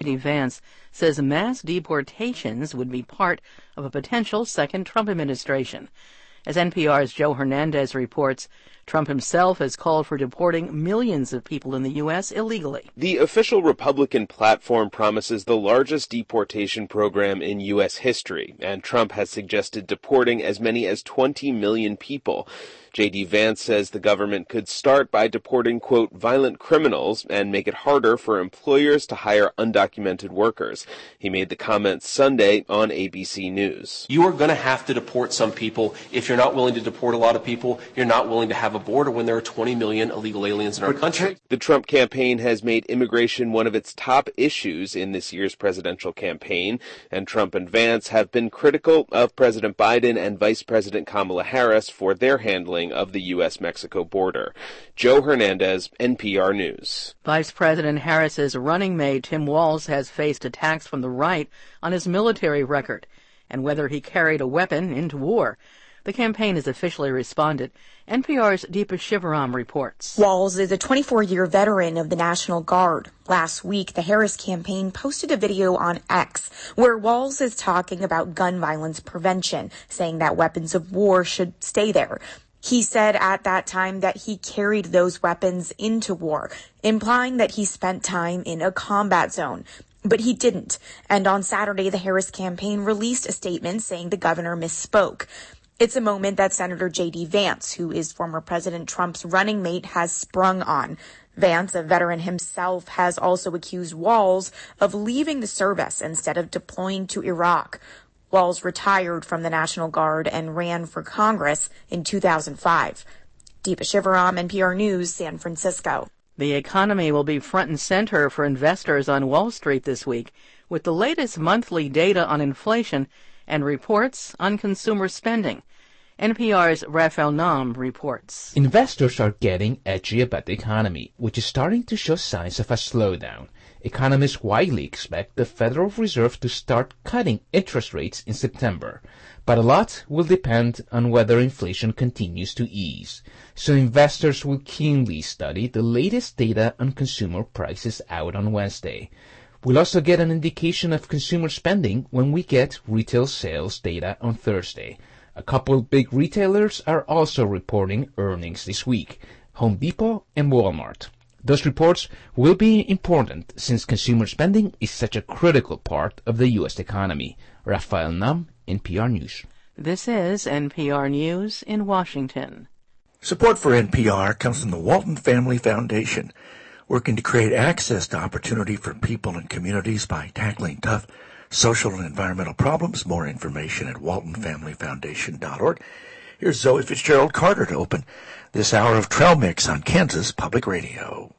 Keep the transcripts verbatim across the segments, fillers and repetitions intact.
D. Vance says mass deportations would be part of a potential second Trump administration. As N P R's Joe Hernandez reports, Trump himself has called for deporting millions of people in the U S illegally. The official Republican platform promises the largest deportation program in U S history, and Trump has suggested deporting as many as twenty million people. J D. Vance says the government could start by deporting, quote, violent criminals and make it harder for employers to hire undocumented workers. He made the comments Sunday on A B C News. You are going to have to deport some people. If you're not willing to deport a lot of people, you're not willing to have a border when there are twenty million illegal aliens in our country. The Trump campaign has made immigration one of its top issues in this year's presidential campaign, and Trump and Vance have been critical of President Biden and Vice President Kamala Harris for their handling of the U S Mexico border. Joe Hernandez, N P R News. Vice President Harris's running mate, Tim Walz, has faced attacks from the right on his military record and whether he carried a weapon into war. The campaign has officially responded. N P R's Deepa Shivaram reports. Walz is a twenty-four-year veteran of the National Guard. Last week, the Harris campaign posted a video on X where Walz is talking about gun violence prevention, saying that weapons of war should stay there. He said at that time that he carried those weapons into war, implying that he spent time in a combat zone. But he didn't. And on Saturday, the Harris campaign released a statement saying the governor misspoke. It's a moment that Senator J D. Vance, who is former President Trump's running mate, has sprung on. Vance, a veteran himself, has also accused Walz of leaving the service instead of deploying to Iraq. Walz retired from the National Guard and ran for Congress in two thousand five. Deepa Shivaram, N P R News, San Francisco. The economy will be front and center for investors on Wall Street this week, with the latest monthly data on inflation and reports on consumer spending. N P R's Raphael Nam reports. Investors are getting edgy about the economy, which is starting to show signs of a slowdown. Economists widely expect the Federal Reserve to start cutting interest rates in September, but a lot will depend on whether inflation continues to ease. So investors will keenly study the latest data on consumer prices out on Wednesday. We'll also get an indication of consumer spending when we get retail sales data on Thursday. A couple big retailers are also reporting earnings this week, Home Depot and Walmart. Those reports will be important since consumer spending is such a critical part of the U S economy. Raphael Nam, N P R News. This is N P R News in Washington. Support for N P R comes from the Walton Family Foundation, working to create access to opportunity for people and communities by tackling tough social and environmental problems. More information at walton family foundation dot org. Here's Zoe Fitzgerald Carter to open this hour of Trail Mix on Kansas Public Radio.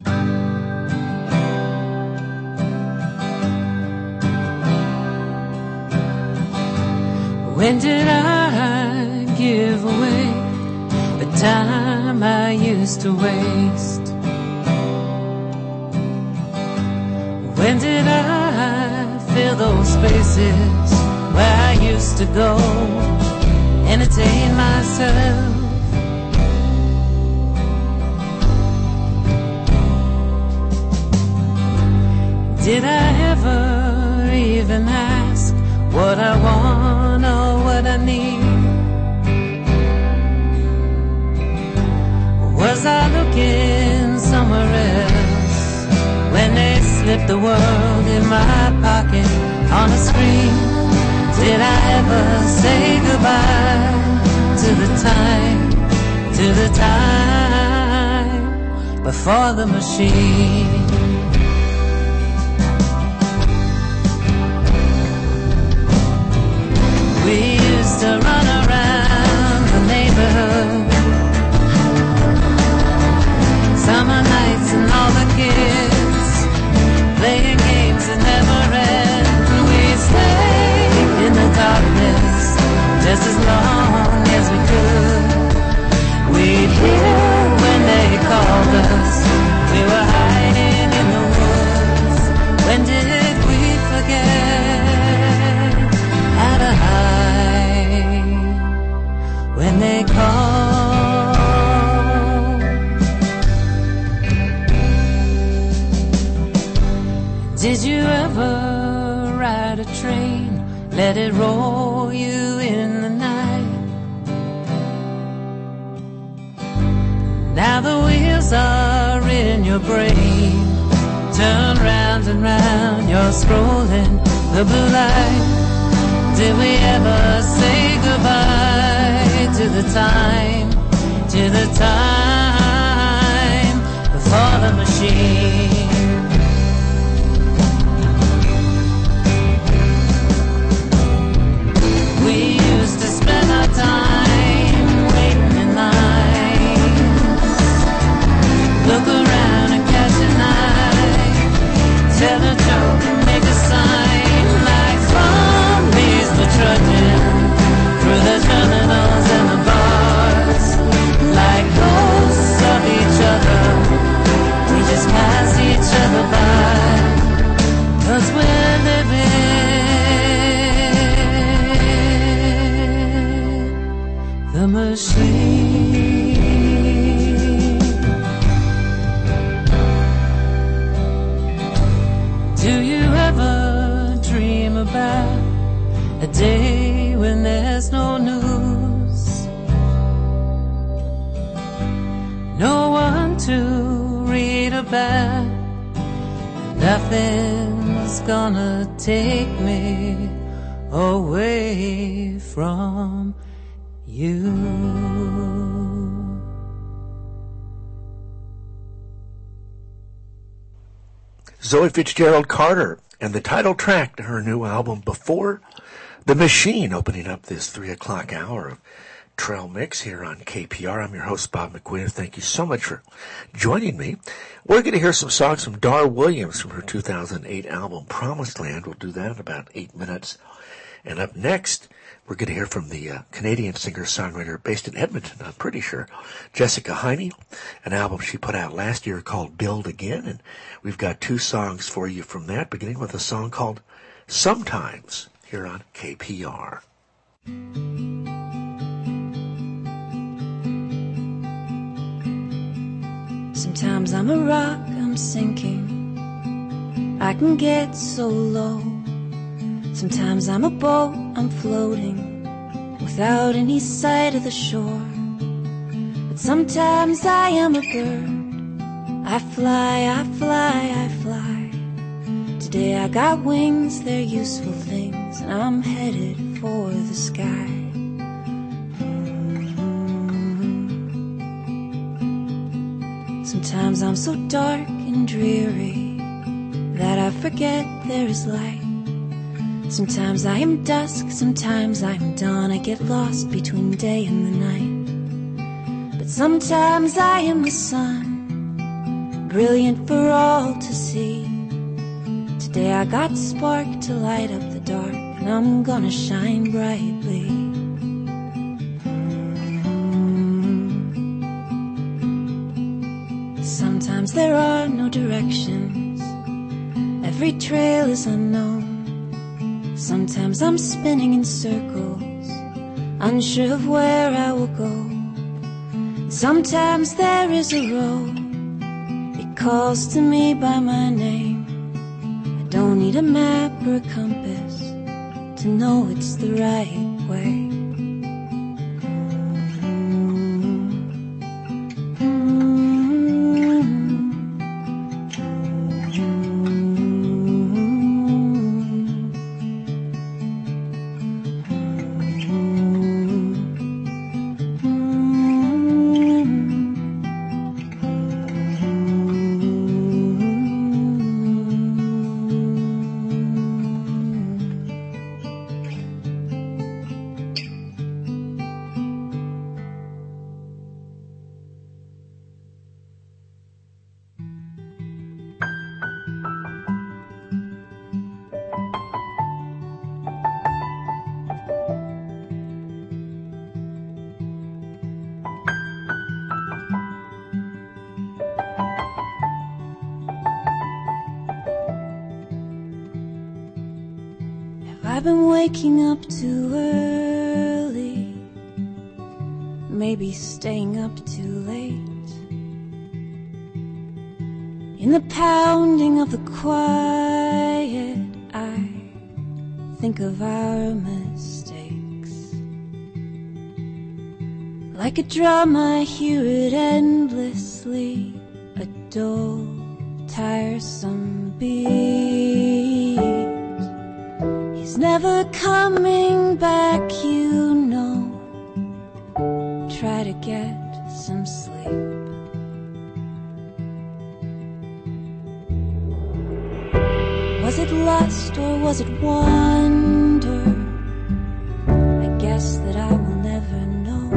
When did I give away the time I used to waste? When did I fill those spaces where I used to go, entertain myself? Did I ever even ask what I want or what I need? Was I looking somewhere else when they slipped the world in my pocket on a screen? Did I ever say goodbye to the time, to the time before the machine? We used to run around the neighborhood, summer nights and all the kids playing games that never end. We stayed in the darkness just as long as we could. We'd hear when they called us, we were hiding in the woods. When did we forget how to hide when they call? Did you ever ride a train, let it roll you in the night? Now the wheels are in your brain, turn round and round, you're scrolling the blue light. Did we ever say goodbye to the time, to the time before the machine? We used to spend our time waiting in lines, look around and catch an eye, tell a joke and make a sign, like zombies were trudging through the terminals and the bars, like ghosts of each other. We just pass each other by, 'cause we're living the machine. Do you ever dream about a day when there's no news, no one to read about? Nothing's gonna take me away from you. Zoe Fitzgerald Carter and the title track to her new album, Before the Machine, opening up this three o'clock hour of Trail Mix here on K P R. I'm your host, Bob McQueen. Thank you so much for joining me. We're going to hear some songs from Dar Williams from her two thousand eight album, Promised Land. We'll do that in about eight minutes. And up next, we're going to hear from the uh, Canadian singer-songwriter based in Edmonton, I'm pretty sure, Jessica Heine, an album she put out last year called Build Again. And we've got two songs for you from that, beginning with a song called Sometimes, here on K P R. Sometimes I'm a rock, I'm sinking, I can get so low. Sometimes I'm a boat, I'm floating, without any sight of the shore. But sometimes I am a bird, I fly, I fly, I fly. Today I got wings, they're useful things, and I'm headed for the sky. Sometimes I'm so dark and dreary that I forget there is light. Sometimes I am dusk, sometimes I am dawn. I get lost between day and the night. But sometimes I am the sun, brilliant for all to see. Today I got spark to light up the dark, and I'm gonna shine brightly. Sometimes there are no directions, every trail is unknown. Sometimes I'm spinning in circles, unsure of where I will go. Sometimes there is a road, it calls to me by my name. I don't need a map or a compass to know it's the right way. I've been waking up too early, maybe staying up too late. In the pounding of the quiet, I think of our mistakes. Like a drum, I hear it endlessly, a dull, tiresome beat. He's never coming back, you know. Try to get some sleep. Was it lust or was it wonder? I guess that I will never know.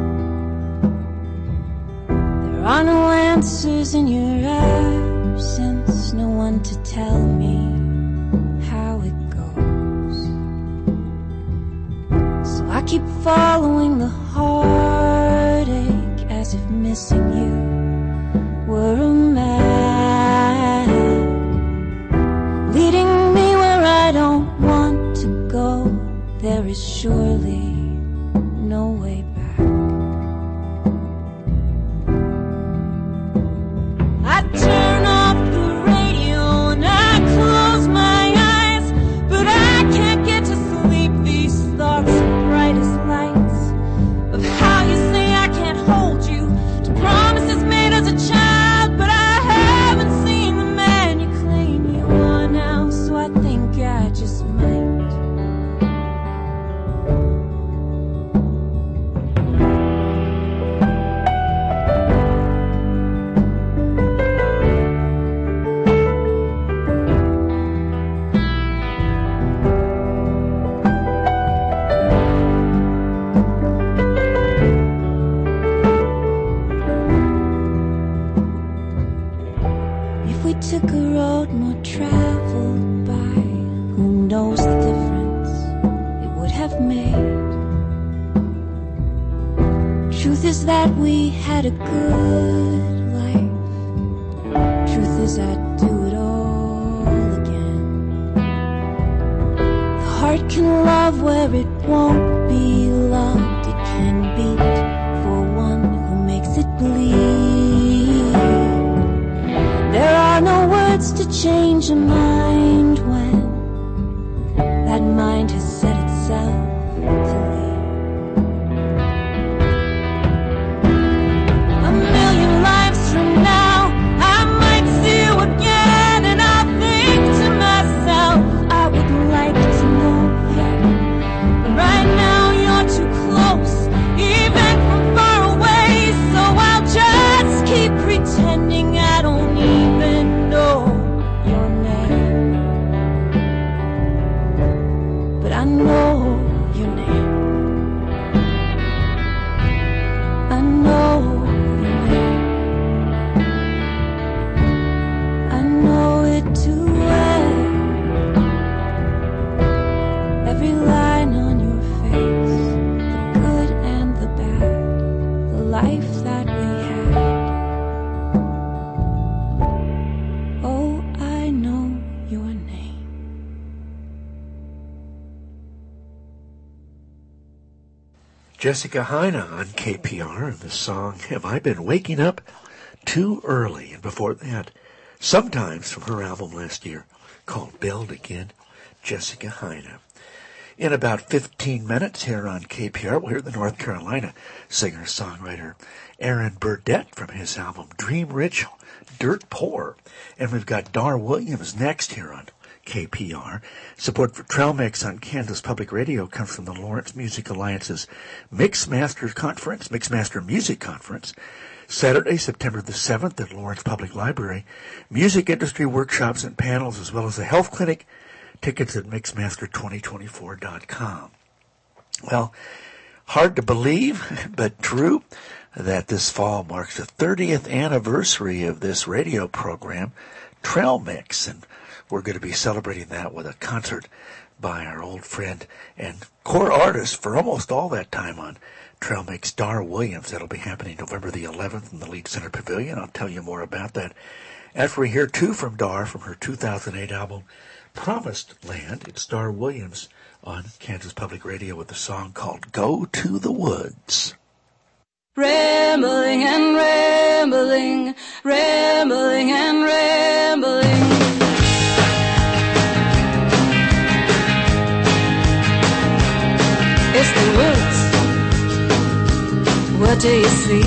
There are no answers in your absence, no one to tell me how it goes. So I keep following the heartache as if missing you were a man, leading me where I don't want to go. There is surely no way back. I turn off the radio and I close my eyes, but I can't get to sleep. These thoughts are bright as lights of how you say I can't hold you, to promises made as a child, but I haven't seen the man you claim you are now, so I think I just might. If we took a road more traveled by, who knows the difference it would have made. Truth is that we had a good life. Truth is I'd do it all again. The heart can love where it won't be loved. It can beat for one who makes it bleed. There are no words to change a mind when that mind has set itself to lead. A million lives from now, I might see you again, and I'll think to myself, I would like to know you. But right now you're too close, even from far away, so I'll just keep pretending I don't even know your name. But I know your name. I know your name. I know it too well. Every line on your face, the good and the bad, the life that we had. Oh, I know your name. Jessica Heine on K P R and the song Have I Been Waking Up Too Early? And before that, Sometimes from her album last year called Build Again, Jessica Heine. In about fifteen minutes here on K P R, we'll hear the North Carolina singer-songwriter Aaron Burdett from his album Dream Rich, Dirt Poor. And we've got Dar Williams next here on K P R. Support for Trail Mix on Kansas Public Radio comes from the Lawrence Music Alliance's Mixmaster Conference, Mixmaster Music Conference, Saturday, September the seventh at Lawrence Public Library. Music industry workshops and panels, as well as a health clinic. Tickets at mixmaster twenty twenty-four dot com. Well, hard to believe, but true, that this fall marks the thirtieth anniversary of this radio program, Trail Mix, and we're going to be celebrating that with a concert by our old friend and core artist for almost all that time on Trail Mix, Dar Williams. That'll be happening November the eleventh in the Lead Center Pavilion. I'll tell you more about that after we hear two from Dar from her two thousand eight album, Promised Land. It's Dar Williams on Kansas Public Radio with a song called Go to the Woods. rambling and rambling, rambling and rambling. It's the woods. What do you see?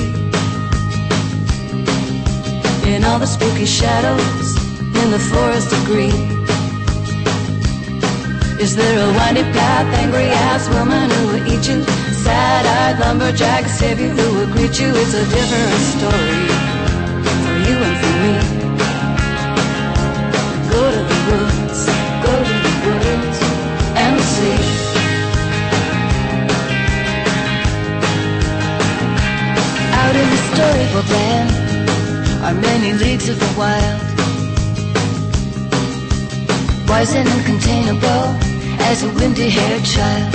In all the spooky shadows in the forest of green, is there a windy path, angry-ass woman who will eat you? Sad-eyed lumberjack savior who will greet you? It's a different story for you and for me. Go to the woods, go to the woods and see. Out in the storybook land are many leagues of the wild, wise and uncontainable as a windy-haired child.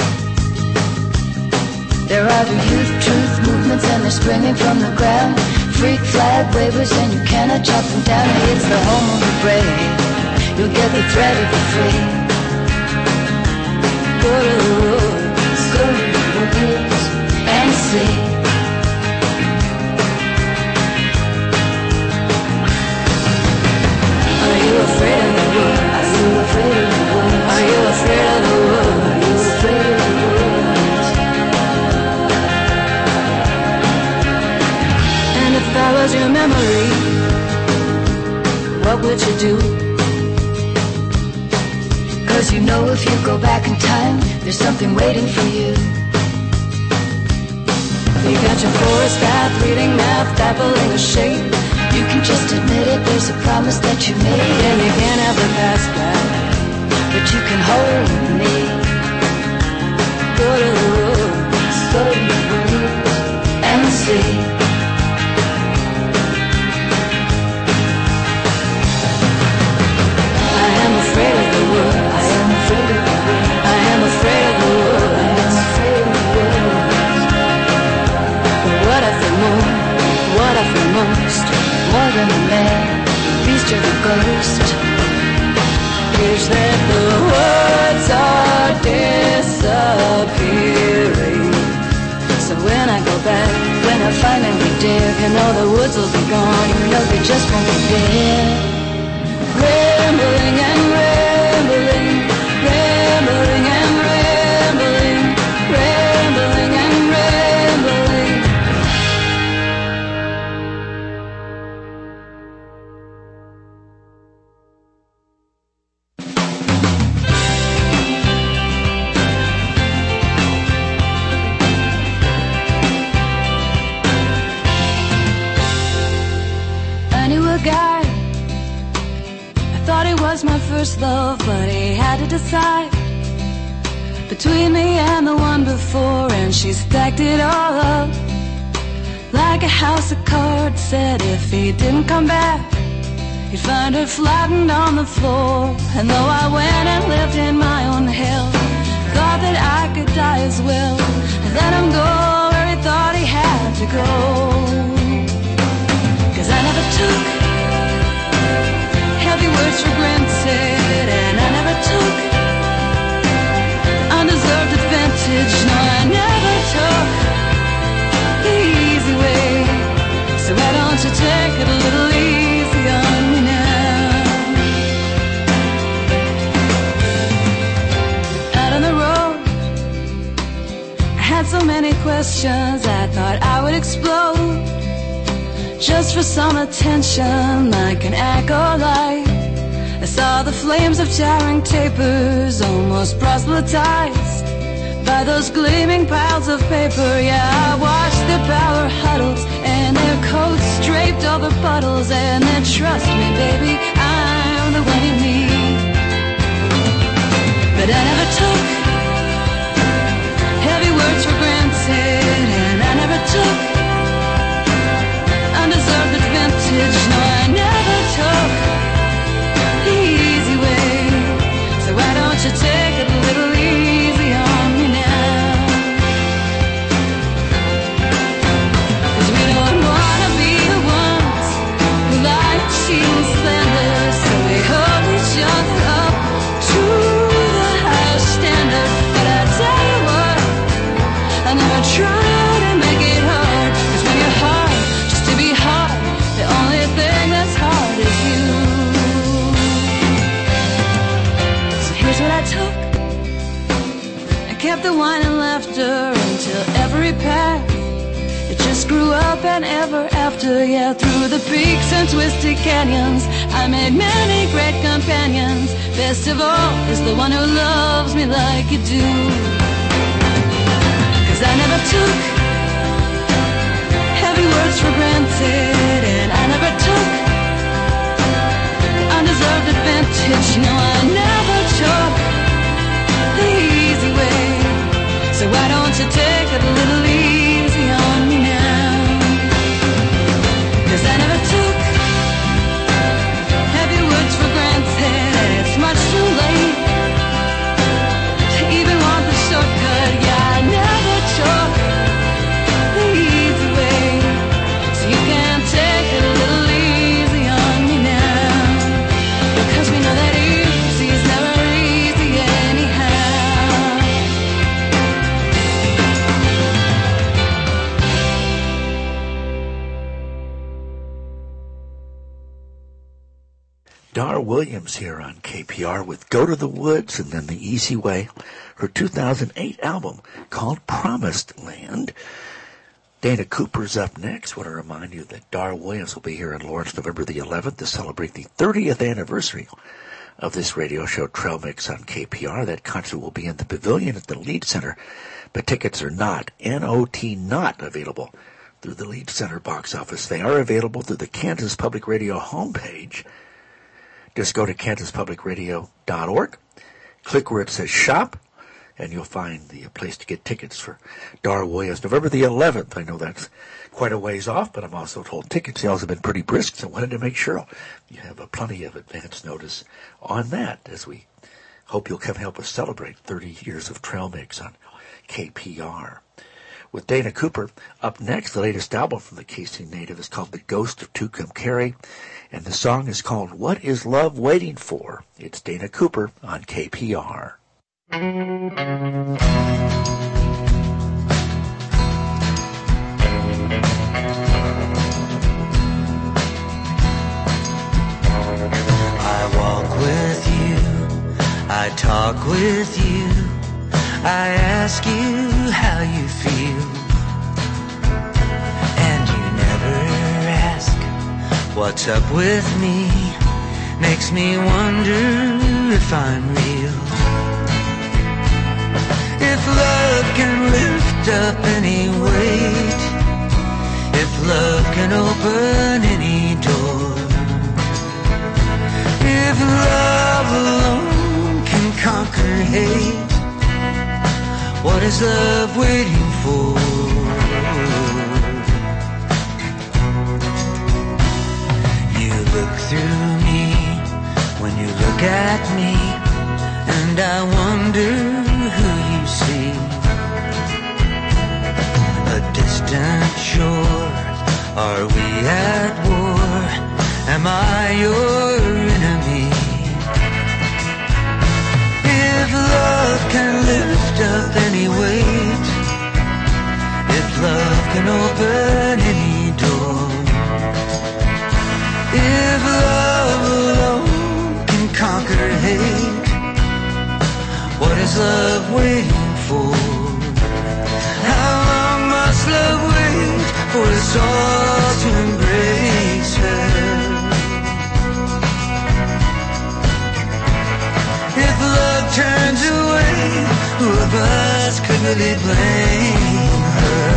There are the youth truth movements and they're springing from the ground. Freak flag wavers and you cannot chop them down. It's the home of the brave. You'll get the threat of the free. Go to the woods, go to the woods and see. Are you afraid of the woods? Are you afraid of the woods? Are you afraid of the woods? Are you afraid of the woods? And if that was your memory, what would you do? Cause you know if you go back in time, there's something waiting for you. You got your forest path leading math, dappling a shape. You can just admit it, there's a promise that you made. And you can't have the past back, but you can hold me. Go to the woods, go to the woods and see. I am afraid of the woods. I am afraid of the woods. I am afraid of the woods. I am afraid of the woods. But what I fear more, what I fear most, more than the man, the beast or the ghost, is that the woods are disappearing. So when I go back, when I finally dare, you know the woods will be gone, you know they just won't be there. Rambling and rambling, rambling and rambling, rambling and rambling. I knew a guy, I thought he was my first love, but he had to decide between me and the one before, and she stacked it all up like a house of cards. Said if he didn't come back, he'd find her flattened on the floor. And though I went and lived in my own hell, thought that I could die as well, and let him go where he thought he had to go. Cause I never took heavy words for granted, and I never took undeserved advantage. No, I never took the easy way. So why don't you take it a little easy on me now? Out on the road, I had so many questions I thought I would explode, just for some attention, like an acolyte. I saw the flames of towering tapers, almost proselytized by those gleaming piles of paper. Yeah, I watched their power huddles and their coats draped over puddles, and then trust me, baby, I'm the one you need. But I never took heavy words for granted, and I never took undeserved advantage. No, I never took the easy way. So why don't you take it a little easy on me now? Cause we don't wanna be the ones who like cheating slander. took. I kept the wine and laughter until every path it just grew up and ever after. Yeah, through the peaks and twisted canyons I made many great companions. Best of all is the one who loves me like you do. 'Cause I never took heavy words for granted, and I never took undeserved advantage. No, I never took the easy way. So why don't you take it a little easy on me now? 'Cause I never took heavy words for granted, and it's much too late to even want the shortcut. Yeah, I never took the easy way. So you can take it a little easy on me now, because we know that easy is never easy anyhow. Dar Williams here on K P R with Go to the Woods and then The Easy Way, her two thousand eight album called Promised Land. Dana Cooper's up next. I want to remind you that Dar Williams will be here in Lawrence November the eleventh to celebrate the thirtieth anniversary of this radio show, Trail Mix on K P R. That concert will be in the Pavilion at the Lead Center, but tickets are not, N O T, not available through the Lead Center box office. They are available through the Kansas Public Radio homepage. Just go to kansas public radio dot org, click where it says shop, and you'll find the place to get tickets for Dar Williams. November the eleventh, I know that's quite a ways off, but I'm also told ticket sales have been pretty brisk, so I wanted to make sure you have a plenty of advance notice on that, as we hope you'll come help us celebrate thirty years of Trail Mix on K P R. With Dana Cooper, up next, the latest album from the K C native is called The Ghost of Tucumcari, and the song is called What Is Love Waiting For? It's Dana Cooper on K P R. I walk with you, I talk with you, I ask you how you feel, and you never ask what's up with me. Makes me wonder if I'm real. If love can lift up any weight, if love can open any door, if love alone can conquer hate, what is love waiting for? You look through me when you look at me, and I wonder who you see. A distant shore, are we at war? Am I your enemy? If love can lift up any weight, if love can open any door, if love alone can conquer hate, what is love waiting for? How long must love wait for us all to embrace her? If love turns away, who of us could really blame her?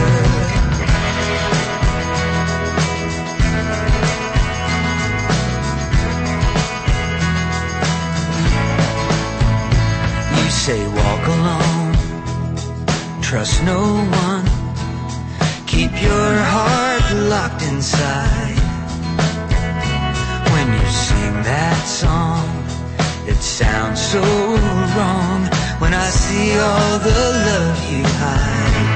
You say walk alone, trust no one, keep your heart locked inside. When you sing that song, it sounds so wrong. When I see all the love you hide,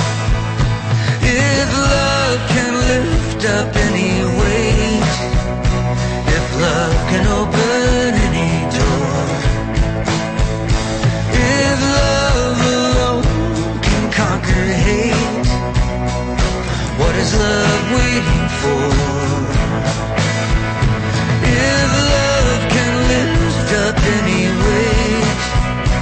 if love can lift up any weight, if love can open any door, if love alone can conquer hate, what is love waiting for? If love can lift up any weight,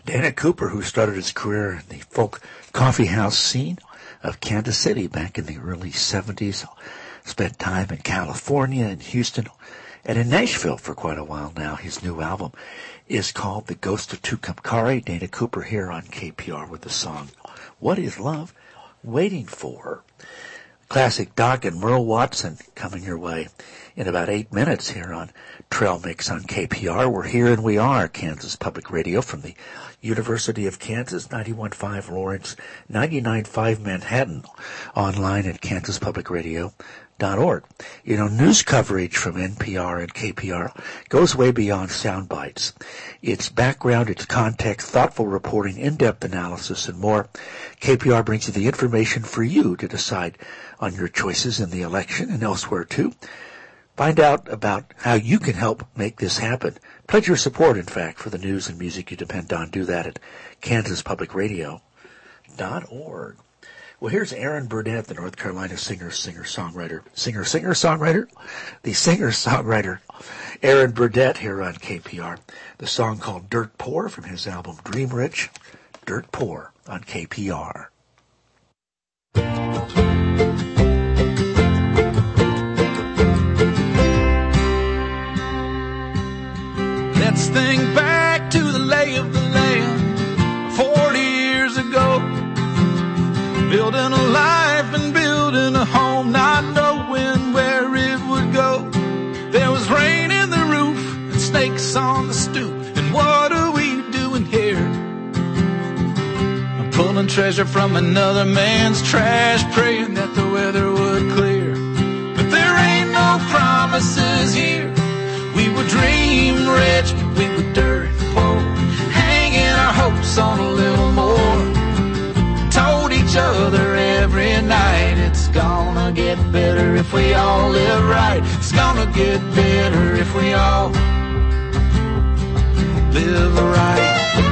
Dana Cooper, who started his career in the folk coffee house scene of Kansas City back in the early seventies, spent time in California and Houston and in Nashville for quite a while now. His new album is called The Ghost of Tucumcari. Dana Cooper here on K P R with the song, What Is Love Waiting For? Classic Doc and Merle Watson coming your way in about eight minutes here on Trail Mix on K P R. We're here and we are Kansas Public Radio from the University of Kansas, ninety-one point five Lawrence, ninety-nine point five Manhattan, online at kansas public radio dot org. You know, news coverage from N P R and K P R goes way beyond sound bites. It's background, it's context, thoughtful reporting, in-depth analysis, and more. K P R brings you the information for you to decide on your choices in the election and elsewhere, too. Find out about how you can help make this happen. Pledge your support, in fact, for the news and music you depend on. Do that at kansas public radio dot org. Well, here's Aaron Burdett, the North Carolina singer, singer-songwriter. Singer, singer-songwriter? The singer-songwriter Aaron Burdett here on K P R. The song called Dirt Poor from his album Dream Rich. Dirt Poor on K P R. Let's think back to the lay of the land forty years ago. Building a life and building a home, not knowing where it would go. There was rain in the roof and snakes on the stoop. And what are we doing here? I'm pulling treasure from another man's trash, praying that the weather would clear. But there ain't no promises here. We would dream rich, but we were dirt poor, hanging our hopes on a little more. Told each other every night it's gonna get better if we all live right. It's gonna get better if we all live right.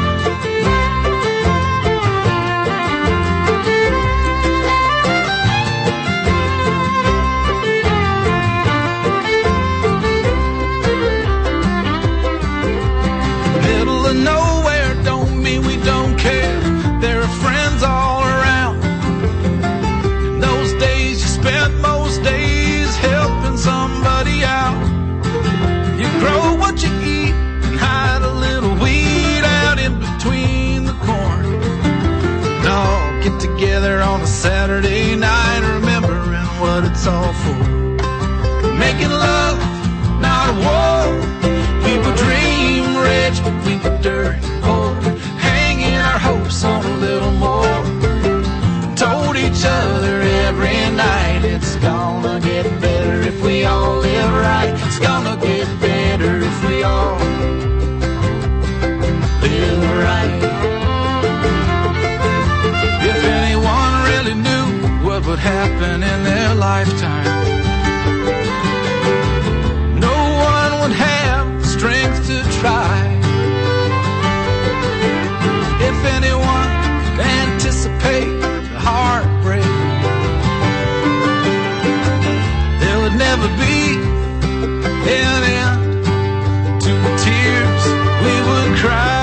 Middle of nowhere don't mean we don't care. There are friends all around. In those days you spent most days helping somebody out. You grow what you eat and hide a little weed out in between the corn. And all get together on a Saturday night, remembering what it's all for. Making love, not a war. We would dream rich, but we were dirt poor, hanging our hopes on a little more. Told each other every night it's gonna get better if we all live right. It's gonna get better if we all live right. If anyone really knew what would happen in their lifetime, no one would have the strength to try. If anyone could anticipate the heartbreak, there would never be an end to the tears we would cry.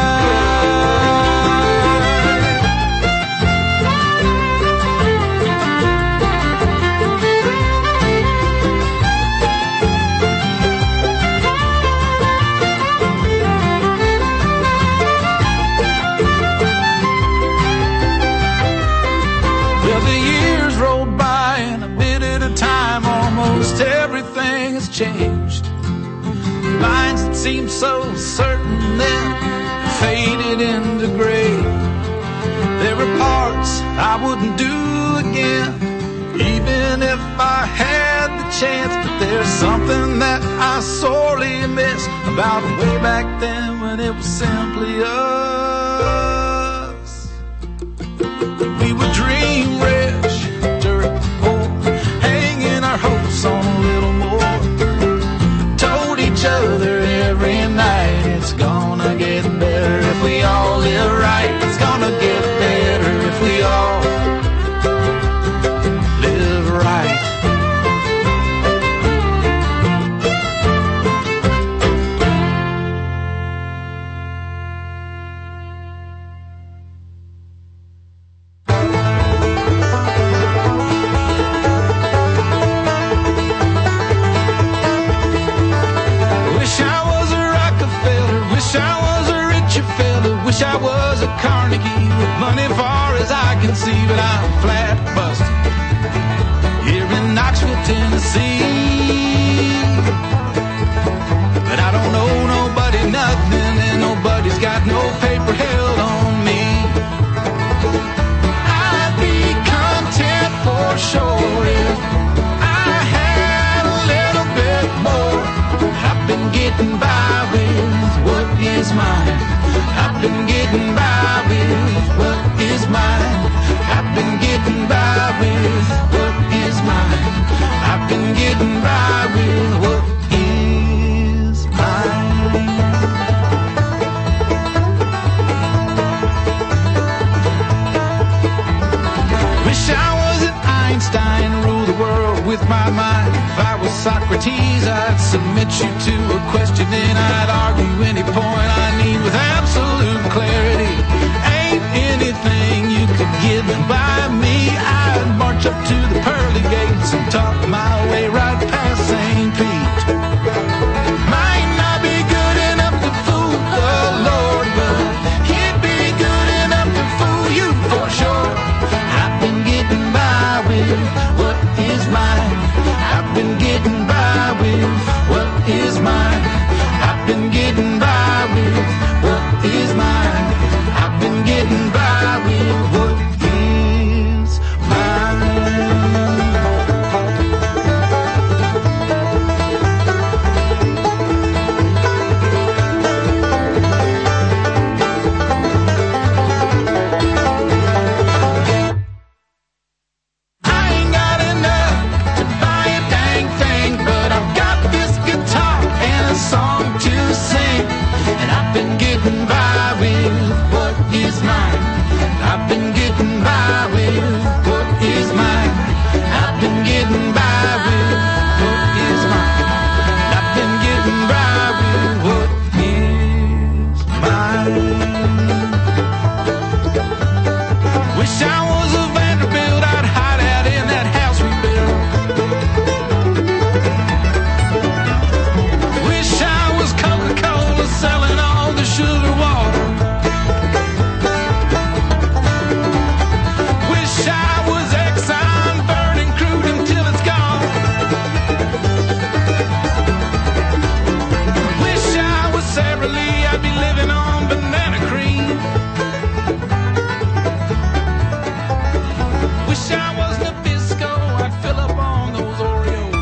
Everything has changed. Lines that seemed so certain then faded into gray. There were parts I wouldn't do again, even if I had the chance. But there's something that I sorely miss about way back then when it was simply us. We would dream rich, dirt poor, hanging our hopes on a little more. Told each other every night it's gonna get better if we all live right. It's gonna get better if we all live right. Wish I was a Carnegie with money far as I can see, but I'm flat busted here in Knoxville, Tennessee. But I don't owe nobody nothing, and nobody's got no paper held on me. I'd be content for sure if I had a little bit more. I've been getting by with what is mine. I've been getting by with what is mine. I've been getting by with what is mine. I've been getting by with what is mine. Wish I was an Einstein, rule the world with my mind. If I was Socrates, I'd submit you to a question, and I'd argue any point I need with absolute clarity. Ain't anything you could get by me. I'd march up to the pearly gates and talk my way right past Saint Pete. Might not be good enough to fool the Lord, but he'd be good enough to fool you for sure. I've been getting by with what is mine. I've been getting by with what is mine. I've been getting by with what is mine. I've been getting by with what is mine. I ain't got enough to buy a dang thing, but I've got this guitar and a song to sing, and I've been getting by with what is mine. I've been getting by with what is mine. I've been getting by with what is mine. I've been getting by with what is mine. Wish I was a Vanderbilt, I'd hide out in that house we built. Wish I was Coca-Cola selling all the sugar water. Wish I was Exxon burning crude until it's gone. Wish I was Sara Lee, I'd be living on banana cream. Wish I was Nabisco, I'd fill up on those Oreos.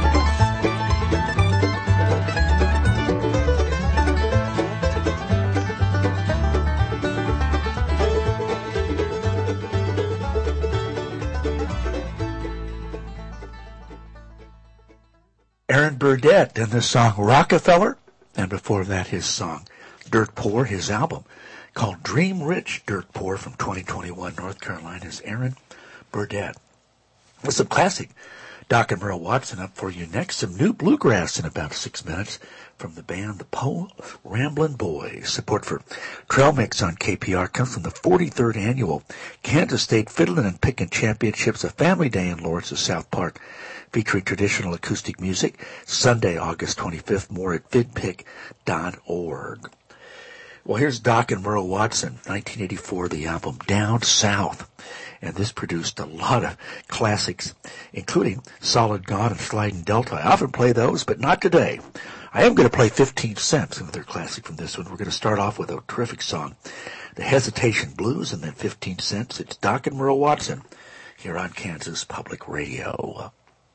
Aaron Burdett and the song Rockefeller, and before that his song Dirt Poor, his album called Dream Rich Dirt Poor from twenty twenty-one, North Carolina's Aaron Burdett. With some classic Doc and Merle Watson up for you next. Some new bluegrass in about six minutes from the band the Po Ramblin' Boys. Support for Trail Mix on K P R comes from the forty-third annual Kansas State Fiddlin' and Pickin' Championships, a family day in Lawrence of South Park, featuring traditional acoustic music. Sunday, August twenty-fifth, more at vidpic dot org. Well, here's Doc and Merle Watson, nineteen eighty-four, the album Down South. And this produced a lot of classics, including Solid God and Sliding Delta. I often play those, but not today. I am going to play fifteen cents, another classic from this one. We're going to start off with a terrific song, The Hesitation Blues, and then fifteen cents. It's Doc and Merle Watson here on Kansas Public Radio.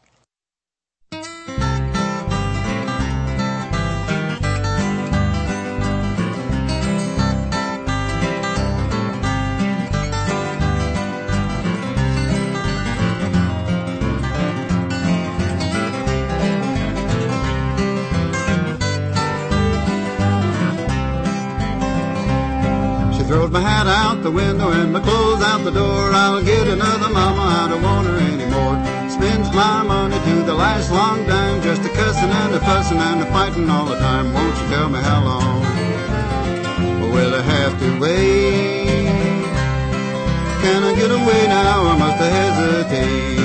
Throws my hat out the window and my clothes out the door. I'll get another mama, I don't want her anymore. Spends my money to the last long dime, just a cussing and a fussing and a fighting all the time. Won't you tell me how long will I have to wait? Can I get away now or must I hesitate?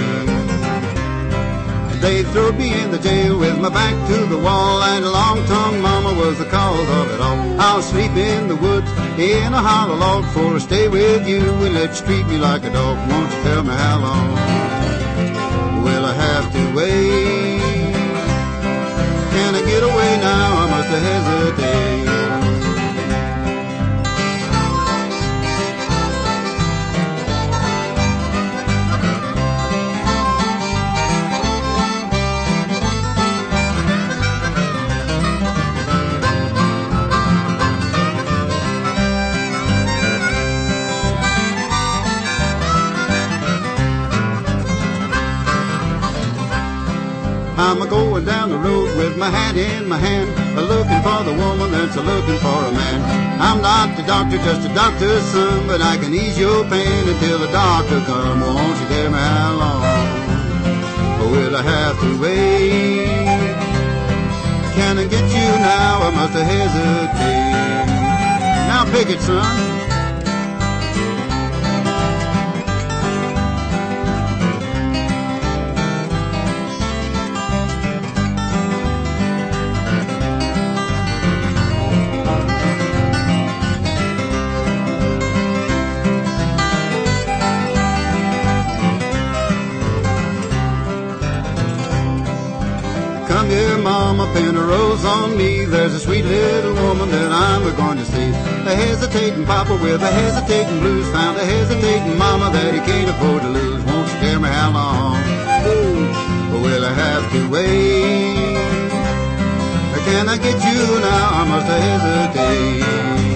They threw me in the jail with my back to the wall, and a long-tongued mama was the cause of it all. I'll sleep in the woods in a hollow log for to stay with you. Will let you treat me like a dog? Won't you tell me how long will I have to wait? Can I get away now? I must hesitate. I'm a-going down the road with my hat in my hand, a-looking for the woman that's a-looking for a man. I'm not the doctor, just a doctor's son, but I can ease your pain until the doctor comes. Won't you tell me how long or will I have to wait? Can I get you now? I must hesitate. Now pick it, son. Come here, mama, pin a rose on me. There's a sweet little woman that I'm going to see. A hesitating papa with a hesitating blues found a hesitating mama that he can't afford to lose. Won't you tell me how long or will I have to wait? Or can I get you now? I must hesitate.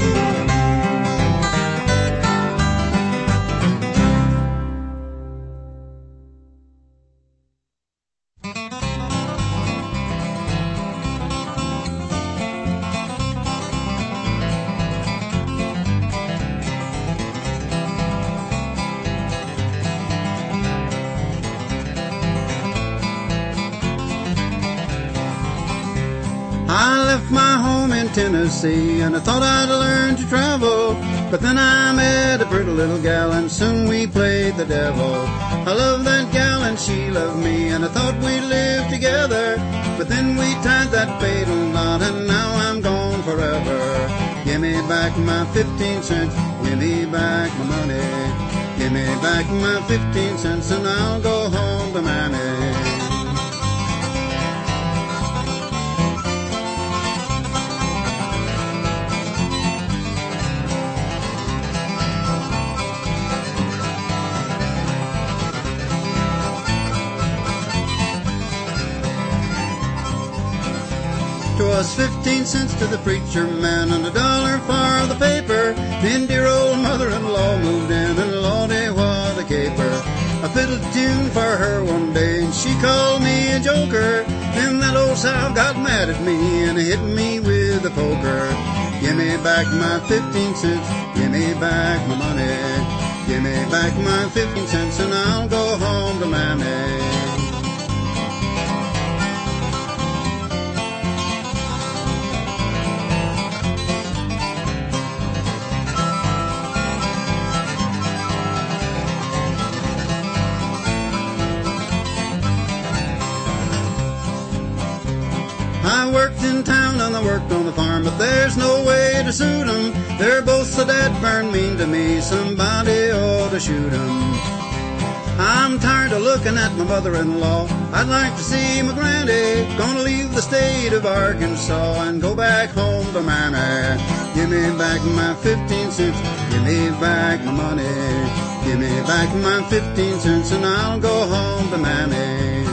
I left my home in Tennessee and I thought I'd learn to travel, but then I met a pretty little gal and soon we played the devil. I loved that gal and she loved me and I thought we'd live together, but then we tied that fatal knot and now I'm gone forever. Give me back my fifteen cents, give me back my money, give me back my fifteen cents and I'll go home to Mammy. Was fifteen cents to the preacher man and a dollar for the paper. Then dear old mother-in-law moved in and lordy, what a caper. I fiddled a tune for her one day and she called me a joker. Then that old sow got mad at me and hit me with a poker. Give me back my fifteen cents, give me back my money, give me back my fifteen cents and I'll go home to Mammy. I worked in town and I worked on the farm, but there's no way to suit 'em. They're both so dead burn mean to me, somebody ought to shoot 'em. I'm tired of looking at my mother-in-law. I'd like to see my granny. Gonna leave the state of Arkansas and go back home to Mammy. Give me back my fifteen cents, give me back my money, give me back my fifteen cents and I'll go home to Mammy.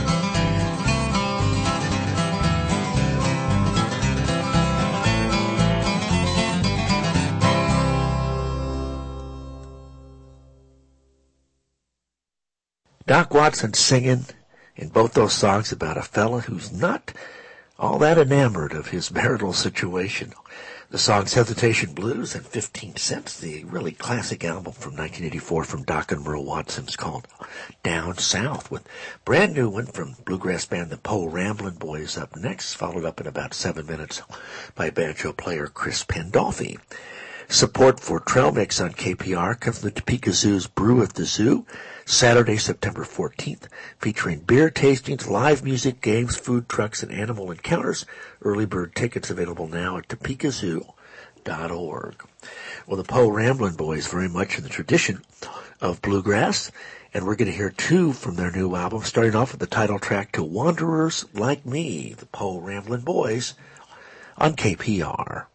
Doc Watson singing in both those songs about a fella who's not all that enamored of his marital situation. The songs Hesitation Blues and fifteen cents, the really classic album from nineteen eighty-four from Doc and Merle Watson's called Down South, with a brand new one from bluegrass band the Poe Ramblin' Boys up next, followed up in about seven minutes by banjo player Chris Pandolfi. Support for Trail Mix on K P R comes from the Topeka Zoo's Brew at the Zoo, Saturday, September fourteenth, featuring beer tastings, live music, games, food trucks, and animal encounters. Early bird tickets available now at topeka zoo dot org. Well, the Poe Ramblin' Boys very much in the tradition of bluegrass, and we're going to hear two from their new album, starting off with the title track to Wanderers Like Me, the Poe Ramblin' Boys on K P R.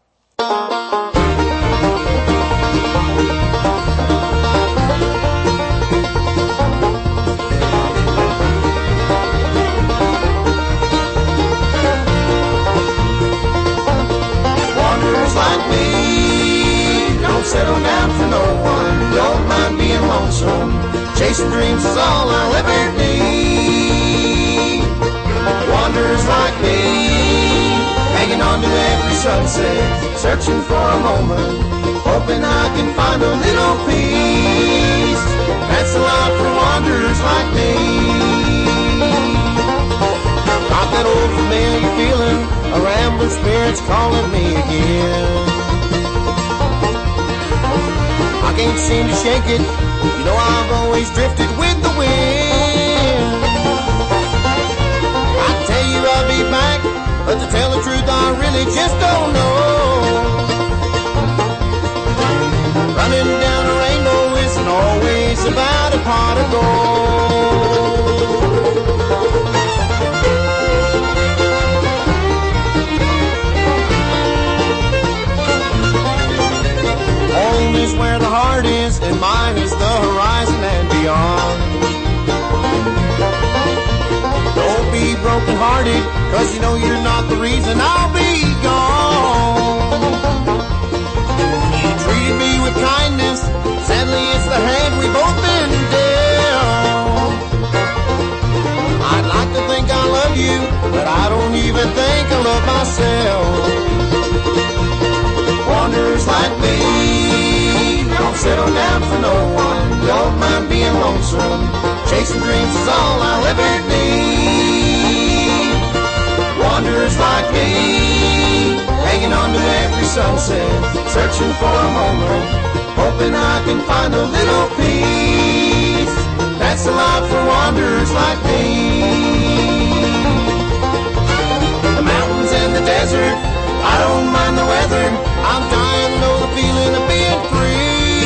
Wanderers like me don't settle down for no one, don't mind being lonesome, chasing dreams is all I'll ever need. Wanderers like me, hanging on to every sunset, searching for a moment, hoping I can find a little peace. That's a lot for wanderers like me. Got that old familiar feeling, a rambler spirit's calling me again. I can't seem to shake it, you know I've always drifted with the wind. I tell you I'll be back, but to tell the truth I really just don't know. Running down a rainbow isn't always about a pot of gold. Home is where the heart is, and mine is the horizon and beyond. Don't be broken-hearted, cause you know you're not the reason I'll be gone. You treated me with kindness, sadly it's the hand we both been dealt. I'd like to think I love you, but I don't even think I love myself. Wanderers like me don't settle down for no one, don't mind being lonesome, chasing dreams is all I'll ever need. Wanderers like me, hanging on to every sunset, searching for a moment, hoping I can find a little peace. That's a lot for wanderers like me. The mountains and the desert, I don't mind the weather, I'm dying to know the feeling of being free.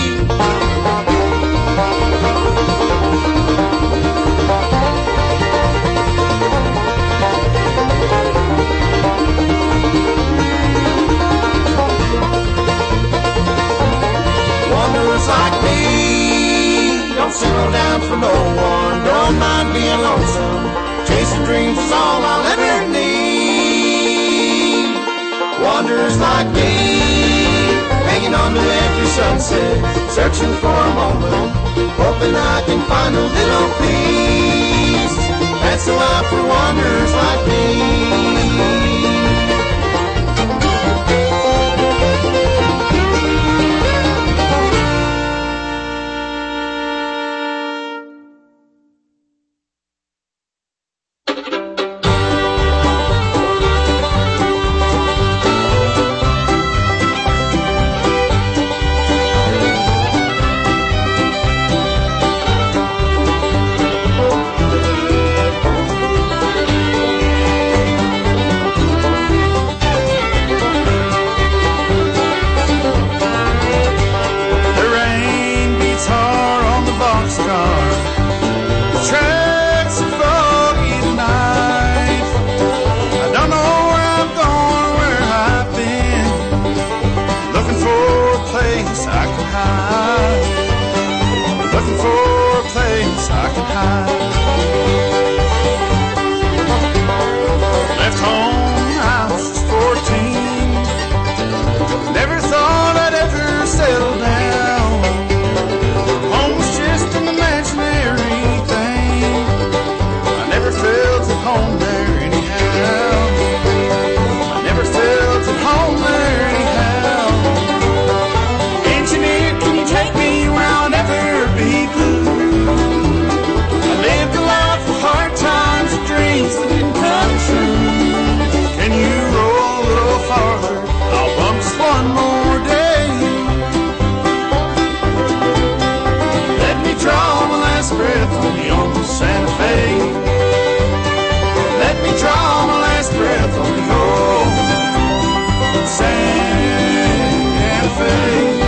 Wanderers like me don't settle down for no one, don't mind being lonesome, chasing dreams is all I'll ever need. Wanderers like me, hanging on to every sunset, searching for a moment, hoping I can find a little peace. That's a lot for wanderers like me. Santa Fe.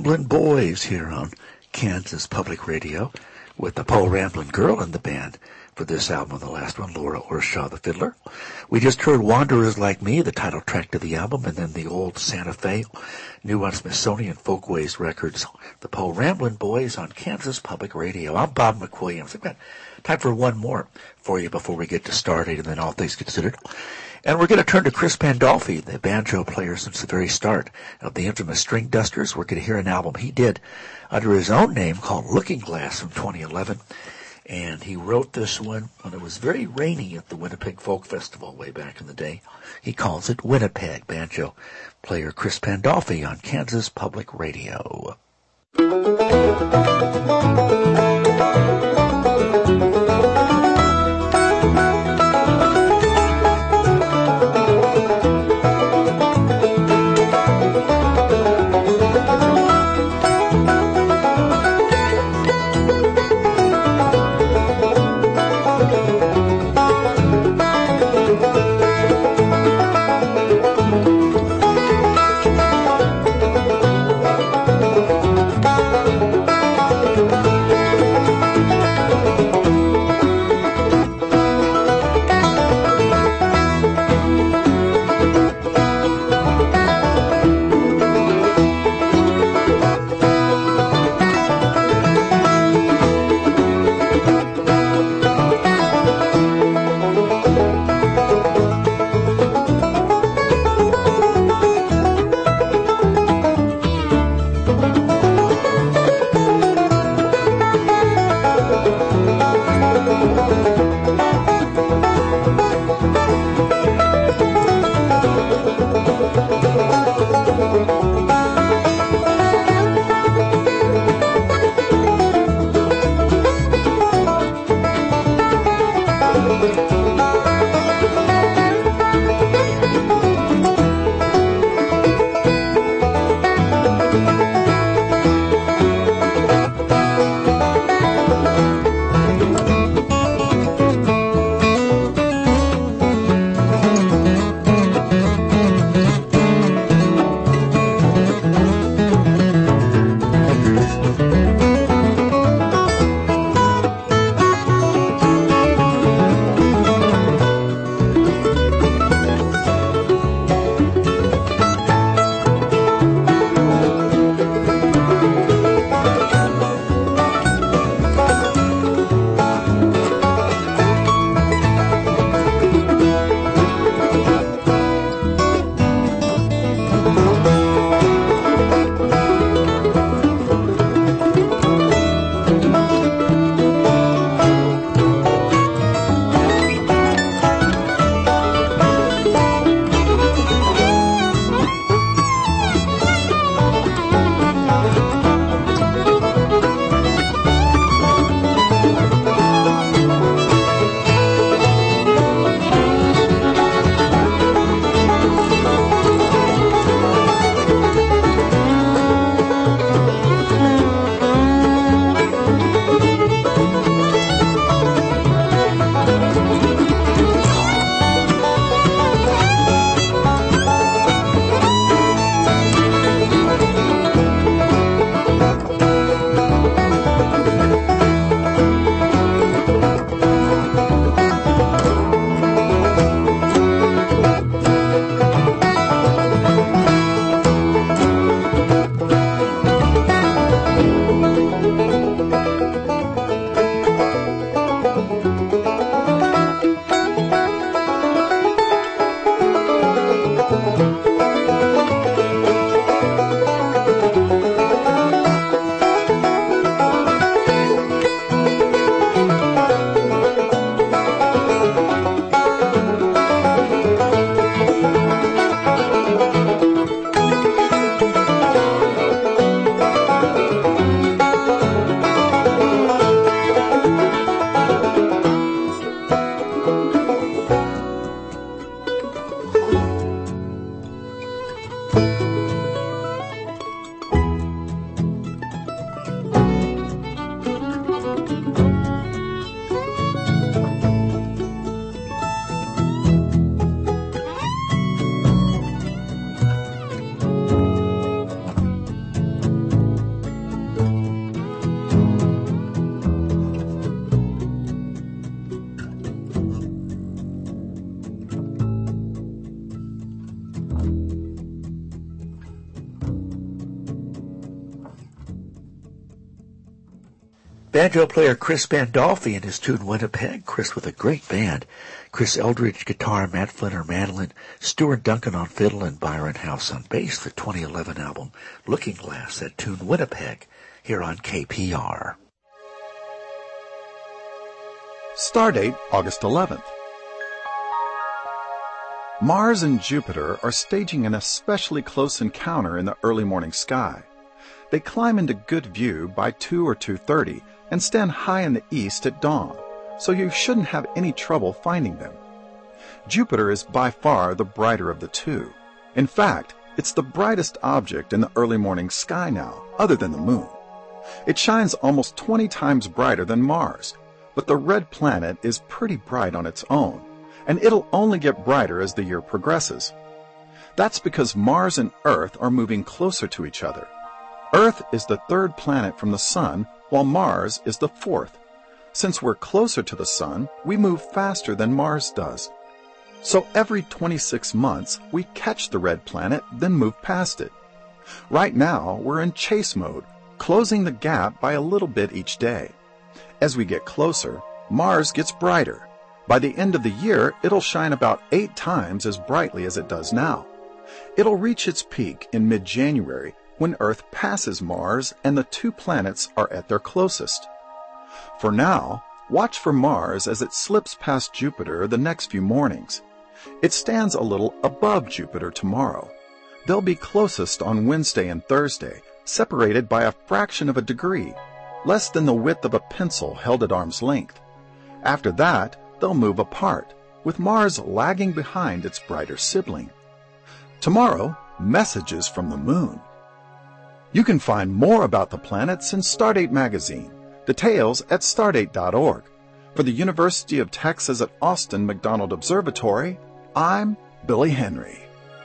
Ramblin' Boys here on Kansas Public Radio with the Paul Ramblin' Girl in the band for this album, the last one, Laura Orshaw, the fiddler. We just heard Wanderers Like Me, the title track to the album, and then the Old Santa Fe, new on Smithsonian Folkways Records, the Paul Ramblin' Boys on Kansas Public Radio. I'm Bob McWilliams. I've got time for one more for you before we get to Stardate and then All Things Considered. And we're going to turn to Chris Pandolfi, the banjo player since the very start of the infamous String Dusters. We're going to hear an album he did under his own name called Looking Glass from twenty eleven. And he wrote this one when it was very rainy at the Winnipeg Folk Festival way back in the day. He calls it Winnipeg. Banjo player Chris Pandolfi on Kansas Public Radio. Thank you. Banjo player Chris Pandolfi and his tune Winnipeg. Chris with a great band. Chris Eldridge guitar, Matt Flinner mandolin, Stuart Duncan on fiddle, and Byron House on bass. The twenty eleven album Looking Glass, that tune Winnipeg, here on K P R. Stardate August eleventh. Mars and Jupiter are staging an especially close encounter in the early morning sky. They climb into good view by two or two thirty and stand high in the east at dawn, so you shouldn't have any trouble finding them. Jupiter is by far the brighter of the two. In fact, it's the brightest object in the early morning sky now, other than the moon. It shines almost twenty times brighter than Mars, but the red planet is pretty bright on its own, and it'll only get brighter as the year progresses. That's because Mars and Earth are moving closer to each other. Earth is the third planet from the Sun, while Mars is the fourth. Since we're closer to the Sun, we move faster than Mars does. So every twenty-six months, we catch the red planet, then move past it. Right now, we're in chase mode, closing the gap by a little bit each day. As we get closer, Mars gets brighter. By the end of the year, it'll shine about eight times as brightly as it does now. It'll reach its peak in mid-January, when Earth passes Mars and the two planets are at their closest. For now, watch for Mars as it slips past Jupiter the next few mornings. It stands a little above Jupiter tomorrow. They'll be closest on Wednesday and Thursday, separated by a fraction of a degree, less than the width of a pencil held at arm's length. After that, they'll move apart, with Mars lagging behind its brighter sibling. Tomorrow, messages from the moon. You can find more about the planets in Stardate magazine. Details at stardate dot org. For the University of Texas at Austin McDonald Observatory, I'm Billy Henry.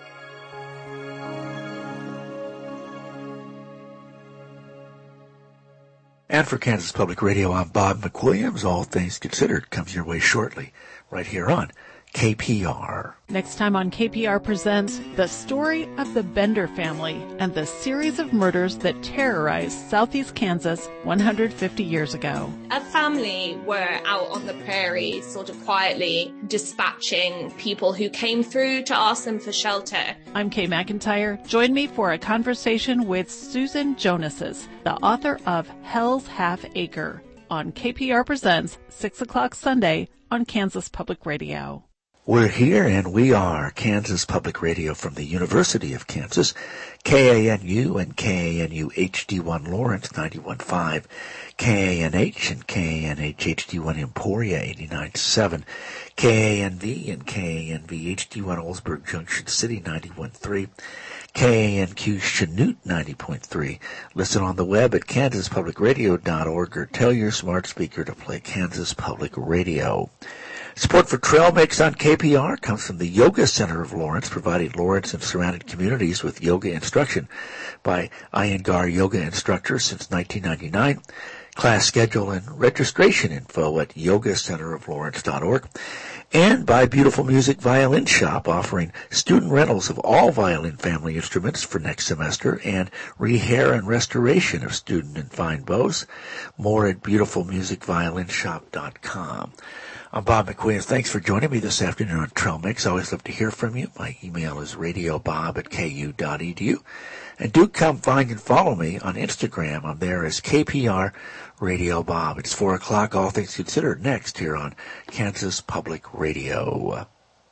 And for Kansas Public Radio, I'm Bob McWilliams. All Things Considered comes your way shortly, right here on K P R. Next time on K P R Presents, the story of the Bender family and the series of murders that terrorized southeast Kansas one hundred fifty years ago. A family were out on the prairie, sort of quietly dispatching people who came through to ask them for shelter. I'm Kay McIntyre. Join me for a conversation with Susan Jonases, the author of Hell's Half Acre, on K P R Presents, six o'clock Sunday on Kansas Public Radio. We're here, and we are Kansas Public Radio from the University of Kansas, K A N U and K A N U H D one Lawrence ninety-one point five, K A N H and K A N H H D one Emporia eighty-nine point seven, K A N V and K A N V H D one Oldsburg Junction City ninety-one point three, K A N Q Chanute ninety point three. Listen on the web at kansas public radio dot org or tell your smart speaker to play Kansas Public Radio. Support for Trail Mix on K P R comes from the Yoga Center of Lawrence, providing Lawrence and surrounding communities with yoga instruction by Iyengar yoga instructors since nineteen ninety-nine. Class schedule and registration info at yoga center of lawrence dot org. And by Beautiful Music Violin Shop, offering student rentals of all violin family instruments for next semester and rehair and restoration of student and fine bows. More at beautiful music violin shop dot com. I'm Bob McWilliams. Thanks for joining me this afternoon on Trail Mix. I always love to hear from you. My email is radio bob at k u dot e d u. And do come find and follow me on Instagram. I'm there as K P R Radio Bob. It's four o'clock, All Things Considered, next here on Kansas Public Radio.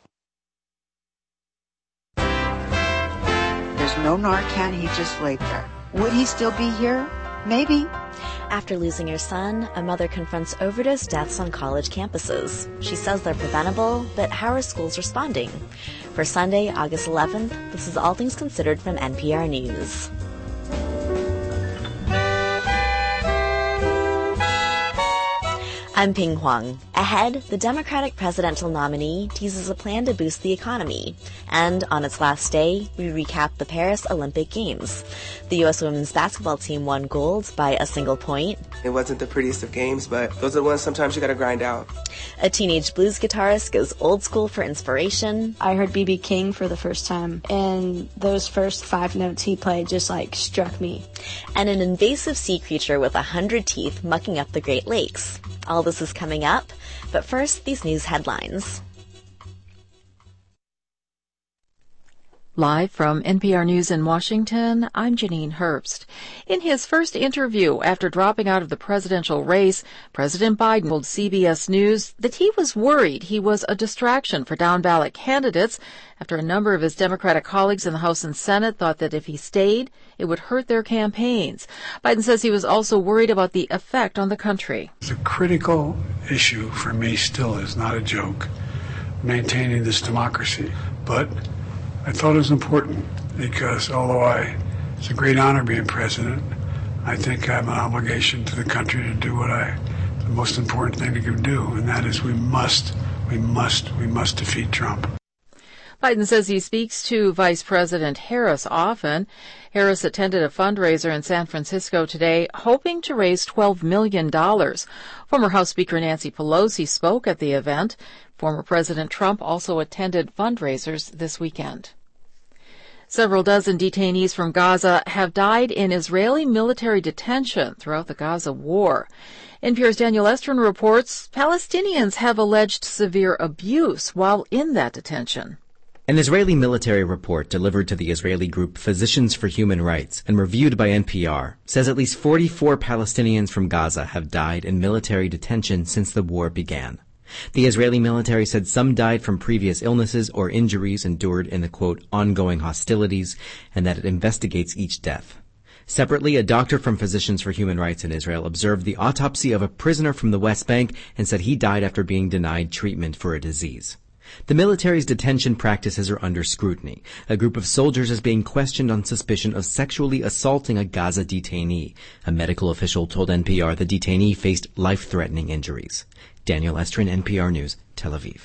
There's no Narcan. He just laid there. Would he still be here? Maybe. After losing her son, a mother confronts overdose deaths on college campuses. She says they're preventable, but how are schools responding? For Sunday, August eleventh, this is All Things Considered from N P R News. I'm Ping Huang. Ahead, the Democratic presidential nominee teases a plan to boost the economy. And on its last day, we recap the Paris Olympic Games. The U S women's basketball team won gold by a single point. It wasn't the prettiest of games, but those are the ones sometimes you gotta grind out. A teenage blues guitarist goes old school for inspiration. I heard B B King for the first time, and those first five notes he played just like struck me. And an invasive sea creature with a hundred teeth mucking up the Great Lakes. All this is coming up, but first, these news headlines. Live from N P R News in Washington, I'm Janine Herbst. In his first interview after dropping out of the presidential race, President Biden told C B S News that he was worried he was a distraction for down-ballot candidates after a number of his Democratic colleagues in the House and Senate thought that if he stayed, it would hurt their campaigns. Biden says he was also worried about the effect on the country. The critical issue for me still is not a joke, maintaining this democracy, but I thought it was important because although I, it's a great honor being president, I think I have an obligation to the country to do what I, the most important thing to do, and that is we must, we must, we must defeat Trump. Biden says he speaks to Vice President Harris often. Harris attended a fundraiser in San Francisco today, hoping to raise twelve million dollars. Former House Speaker Nancy Pelosi spoke at the event. Former President Trump also attended fundraisers this weekend. Several dozen detainees from Gaza have died in Israeli military detention throughout the Gaza war. N P R's Daniel Estrin reports Palestinians have alleged severe abuse while in that detention. An Israeli military report delivered to the Israeli group Physicians for Human Rights and reviewed by N P R says at least forty-four Palestinians from Gaza have died in military detention since the war began. The Israeli military said some died from previous illnesses or injuries endured in the, quote, ongoing hostilities, and that it investigates each death. Separately, a doctor from Physicians for Human Rights in Israel observed the autopsy of a prisoner from the West Bank and said he died after being denied treatment for a disease. The military's detention practices are under scrutiny. A group of soldiers is being questioned on suspicion of sexually assaulting a Gaza detainee. A medical official told N P R the detainee faced life-threatening injuries. Daniel Estrin, N P R News, Tel Aviv.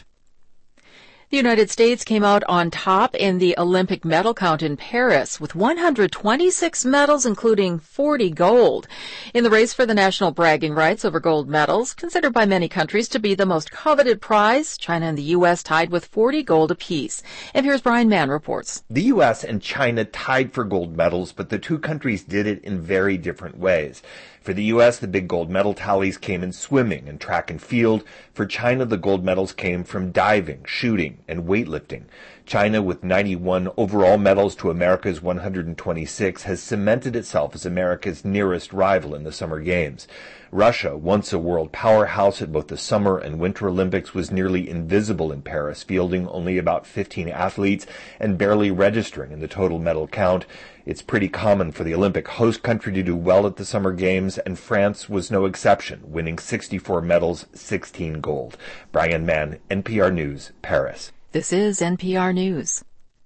The United States came out on top in the Olympic medal count in Paris with one hundred twenty-six medals, including forty gold. In the race for the national bragging rights over gold medals, considered by many countries to be the most coveted prize, China and the U S tied with forty gold apiece. N P R's Brian Mann reports. The U S and China tied for gold medals, but the two countries did it in very different ways. For the U S, the big gold medal tallies came in swimming and track and field. For China, the gold medals came from diving, shooting, and weightlifting. China, with ninety-one overall medals to America's one hundred twenty-six, has cemented itself as America's nearest rival in the Summer Games. Russia, once a world powerhouse at both the Summer and Winter Olympics, was nearly invisible in Paris, fielding only about fifteen athletes and barely registering in the total medal count. It's pretty common for the Olympic host country to do well at the Summer Games, and France was no exception, winning sixty-four medals, sixteen gold. Brian Mann, N P R News, Paris. This is N P R News.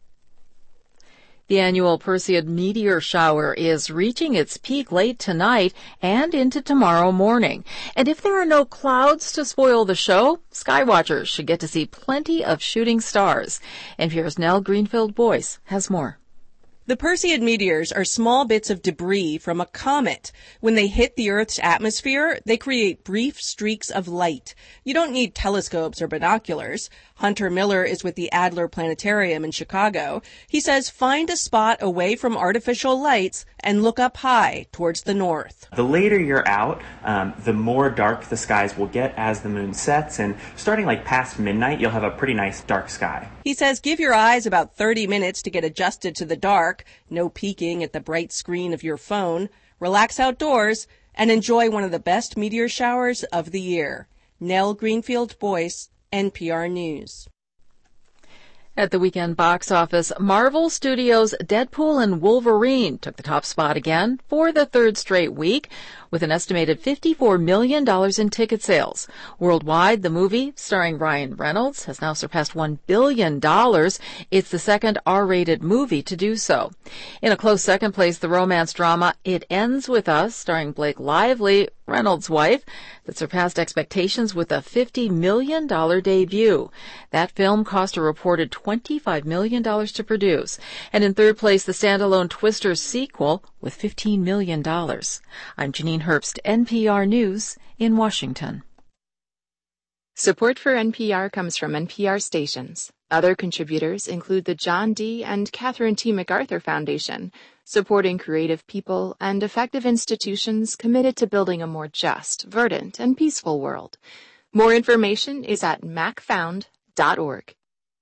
The annual Perseid meteor shower is reaching its peak late tonight and into tomorrow morning. And if there are no clouds to spoil the show, skywatchers should get to see plenty of shooting stars. N P R's Nell Greenfield-Boyce has more. The Perseid meteors are small bits of debris from a comet. When they hit the Earth's atmosphere, they create brief streaks of light. You don't need telescopes or binoculars. Hunter Miller is with the Adler Planetarium in Chicago. He says find a spot away from artificial lights and look up high towards the north. The later you're out, um, the more dark the skies will get as the moon sets, and starting like past midnight, you'll have a pretty nice dark sky. He says give your eyes about thirty minutes to get adjusted to the dark, no peeking at the bright screen of your phone, relax outdoors, and enjoy one of the best meteor showers of the year. Nell Greenfield-Boyce, N P R News. At the weekend box office, Marvel Studios' Deadpool and Wolverine took the top spot again for the third straight week, with an estimated fifty-four million dollars in ticket sales. Worldwide, the movie, starring Ryan Reynolds, has now surpassed one billion dollars. It's the second R-rated movie to do so. In a close second place, the romance drama It Ends With Us, starring Blake Lively, Reynolds' wife, that surpassed expectations with a fifty million dollars debut. That film cost a reported twenty-five million dollars to produce. And in third place, the standalone Twister sequel with fifteen million dollars. I'm Janine Herbst, N P R News in Washington. Support for N P R comes from N P R stations. Other contributors include the John D. and Catherine T. MacArthur Foundation, supporting creative people and effective institutions committed to building a more just, verdant, and peaceful world. More information is at mac found dot org.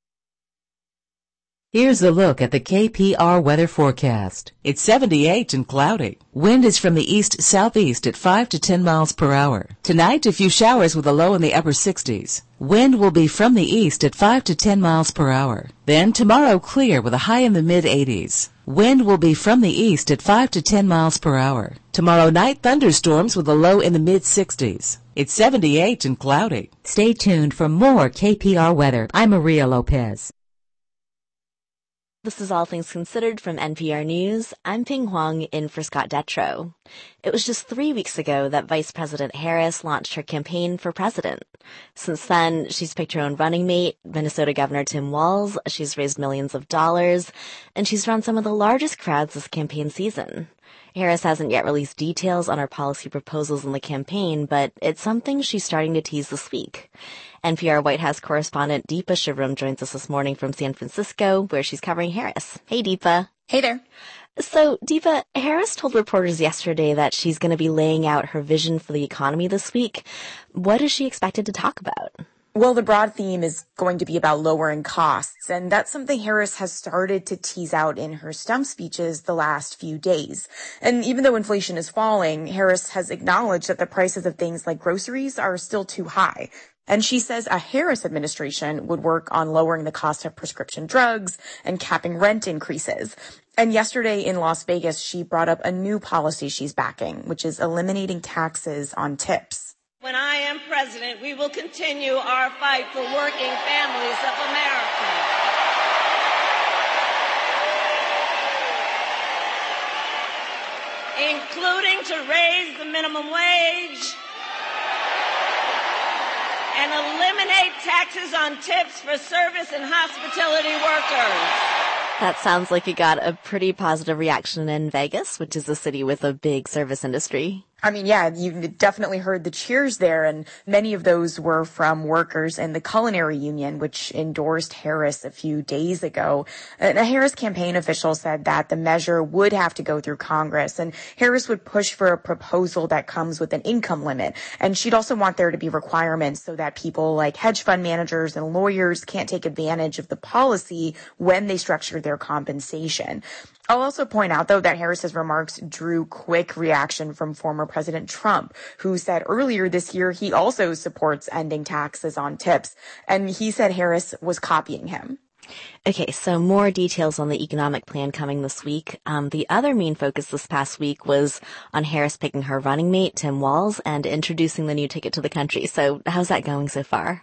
Here's a look at the K P R weather forecast. It's seventy-eight and cloudy. Wind is from the east-southeast at five to ten miles per hour. Tonight, a few showers with a low in the upper sixties. Wind will be from the east at five to ten miles per hour. Then tomorrow, clear with a high in the mid-eighties. Wind will be from the east at five to ten miles per hour. Tomorrow night, thunderstorms with a low in the mid-sixties. It's seventy-eight and cloudy. Stay tuned for more K P R weather. I'm Maria Lopez. This is All Things Considered from N P R News. I'm Ping Huang in for Scott Detrow. It was just three weeks ago that Vice President Harris launched her campaign for president. Since then, she's picked her own running mate, Minnesota Governor Tim Walz. She's raised millions of dollars, and she's drawn some of the largest crowds this campaign season. Harris hasn't yet released details on her policy proposals in the campaign, but it's something she's starting to tease this week. N P R White House correspondent Deepa Shivram joins us this morning from San Francisco, where she's covering Harris. Hey, Deepa. Hey there. So, Deepa, Harris told reporters yesterday that she's going to be laying out her vision for the economy this week. What is she expected to talk about? Well, the broad theme is going to be about lowering costs, and that's something Harris has started to tease out in her stump speeches the last few days. And even though inflation is falling, Harris has acknowledged that the prices of things like groceries are still too high. And she says a Harris administration would work on lowering the cost of prescription drugs and capping rent increases. And yesterday in Las Vegas, she brought up a new policy she's backing, which is eliminating taxes on tips. When I am president, we will continue our fight for working families of America. Including to raise the minimum wage and eliminate taxes on tips for service and hospitality workers. That sounds like you got a pretty positive reaction in Vegas, which is a city with a big service industry. I mean, yeah, you definitely heard the cheers there, and many of those were from workers in the Culinary Union, which endorsed Harris a few days ago. And a Harris campaign official said that the measure would have to go through Congress, and Harris would push for a proposal that comes with an income limit. And she'd also want there to be requirements so that people like hedge fund managers and lawyers can't take advantage of the policy when they structure their compensation. I'll also point out, though, that Harris's remarks drew quick reaction from former President Trump, who said earlier this year he also supports ending taxes on tips, and he said Harris was copying him. Okay, so more details on the economic plan coming this week. Um, the other main focus this past week was on Harris picking her running mate, Tim Walz, and introducing the new ticket to the country. So how's that going so far?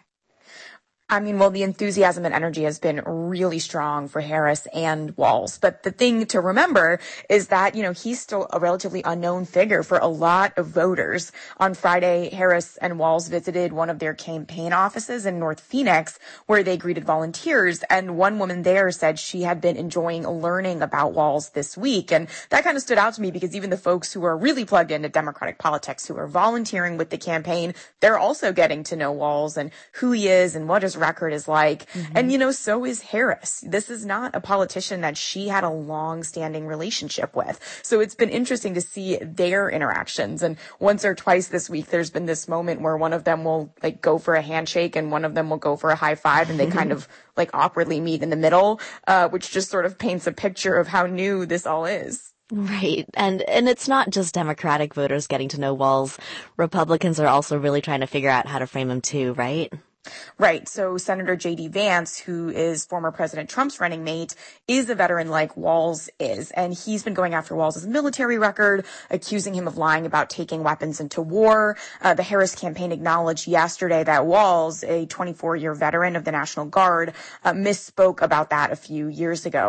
I mean, well, the enthusiasm and energy has been really strong for Harris and Walz. But the thing to remember is that, you know, he's still a relatively unknown figure for a lot of voters. On Friday, Harris and Walz visited one of their campaign offices in North Phoenix, where they greeted volunteers. And one woman there said she had been enjoying learning about Walz this week. And that kind of stood out to me because even the folks who are really plugged into Democratic politics, who are volunteering with the campaign, they're also getting to know Walz and who he is and what his record is like. Mm-hmm. And, you know, so is Harris. This is not a politician that she had a long-standing relationship with. So it's been interesting to see their interactions. And once or twice this week, there's been this moment where one of them will like go for a handshake and one of them will go for a high five, and they kind of like awkwardly meet in the middle, uh, which just sort of paints a picture of how new this all is. Right. And and it's not just Democratic voters getting to know Walz. Republicans are also really trying to figure out how to frame him too, right? Right. So Senator J D Vance, who is former President Trump's running mate, is a veteran like Walz is. And he's been going after Walz's military record, accusing him of lying about taking weapons into war. Uh, the Harris campaign acknowledged yesterday that Walz, a twenty-four year veteran of the National Guard, uh, misspoke about that a few years ago.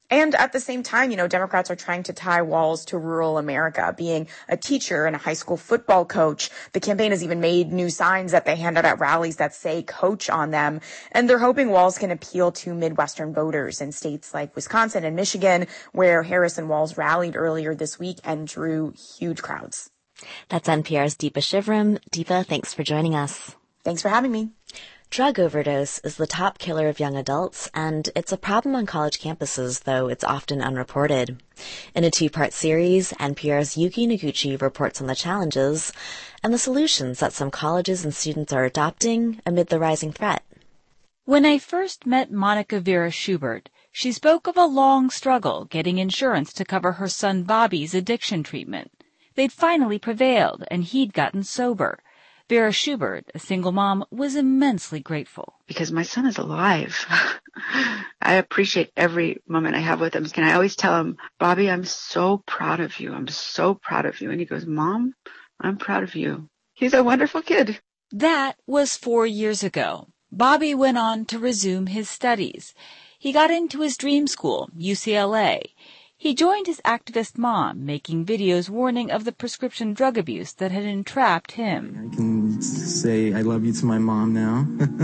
And at the same time, you know, Democrats are trying to tie Walz to rural America, being a teacher and a high school football coach. The campaign has even made new signs that they hand out at rallies that say coach on them. And they're hoping Walz can appeal to Midwestern voters in states like Wisconsin and Michigan, where Harris and Walz rallied earlier this week and drew huge crowds. That's N P R's Deepa Shivram. Deepa, thanks for joining us. Thanks for having me. Drug overdose is the top killer of young adults, and it's a problem on college campuses, though it's often unreported. In a two-part series, N P R's Yuki Noguchi reports on the challenges and the solutions that some colleges and students are adopting amid the rising threat. When I first met Monica Vera Schubert, she spoke of a long struggle getting insurance to cover her son Bobby's addiction treatment. They'd finally prevailed, and he'd gotten sober. Vera Schubert, a single mom, was immensely grateful. Because my son is alive. I appreciate every moment I have with him. And I always tell him, Bobby, I'm so proud of you. I'm so proud of you. And he goes, Mom, I'm proud of you. He's a wonderful kid. That was four years ago. Bobby went on to resume his studies. He got into his dream school, U C L A. He joined his activist mom, making videos warning of the prescription drug abuse that had entrapped him. I can say I love you to my mom now.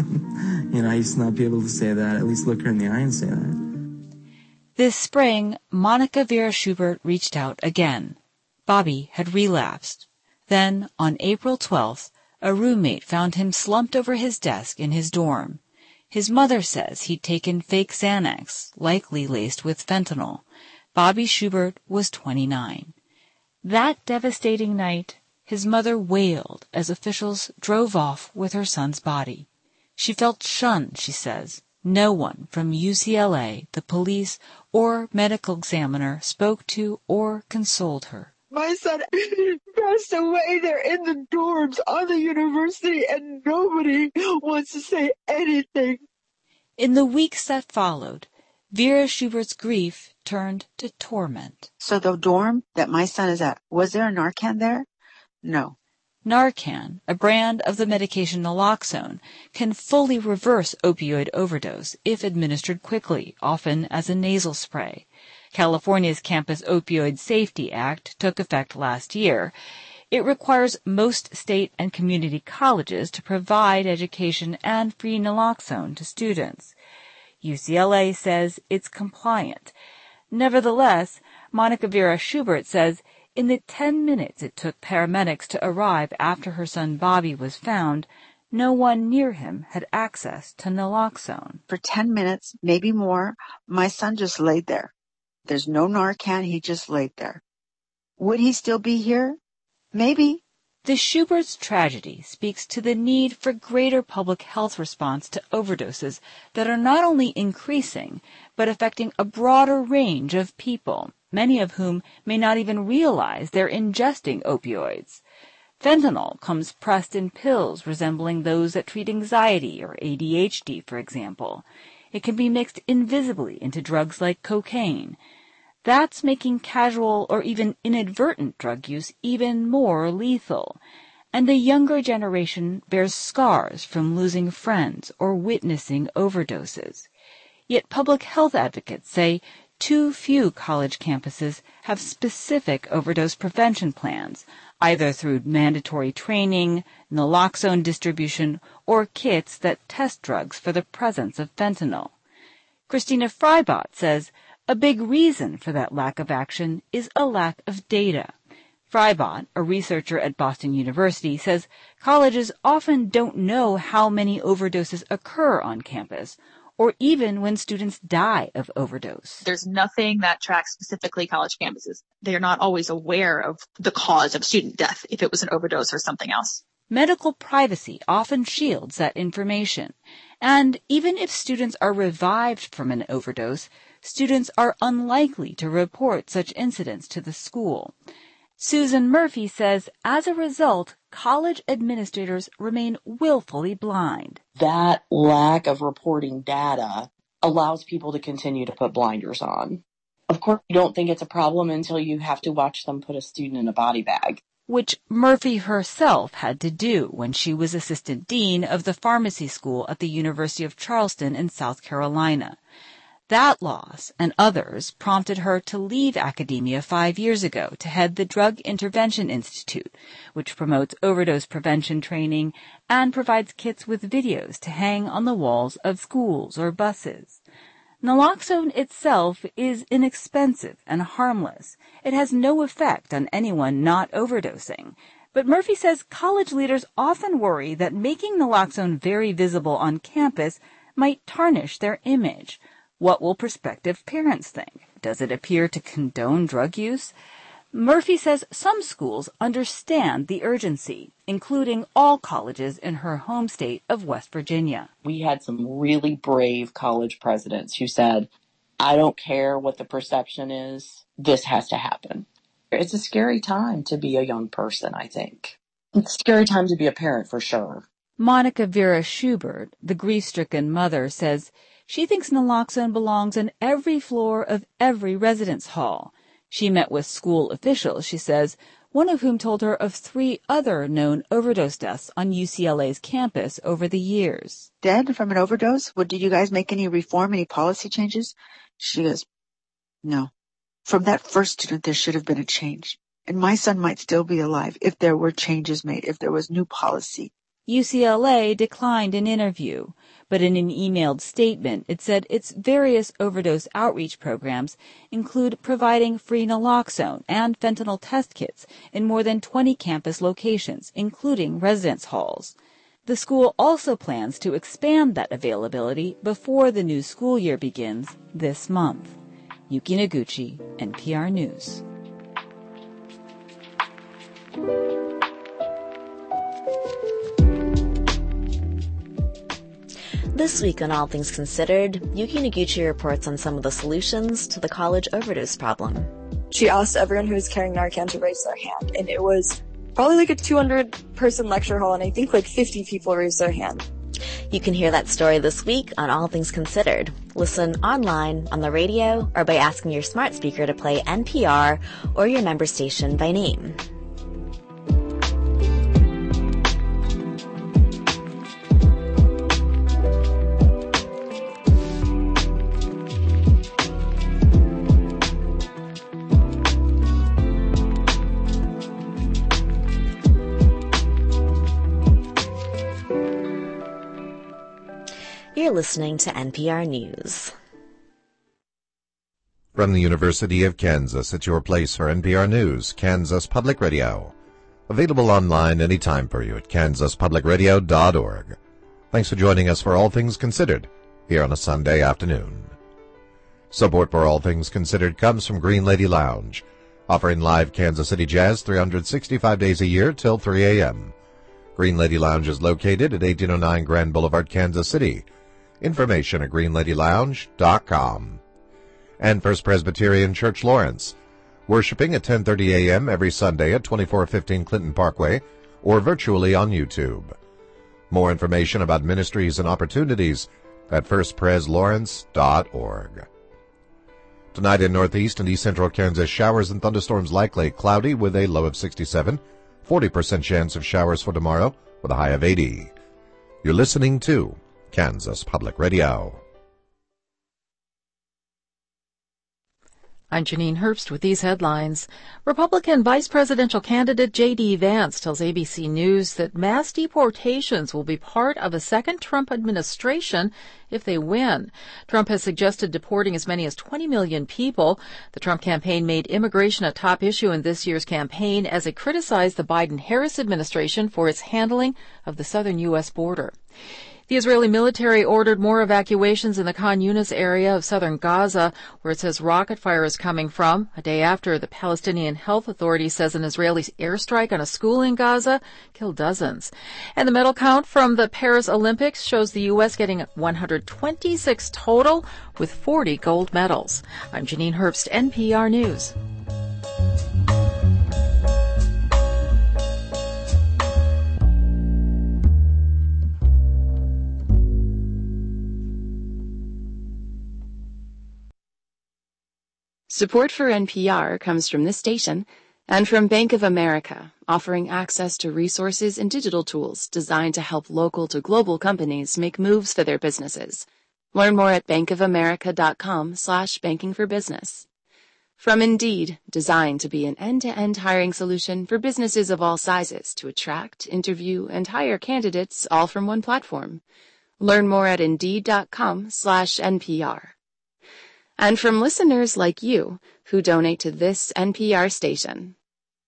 You know, I used to not be able to say that. At least look her in the eye and say that. This spring, Monica Vera Schubert reached out again. Bobby had relapsed. Then, on April twelfth, a roommate found him slumped over his desk in his dorm. His mother says he'd taken fake Xanax, likely laced with fentanyl. Bobby Schubert was twenty-nine. That devastating night, his mother wailed as officials drove off with her son's body. She felt shunned, she says. No one from U C L A, the police, or medical examiner spoke to or consoled her. My son passed away there in the dorms on the university, and nobody wants to say anything. In the weeks that followed, Vera Schubert's grief turned to torment. So the dorm that my son is at, was there a Narcan there? No. Narcan, a brand of the medication naloxone, can fully reverse opioid overdose if administered quickly, often as a nasal spray. California's Campus Opioid Safety Act took effect last year. It requires most state and community colleges to provide education and free naloxone to students. U C L A says it's compliant. Nevertheless, Monica Vera Schubert says in the ten minutes it took paramedics to arrive after her son Bobby was found, no one near him had access to naloxone. For ten minutes, maybe more, my son just laid there. There's no Narcan, he just laid there. Would he still be here? Maybe. The Schubert's tragedy speaks to the need for greater public health response to overdoses that are not only increasing, but affecting a broader range of people, many of whom may not even realize they're ingesting opioids. Fentanyl comes pressed in pills resembling those that treat anxiety or A D H D, for example. It can be mixed invisibly into drugs like cocaine. That's making casual or even inadvertent drug use even more lethal. And the younger generation bears scars from losing friends or witnessing overdoses. Yet public health advocates say too few college campuses have specific overdose prevention plans, either through mandatory training, naloxone distribution, or kits that test drugs for the presence of fentanyl. Christina Freibot says a big reason for that lack of action is a lack of data. Freibot, a researcher at Boston University, says colleges often don't know how many overdoses occur on campus, or even when students die of overdose. There's nothing that tracks specifically college campuses. They are not always aware of the cause of student death, if it was an overdose or something else. Medical privacy often shields that information. And even if students are revived from an overdose, students are unlikely to report such incidents to the school. Susan Murphy says, as a result, college administrators remain willfully blind. That lack of reporting data allows people to continue to put blinders on. Of course, you don't think it's a problem until you have to watch them put a student in a body bag. Which Murphy herself had to do when she was assistant dean of the pharmacy school at the University of Charleston in South Carolina. That loss and others prompted her to leave academia five years ago to head the Drug Intervention Institute, which promotes overdose prevention training and provides kits with videos to hang on the walls of schools or buses. Naloxone itself is inexpensive and harmless. It has no effect on anyone not overdosing. But Murphy says college leaders often worry that making naloxone very visible on campus might tarnish their image. What will prospective parents think? Does it appear to condone drug use? Murphy says some schools understand the urgency, including all colleges in her home state of West Virginia. We had some really brave college presidents who said, I don't care what the perception is, this has to happen. It's a scary time to be a young person, I think. It's a scary time to be a parent, for sure. Monica Vera Schubert, the grief-stricken mother, says she thinks naloxone belongs on every floor of every residence hall. She met with school officials, she says, one of whom told her of three other known overdose deaths on U C L A's campus over the years. Dead from an overdose? Well, did you guys make any reform, any policy changes? She goes, no. From that first student, there should have been a change. And my son might still be alive if there were changes made, if there was new policy. U C L A declined an interview, but in an emailed statement, it said its various overdose outreach programs include providing free naloxone and fentanyl test kits in more than twenty campus locations, including residence halls. The school also plans to expand that availability before the new school year begins this month. Yuki Noguchi, N P R News. This week on All Things Considered, Yuki Noguchi reports on some of the solutions to the college overdose problem. She asked everyone who was carrying Narcan to raise their hand, and it was probably like a two hundred person lecture hall, and I think like fifty people raised their hand. You can hear that story this week on All Things Considered. Listen online, on the radio, or by asking your smart speaker to play N P R or your member station by name. You're listening to N P R News. From the University of Kansas, it's your place for N P R News, Kansas Public Radio. Available online anytime for you at kansas public radio dot org. Thanks for joining us for All Things Considered here on a Sunday afternoon. Support for All Things Considered comes from Green Lady Lounge, offering live Kansas City jazz three hundred sixty-five days a year till three a.m. Green Lady Lounge is located at eighteen oh nine Grand Boulevard, Kansas City. Information at green lady lounge dot com. And First Presbyterian Church Lawrence, worshiping at ten thirty a.m. every Sunday at twenty-four fifteen Clinton Parkway or virtually on YouTube. More information about ministries and opportunities at first pres lawrence dot org. Tonight in northeast and east central Kansas, showers and thunderstorms likely, cloudy with a low of sixty-seven, forty percent chance of showers for tomorrow with a high of eighty. You're listening to Kansas Public Radio. I'm Janine Herbst with these headlines. Republican Vice Presidential candidate J D. Vance tells A B C News that mass deportations will be part of a second Trump administration if they win. Trump has suggested deporting as many as twenty million people. The Trump campaign made immigration a top issue in this year's campaign as it criticized the Biden-Harris administration for its handling of the southern U S border. The Israeli military ordered more evacuations in the Khan Yunis area of southern Gaza, where it says rocket fire is coming from, a day after the Palestinian Health Authority says an Israeli airstrike on a school in Gaza killed dozens. And the medal count from the Paris Olympics shows the U S getting one hundred twenty-six total, with forty gold medals. I'm Janine Herbst, N P R News. Support for N P R comes from this station and from Bank of America, offering access to resources and digital tools designed to help local to global companies make moves for their businesses. Learn more at bankofamerica.com slash banking for business. From Indeed, designed to be an end-to-end hiring solution for businesses of all sizes to attract, interview, and hire candidates all from one platform. Learn more at Indeed.com slash NPR. And from listeners like you who donate to this N P R station.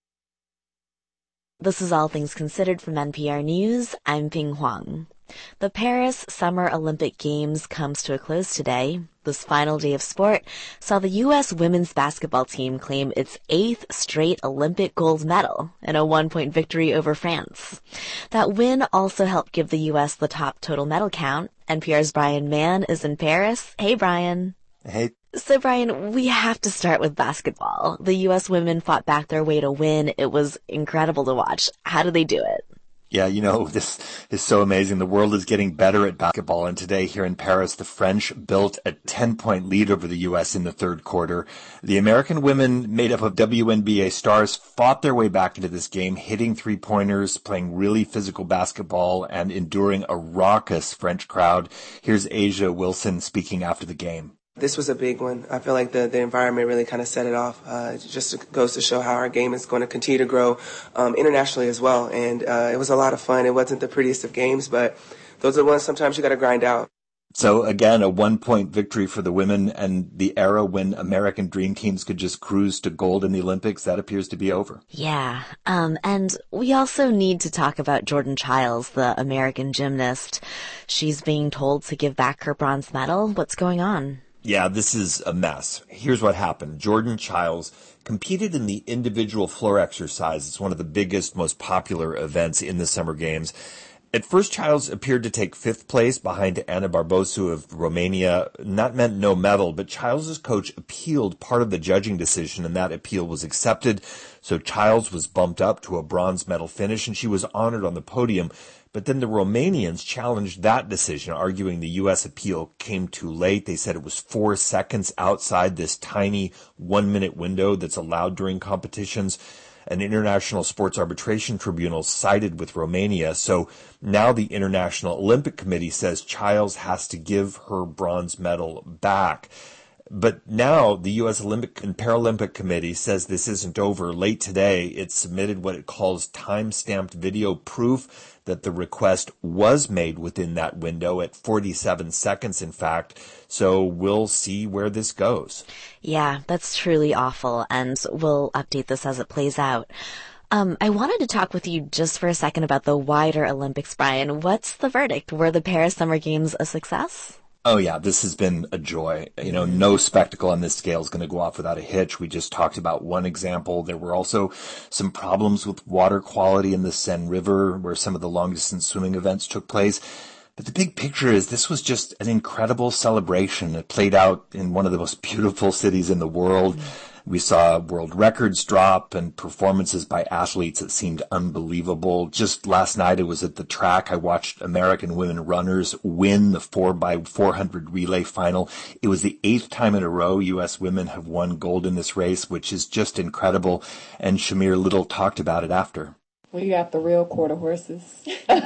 This is All Things Considered from N P R News. I'm Ping Huang. The Paris Summer Olympic Games comes to a close today. This final day of sport saw the U S women's basketball team claim its eighth straight Olympic gold medal in a one-point victory over France. That win also helped give the U S the top total medal count. N P R's Brian Mann is in Paris. Hey, Brian. Hey. So, Brian, we have to start with basketball. The U S women fought back their way to win. It was incredible to watch. How did they do it? Yeah, you know, this is so amazing. The world is getting better at basketball. And today here in Paris, the French built a ten-point lead over the U S in the third quarter. The American women, made up of W N B A stars, fought their way back into this game, hitting three-pointers, playing really physical basketball, and enduring a raucous French crowd. Here's Asia Wilson speaking after the game. This was a big one. I feel like the, the environment really kind of set it off. Uh, it just goes to show how our game is going to continue to grow um, internationally as well. And uh, it was a lot of fun. It wasn't the prettiest of games, but those are the ones sometimes you got to grind out. So again, a one-point victory for the women, and the era when American dream teams could just cruise to gold in the Olympics, that appears to be over. Yeah, um, and we also need to talk about Jordan Chiles, the American gymnast. She's being told to give back her bronze medal. What's going on? Yeah, this is a mess. Here's what happened. Jordan Chiles competed in the individual floor exercise. It's one of the biggest, most popular events in the Summer Games. At first, Chiles appeared to take fifth place behind Ana Barbosu of Romania. And that meant no medal, but Chiles' coach appealed part of the judging decision, and that appeal was accepted. So Chiles was bumped up to a bronze medal finish, and she was honored on the podium. But then the Romanians challenged that decision, arguing the U S appeal came too late. They said it was four seconds outside this tiny one-minute window that's allowed during competitions. An international sports arbitration tribunal sided with Romania. So now the International Olympic Committee says Chiles has to give her bronze medal back. But now the U S Olympic and Paralympic Committee says this isn't over. Late today, it submitted what it calls time-stamped video proof that the request was made within that window at forty-seven seconds, in fact. So we'll see where this goes. Yeah, that's truly awful, and we'll update this as it plays out. Um, I wanted to talk with you just for a second about the wider Olympics, Brian. What's the verdict? Were the Paris Summer Games a success? Oh, yeah, this has been a joy. You know, no spectacle on this scale is going to go off without a hitch. We just talked about one example. There were also some problems with water quality in the Seine River, where some of the long-distance swimming events took place. But the big picture is this was just an incredible celebration. It played out in one of the most beautiful cities in the world. We saw world records drop and performances by athletes that seemed unbelievable. Just last night, it was at the track. I watched American women runners win the four by four hundred relay final. It was the eighth time in a row U S women have won gold in this race, which is just incredible. And Shamir Little talked about it after. We got the real quarter horses.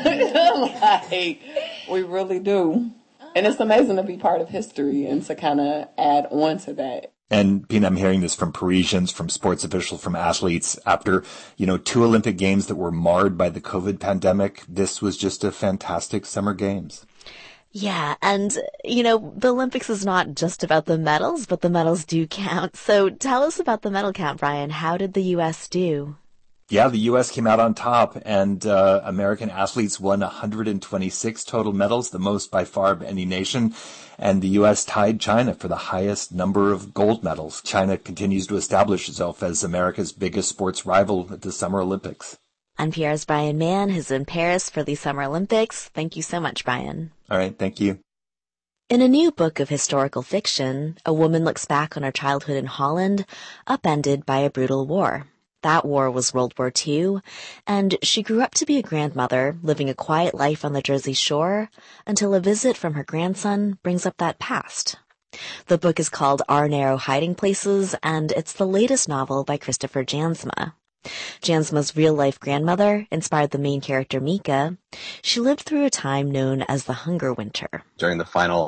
Like, we really do. And it's amazing to be part of history and to kind of add on to that. And, Pina, I'm hearing this from Parisians, from sports officials, from athletes. After, you know, two Olympic Games that were marred by the COVID pandemic, this was just a fantastic Summer Games. Yeah, and, you know, the Olympics is not just about the medals, but the medals do count. So tell us about the medal count, Brian. How did the U S do? Yeah, the U S came out on top, and uh, American athletes won one hundred twenty-six total medals, the most by far of any nation. And the U S tied China for the highest number of gold medals. China continues to establish itself as America's biggest sports rival at the Summer Olympics. N P R's Brian Mann is in Paris for the Summer Olympics. Thank you so much, Brian. All right, thank you. In a new book of historical fiction, a woman looks back on her childhood in Holland, upended by a brutal war. That war was World War Two, and she grew up to be a grandmother, living a quiet life on the Jersey Shore, until a visit from her grandson brings up that past. The book is called Our Narrow Hiding Places, and it's the latest novel by Christopher Jansma. Jansma's real-life grandmother inspired the main character, Mika. She lived through a time known as the Hunger Winter. During the final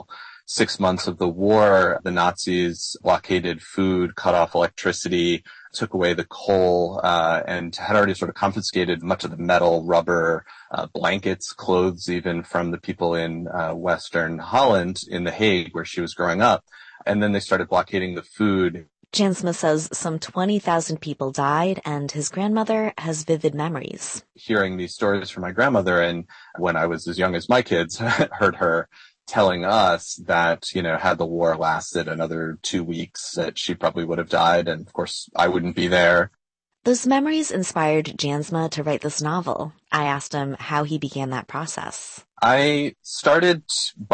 six months of the war, the Nazis blockaded food, cut off electricity, took away the coal, uh, and had already sort of confiscated much of the metal, rubber, uh, blankets, clothes even from the people in uh, Western Holland in The Hague where she was growing up. And then they started blockading the food. Jansma says some twenty thousand people died, and his grandmother has vivid memories. Hearing these stories from my grandmother, and when I was as young as my kids, heard her telling us that, you know, had the war lasted another two weeks, that she probably would have died. And of course, I wouldn't be there. Those memories inspired Jansma to write this novel. I asked him how he began that process. I started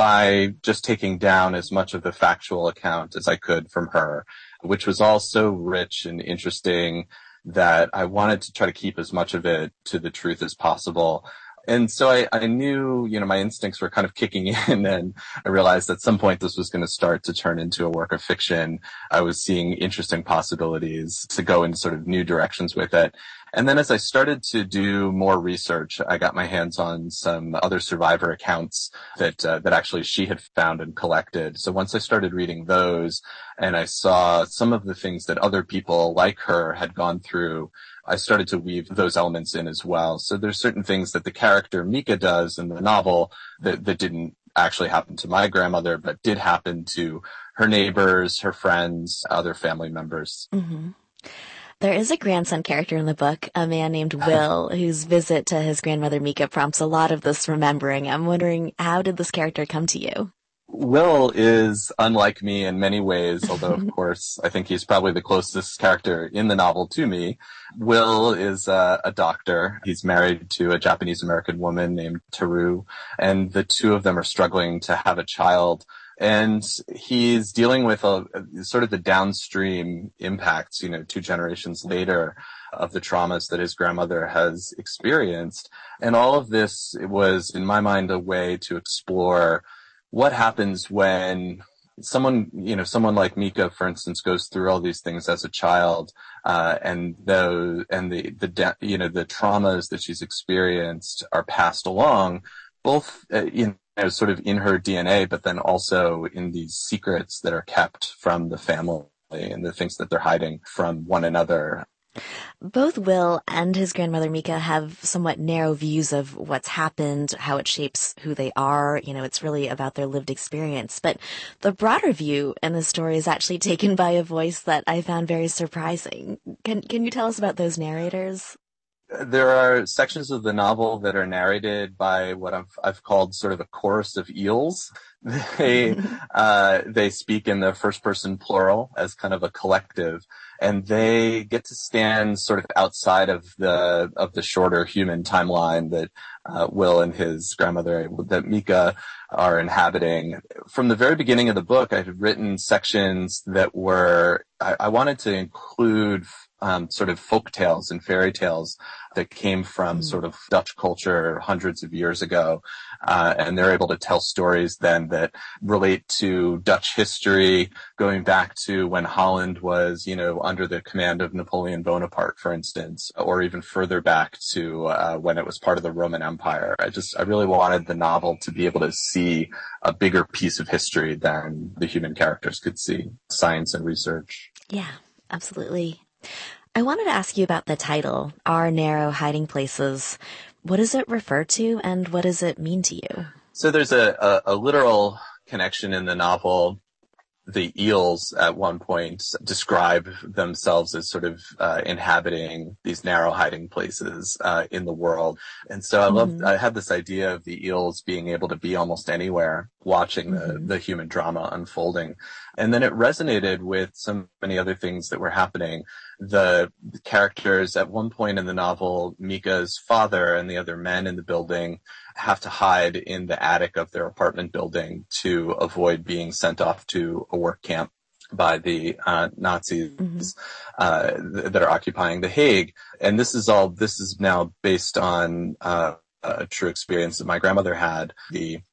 by just taking down as much of the factual account as I could from her, which was all so rich and interesting that I wanted to try to keep as much of it to the truth as possible. And so I, I knew, you know, my instincts were kind of kicking in, and I realized at some point this was going to start to turn into a work of fiction. I was seeing interesting possibilities to go in sort of new directions with it. And then as I started to do more research, I got my hands on some other survivor accounts that uh, that actually she had found and collected. So once I started reading those and I saw some of the things that other people like her had gone through, I started to weave those elements in as well. So there's certain things that the character Mika does in the novel that, that didn't actually happen to my grandmother, but did happen to her neighbors, her friends, other family members. Mm-hmm. There is a grandson character in the book, a man named Will, whose visit to his grandmother Mika prompts a lot of this remembering. I'm wondering, how did this character come to you? Will is unlike me in many ways, although of course I think he's probably the closest character in the novel to me. Will is uh, a doctor. He's married to a Japanese-American woman named Teru, and the two of them are struggling to have a child. And he's dealing with a, sort of the downstream impacts, you know, two generations later of the traumas that his grandmother has experienced. And all of this was, in my mind, a way to explore what happens when someone, you know, someone like Mika, for instance, goes through all these things as a child, uh, and the, and the, the, you know, the traumas that she's experienced are passed along, both, uh, you know, sort of in her D N A, but then also in these secrets that are kept from the family and the things that they're hiding from one another. Both Will and his grandmother Mika have somewhat narrow views of what's happened, how it shapes who they are. You know, it's really about their lived experience. But the broader view in the story is actually taken by a voice that I found very surprising. Can can you tell us about those narrators? There are sections of the novel that are narrated by what I've, I've called sort of a chorus of eels. They, uh, they speak in the first person plural as kind of a collective, and they get to stand sort of outside of the, of the shorter human timeline that, uh, Will and his grandmother, that Mika are inhabiting. From the very beginning of the book, I had written sections that were, I, I wanted to include Um, sort of folk tales and fairy tales that came from mm. sort of Dutch culture hundreds of years ago. Uh, and they're able to tell stories then that relate to Dutch history, going back to when Holland was, you know, under the command of Napoleon Bonaparte, for instance, or even further back to uh, when it was part of the Roman Empire. I just, I really wanted the novel to be able to see a bigger piece of history than the human characters could see, science and research. Yeah, absolutely. I wanted to ask you about the title, Our Narrow Hiding Places. What does it refer to, and what does it mean to you? So there's a, a, a literal connection in the novel. The eels at one point describe themselves as sort of uh, inhabiting these narrow hiding places uh, in the world. And so I love, mm-hmm. I had this idea of the eels being able to be almost anywhere, watching the, mm-hmm. the human drama unfolding. And then it resonated with so many other things that were happening. The characters at one point in the novel, Mika's father and the other men in the building have to hide in the attic of their apartment building to avoid being sent off to a work camp by the uh, Nazis mm-hmm. uh, th- that are occupying The Hague. And this is all, this is now based on uh, a true experience that my grandmother had. The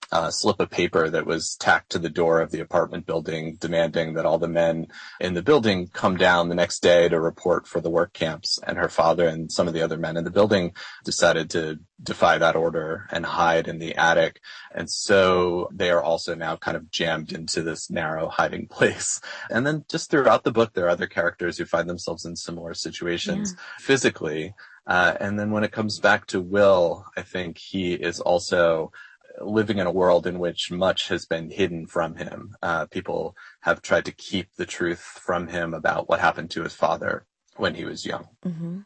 uh, slip of paper that was tacked to the door of the apartment building, demanding that all the men in the building come down the next day to report for the work camps. And her father and some of the other men in the building decided to defy that order and hide in the attic. And so they are also now kind of jammed into this narrow hiding place. And then just throughout the book, there are other characters who find themselves in similar situations yeah. physically. Uh, and then when it comes back to Will, I think he is also living in a world in which much has been hidden from him. Uh, people have tried to keep the truth from him about what happened to his father when he was young. Mm-hmm.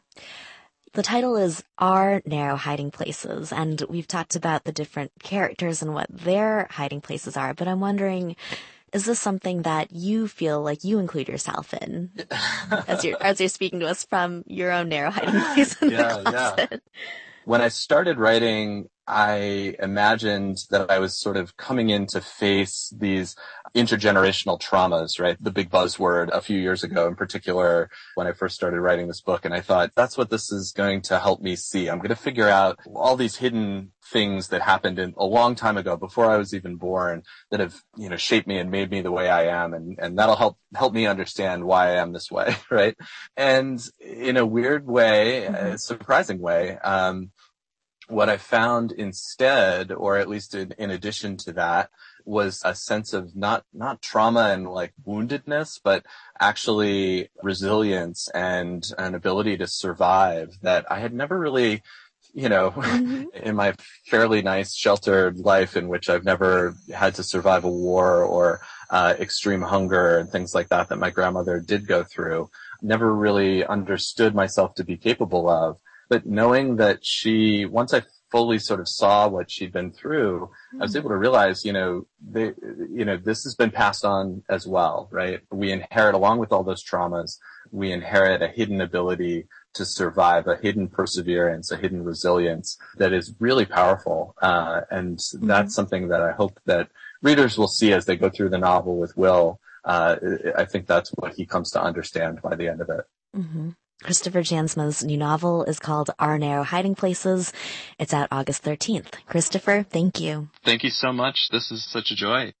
The title is Our Narrow Hiding Places, and we've talked about the different characters and what their hiding places are, but I'm wondering, is this something that you feel like you include yourself in as you're, as you're speaking to us from your own narrow hiding place in yeah, the closet? Yeah. When I started writing, I imagined that I was sort of coming in to face these intergenerational traumas, right? The big buzzword a few years ago in particular when I first started writing this book. And I thought, that's what this is going to help me see. I'm going to figure out all these hidden things that happened in a long time ago before I was even born that have, you know, shaped me and made me the way I am. And, and that'll help, help me understand why I am this way, right? And in a weird way, mm-hmm. a surprising way, um, what I found instead, or at least in, in addition to that, was a sense of not, not trauma and like woundedness, but actually resilience and an ability to survive that I had never really, you know, mm-hmm. in my fairly nice sheltered life in which I've never had to survive a war or uh, extreme hunger and things like that that my grandmother did go through, never really understood myself to be capable of. But knowing that she, once I fully sort of saw what she'd been through, mm-hmm. I was able to realize, you know, they, you know, this has been passed on as well, right? We inherit, along with all those traumas, we inherit a hidden ability to survive, a hidden perseverance, a hidden resilience that is really powerful. Uh, and mm-hmm. that's something that I hope that readers will see as they go through the novel with Will. Uh, I think that's what he comes to understand by the end of it. Mm-hmm. Christopher Jansma's new novel is called Our Narrow Hiding Places. It's out August thirteenth. Christopher, thank you. Thank you so much. This is such a joy.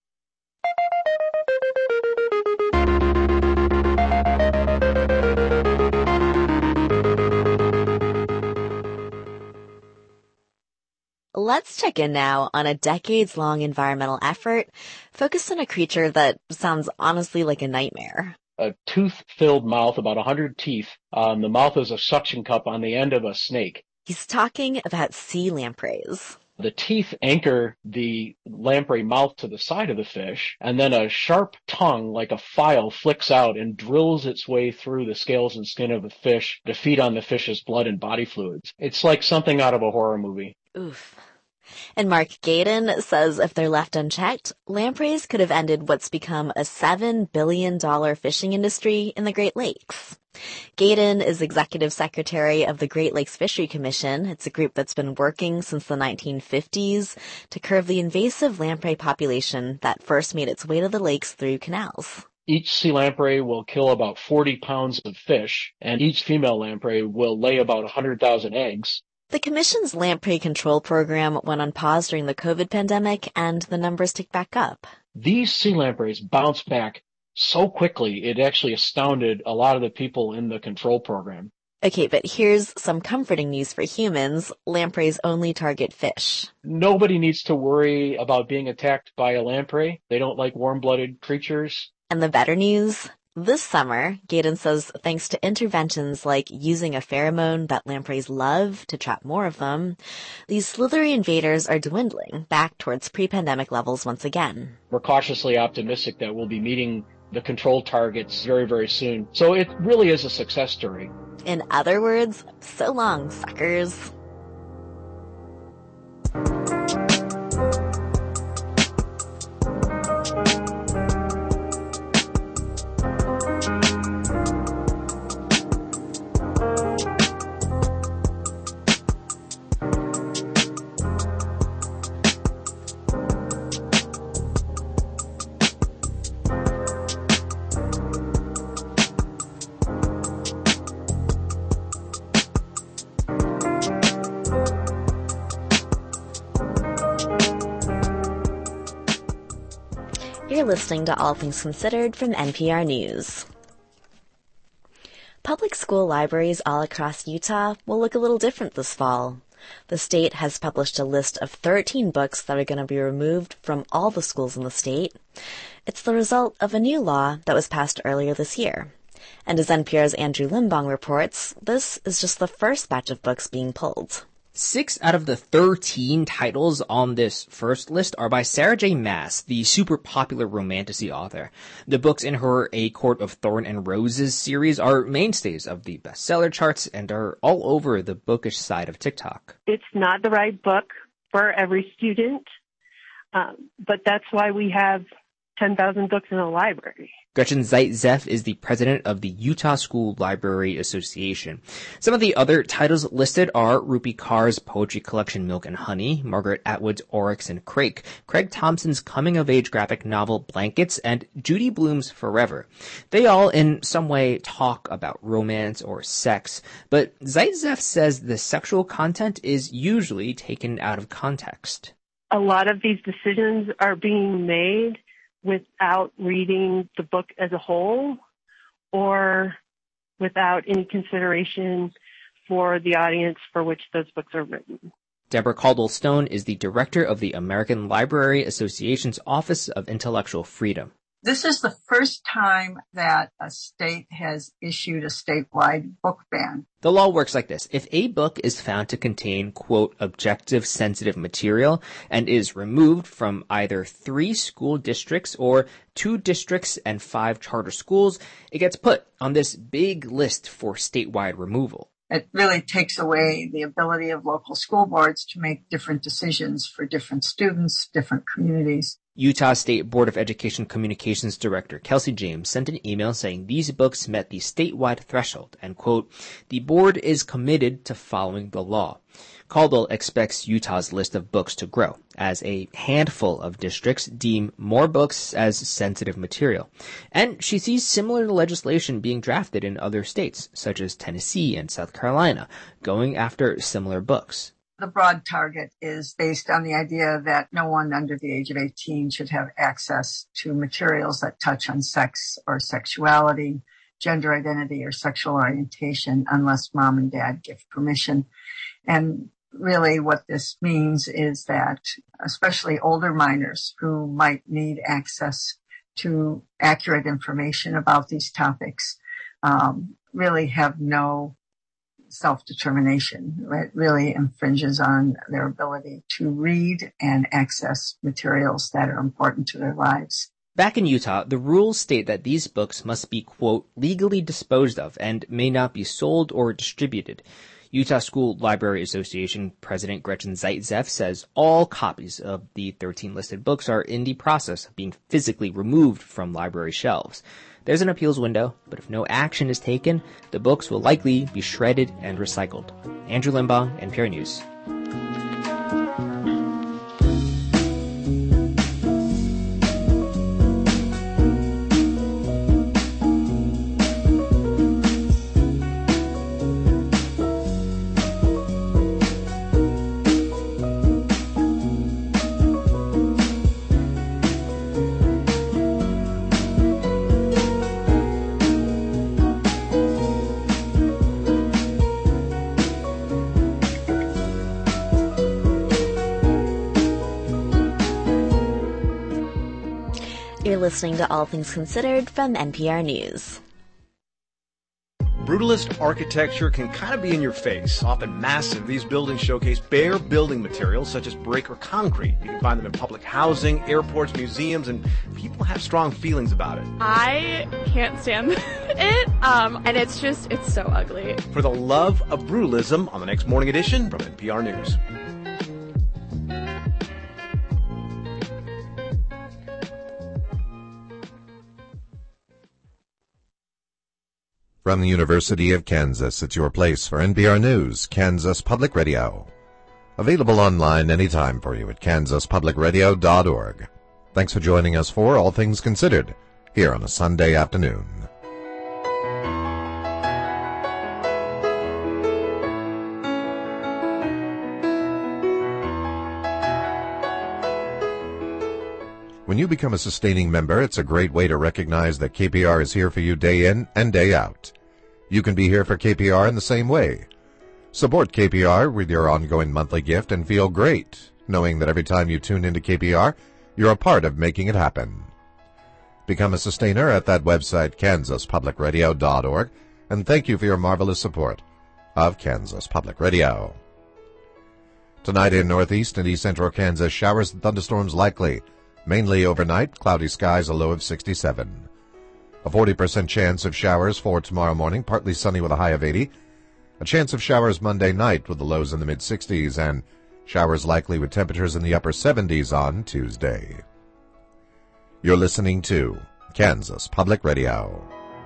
Let's check in now on a decades-long environmental effort focused on a creature that sounds honestly like a nightmare. A tooth-filled mouth, about one hundred teeth. Um, the mouth is a suction cup on the end of a snake. He's talking about sea lampreys. The teeth anchor the lamprey mouth to the side of the fish, and then a sharp tongue, like a file, flicks out and drills its way through the scales and skin of the fish to feed on the fish's blood and body fluids. It's like something out of a horror movie. Oof. And Mark Gaydon says if they're left unchecked, lampreys could have ended what's become a seven billion dollars fishing industry in the Great Lakes. Gaydon is executive secretary of the Great Lakes Fishery Commission. It's a group that's been working since the nineteen fifties to curb the invasive lamprey population that first made its way to the lakes through canals. Each sea lamprey will kill about forty pounds of fish, and each female lamprey will lay about one hundred thousand eggs. The Commission's lamprey control program went on pause during the COVID pandemic, and the numbers ticked back up. These sea lampreys bounced back so quickly, it actually astounded a lot of the people in the control program. Okay, but here's some comforting news for humans. Lampreys only target fish. Nobody needs to worry about being attacked by a lamprey. They don't like warm-blooded creatures. And the better news? This summer, Gaydon says thanks to interventions like using a pheromone that lampreys love to trap more of them, these slithery invaders are dwindling back towards pre-pandemic levels once again. We're cautiously optimistic that we'll be meeting the control targets very, very soon. So it really is a success story. In other words, so long, suckers. You're listening to All Things Considered from N P R News. Public school libraries all across Utah will look a little different this fall. The state has published a list of thirteen books that are going to be removed from all the schools in the state. It's the result of a new law that was passed earlier this year. And as N P R's Andrew Limbong reports, this is just the first batch of books being pulled. Six out of the thirteen titles on this first list are by Sarah J. Maas, the super popular romantasy author. The books in her A Court of Thorn and Roses series are mainstays of the bestseller charts and are all over the bookish side of TikTok. It's not the right book for every student, um, but that's why we have ten thousand books in a library. Gretchen Zaitzeff is the president of the Utah School Library Association. Some of the other titles listed are Rupi Kaur's poetry collection Milk and Honey, Margaret Atwood's Oryx and Crake, Craig Thompson's coming-of-age graphic novel Blankets, and Judy Blume's Forever. They all in some way talk about romance or sex, but Zaitzeff says the sexual content is usually taken out of context. A lot of these decisions are being made without reading the book as a whole or without any consideration for the audience for which those books are written. Deborah Caldwell-Stone is the director of the American Library Association's Office of Intellectual Freedom. This is the first time that a state has issued a statewide book ban. The law works like this. If a book is found to contain, quote, objective sensitive material and is removed from either three school districts or two districts and five charter schools, it gets put on this big list for statewide removal. It really takes away the ability of local school boards to make different decisions for different students, different communities. Utah State Board of Education Communications Director Kelsey James sent an email saying these books met the statewide threshold and, quote, the board is committed to following the law. Caldwell expects Utah's list of books to grow, as a handful of districts deem more books as sensitive material. And she sees similar legislation being drafted in other states, such as Tennessee and South Carolina, going after similar books. The broad target is based on the idea that no one under the age of eighteen should have access to materials that touch on sex or sexuality, gender identity, or sexual orientation unless mom and dad give permission. And really what this means is that especially older minors who might need access to accurate information about these topics um, really have no self-determination. It really infringes on their ability to read and access materials that are important to their lives. Back in Utah, the rules state that these books must be, quote, legally disposed of and may not be sold or distributed. Utah School Library Association President Gretchen Zaitzeff says all copies of the thirteen listed books are in the process of being physically removed from library shelves. There's an appeals window, but if no action is taken, the books will likely be shredded and recycled. Andrew Limbong, N P R News. You're listening to All Things Considered from N P R News. Brutalist architecture can kind of be in your face. Often massive, these buildings showcase bare building materials such as brick or concrete. You can find them in public housing, airports, museums, and people have strong feelings about it. I can't stand it, um, and it's just, it's so ugly. For the love of brutalism on the next Morning Edition from N P R News. From the University of Kansas, it's your place for N P R News, Kansas Public Radio. Available online anytime for you at kansas public radio dot org. Thanks for joining us for All Things Considered, here on a Sunday afternoon. When you become a sustaining member, it's a great way to recognize that K P R is here for you day in and day out. You can be here for K P R in the same way. Support K P R with your ongoing monthly gift and feel great, knowing that every time you tune into K P R, you're a part of making it happen. Become a sustainer at that website, kansas public radio dot org, and thank you for your marvelous support of Kansas Public Radio. Tonight in northeast and east central Kansas, showers and thunderstorms likely. Mainly overnight, cloudy skies, a low of sixty-seven. A forty percent chance of showers for tomorrow morning, partly sunny with a high of eighty. A chance of showers Monday night with the lows in the mid-sixties, and showers likely with temperatures in the upper seventies on Tuesday. You're listening to Kansas Public Radio.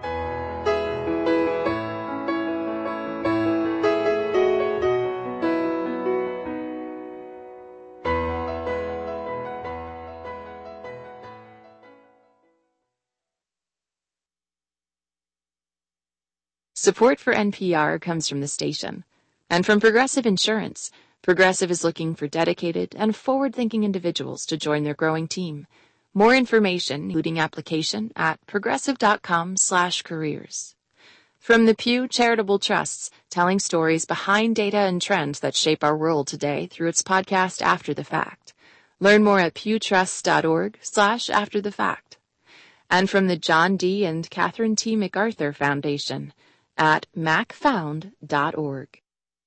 Support for N P R comes from the station and from Progressive Insurance. Progressive is looking for dedicated and forward-thinking individuals to join their growing team. More information, including application, at progressive.com slash careers. From the Pew Charitable Trusts, telling stories behind data and trends that shape our world today through its podcast After the Fact. Learn more at pewtrusts.org slash after the fact. And from the John D. and Catherine T. MacArthur Foundation at mac found dot org.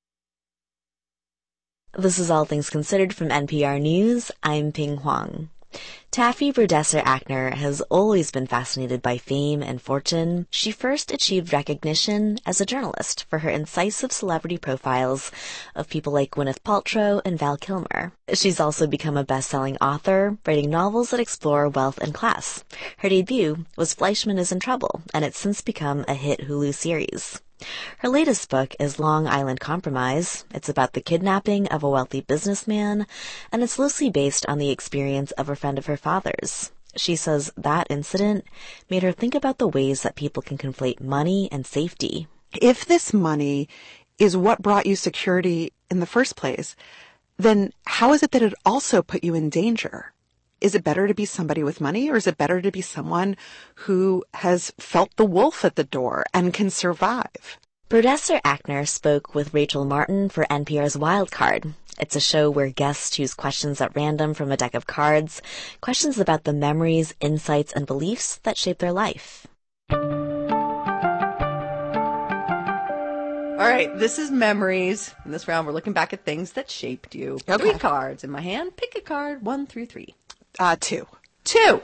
This is All Things Considered from N P R News. I'm Ping Huang. Taffy Burdesser-Akner has always been fascinated by fame and fortune. She first achieved recognition as a journalist for her incisive celebrity profiles of people like Gwyneth Paltrow and Val Kilmer. She's also become a best-selling author, writing novels that explore wealth and class. Her debut was Fleischman is in Trouble, and it's since become a hit Hulu series. Her latest book is Long Island Compromise. It's about the kidnapping of a wealthy businessman, and it's loosely based on the experience of a friend of her father's. She says that incident made her think about the ways that people can conflate money and safety. If this money is what brought you security in the first place, then how is it that it also put you in danger? Is it better to be somebody with money, or is it better to be someone who has felt the wolf at the door and can survive? Burdesser-Akner spoke with Rachel Martin for N P R's Wildcard. It's a show where guests choose questions at random from a deck of cards, questions about the memories, insights, and beliefs that shape their life. All right, this is memories. In this round, we're looking back at things that shaped you. Okay. Three cards in my hand. Pick a card, one through three. Uh, two. Two.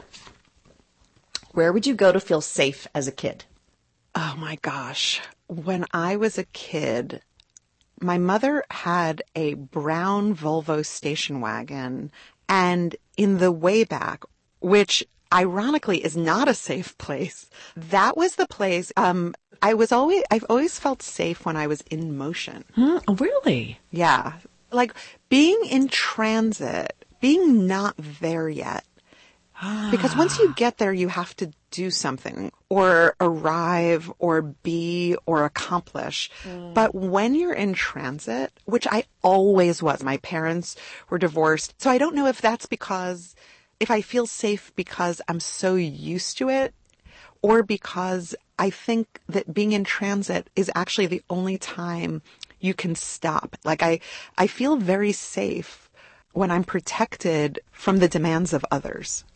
Where would you go to feel safe as a kid? Oh my gosh. When I was a kid, my mother had a brown Volvo station wagon, and in the way back, which ironically is not a safe place, that was the place, um, I was always, I've always felt safe when I was in motion. Hmm, really? Yeah. Like being in transit, being not there yet. Because once you get there, you have to do something or arrive or be or accomplish. Mm. But when you're in transit, which I always was, my parents were divorced. So I don't know if that's because, if I feel safe because I'm so used to it, or because I think that being in transit is actually the only time you can stop. Like I, I feel very safe when I'm protected from the demands of others.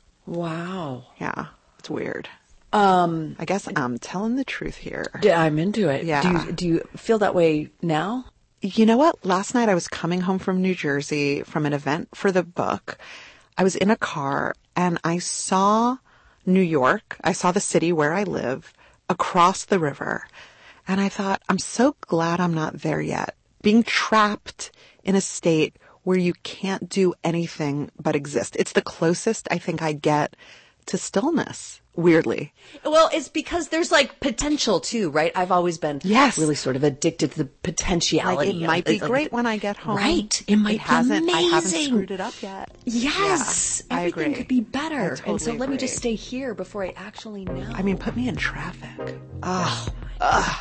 Wow. Yeah, it's weird. Um, I guess I'm telling the truth here. Yeah, I'm into it. Yeah. Do you, do you feel that way now? You know what? Last night I was coming home from New Jersey from an event for the book. I was in a car and I saw New York. I saw the city where I live across the river. And I thought, I'm so glad I'm not there yet. Being trapped in a state where you can't do anything but exist. It's the closest I think I get to stillness, weirdly. Well, it's because there's like potential too, right? I've always been yes. really sort of addicted to the potentiality. Like it might be great when I get home. Right. It might it be hasn't, amazing. I haven't screwed it up yet. Yes. Yeah, Everything I agree. could be better. I totally and so let agree. me just stay here before I actually know. I mean, put me in traffic. Oh, Ugh.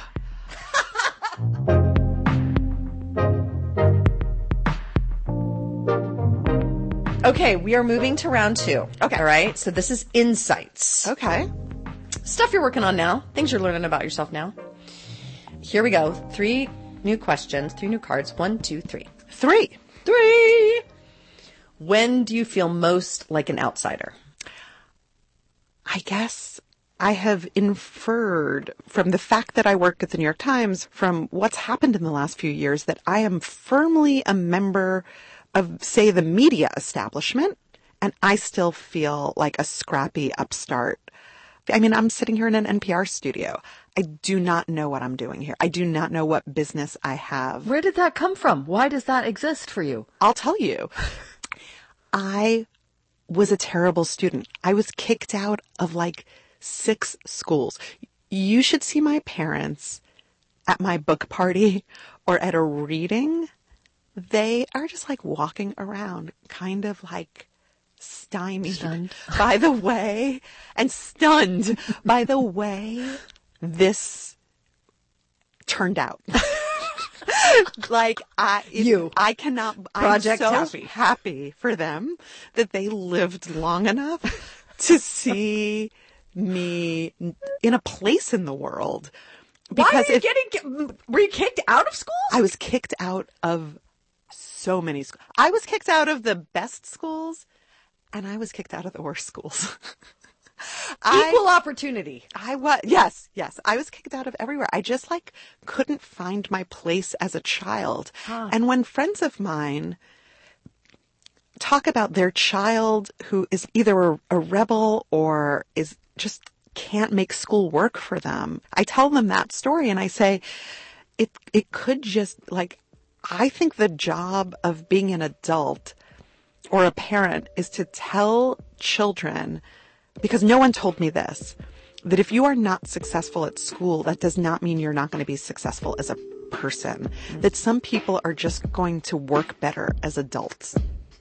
Okay, we are moving to round two. Okay. All right, so this is insights. Okay. Stuff you're working on now, things you're learning about yourself now. Here we go. Three new questions, three new cards. One, two, three. Three. Three. When do you feel most like an outsider? I guess I have inferred from the fact that I work at the New York Times, from what's happened in the last few years, that I am firmly a member of, say, the media establishment, and I still feel like a scrappy upstart. I mean, I'm sitting here in an N P R studio. I do not know what I'm doing here. I do not know what business I have. Where did that come from? Why does that exist for you? I'll tell you. I was a terrible student. I was kicked out of like six schools. You should see my parents at my book party or at a reading. They are just like walking around, kind of like stymied stunned. by the way, and stunned by the way this turned out. Like I, you, I cannot. Project I'm so Taffy. happy for them that they lived long enough to see me in a place in the world. Because Why are you if, getting? Were you kicked out of schools? I was kicked out of so many schools. I was kicked out of the best schools, and I was kicked out of the worst schools. Equal I, opportunity. I was, yes, yes. I was kicked out of everywhere. I just like couldn't find my place as a child. Huh. And when friends of mine talk about their child who is either a, a rebel or is just can't make school work for them, I tell them that story and I say, it, it could just like, I think the job of being an adult or a parent is to tell children, because no one told me this, that if you are not successful at school, that does not mean you're not going to be successful as a person. Mm. That some people are just going to work better as adults.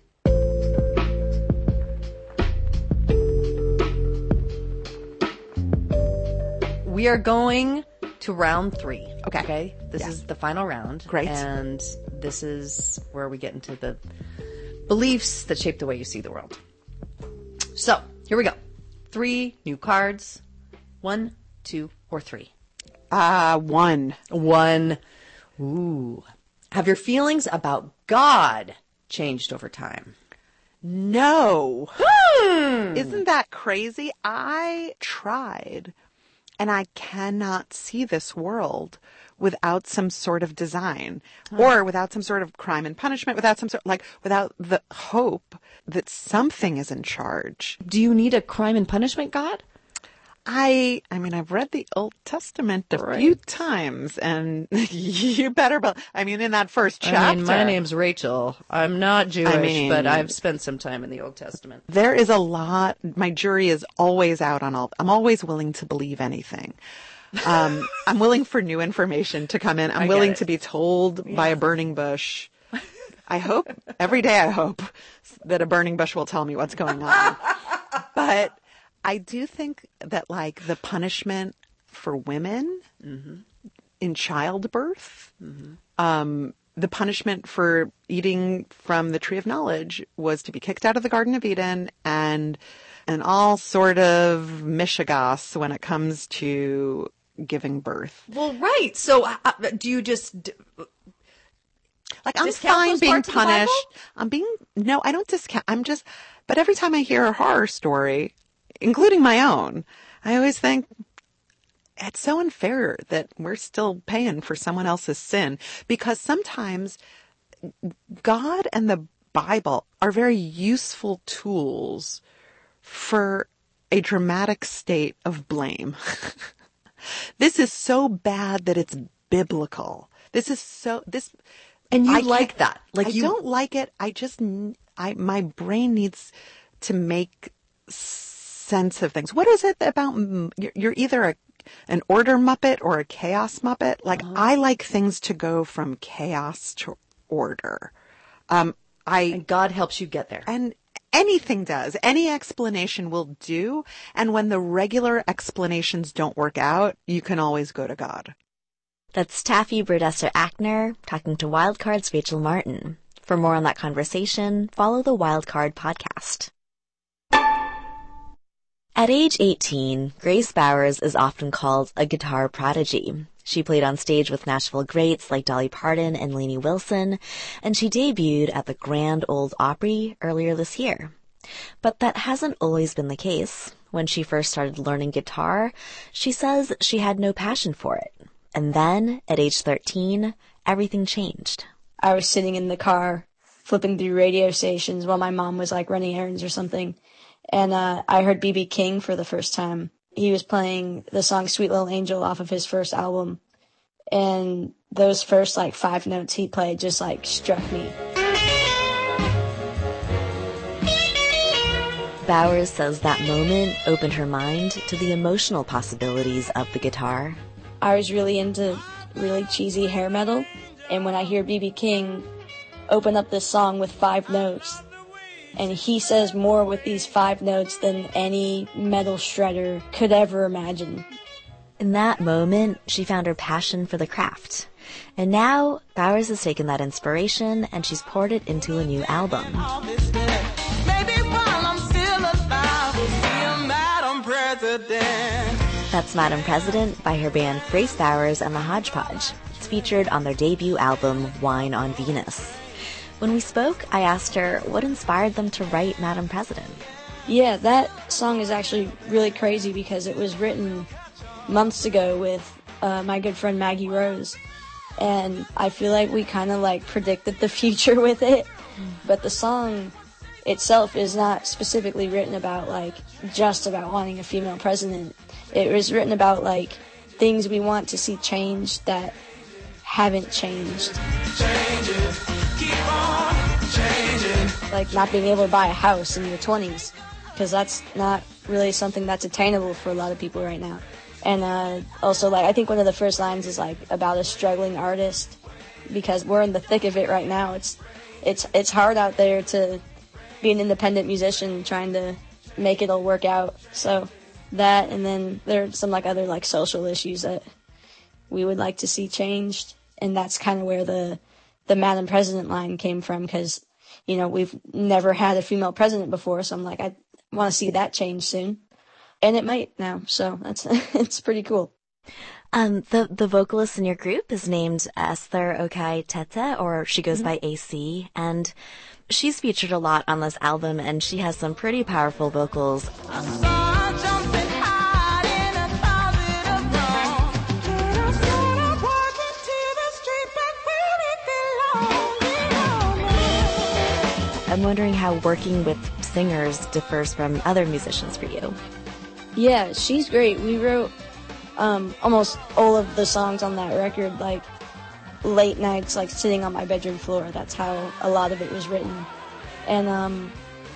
We are going to round three. Okay. Okay. This yeah. is the final round. Great. And this is where we get into the beliefs that shape the way you see the world. So, here we go. Three new cards. One, two, or three. Uh, one. One. Ooh. Have your feelings about God changed over time? No. Hmm. Isn't that crazy? I tried, and I cannot see this world without some sort of design, huh. or without some sort of crime and punishment, without some sort, like, without the hope that something is in charge. Do you need a crime and punishment God? I, I mean, I've read the Old Testament a right. few times, and you better, be, I mean, in that first chapter. I mean, my name's Rachel. I'm not Jewish, I mean, but I've spent some time in the Old Testament. There is a lot. My jury is always out on all. I'm always willing to believe anything. Um, I'm willing for new information to come in. I'm willing to be told yeah. by a burning bush. I hope every day. I hope that a burning bush will tell me what's going on. But I do think that, like, the punishment for women mm-hmm. in childbirth, mm-hmm. um, the punishment for eating from the tree of knowledge was to be kicked out of the Garden of Eden, and and all sort of mishigas when it comes to giving birth. Well, right. So, uh, do you just d- like I'm fine being punished? I'm being no, I don't discount. I'm just, but every time I hear a horror story, including my own, I always think it's so unfair that we're still paying for someone else's sin, because sometimes God and the Bible are very useful tools for a dramatic state of blame. This is so bad that it's biblical. This is so, this, and you I like that. Like I you don't like it. I just, I, my brain needs to make sense of things. What is it about? You're either a, an order Muppet or a chaos Muppet. Like uh-huh. I like things to go from chaos to order. Um, I, and God helps you get there. And anything does. Any explanation will do. And when the regular explanations don't work out, you can always go to God. That's Taffy Burdesser Ackner talking to Wildcard's Rachel Martin. For more on that conversation, follow the Wildcard podcast. At age eighteen, Grace Bowers is often called a guitar prodigy. She played on stage with Nashville greats like Dolly Parton and Lainey Wilson, and she debuted at the Grand Ole Opry earlier this year. But that hasn't always been the case. When she first started learning guitar, she says she had no passion for it. And then, at age thirteen, everything changed. I was sitting in the car, flipping through radio stations while my mom was like running errands or something. And uh, I heard B B King for the first time. He was playing the song Sweet Little Angel off of his first album. And those first like five notes he played just like struck me. Bowers says that moment opened her mind to the emotional possibilities of the guitar. I was really into really cheesy hair metal. And when I hear B B King open up this song with five notes, and he says more with these five notes than any metal shredder could ever imagine. In that moment, she found her passion for the craft. And now, Bowers has taken that inspiration and she's poured it into a new album. That's Madam President by her band Grace Bowers and the Hodgepodge. It's featured on their debut album, Wine on Venus. When we spoke, I asked her what inspired them to write Madam President. Yeah, that song is actually really crazy because it was written months ago with uh, my good friend Maggie Rose. And I feel like we kind of like predicted the future with it. But the song itself is not specifically written about like just about wanting a female president. It was written about like things we want to see change that haven't changed. Changes. Keep on changing. Like not being able to buy a house in your twenties, because that's not really something that's attainable for a lot of people right now. And uh, also, like I think one of the first lines is like about a struggling artist, because we're in the thick of it right now. It's it's it's hard out there to be an independent musician trying to make it all work out. So that, and then there's some like other like social issues that we would like to see changed, and that's kind of where the the Madam President line came from, because, you know, we've never had a female president before, so I'm like, I want to see that change soon. And it might now, so that's it's pretty cool. Um, the, the vocalist in your group is named Esther Okai Tete, or she goes mm-hmm. by A C, and she's featured a lot on this album, and she has some pretty powerful vocals. I'm wondering how working with singers differs from other musicians for you. Yeah, she's great. We wrote um, almost all of the songs on that record, like, late nights, like, sitting on my bedroom floor. That's how a lot of it was written. And um,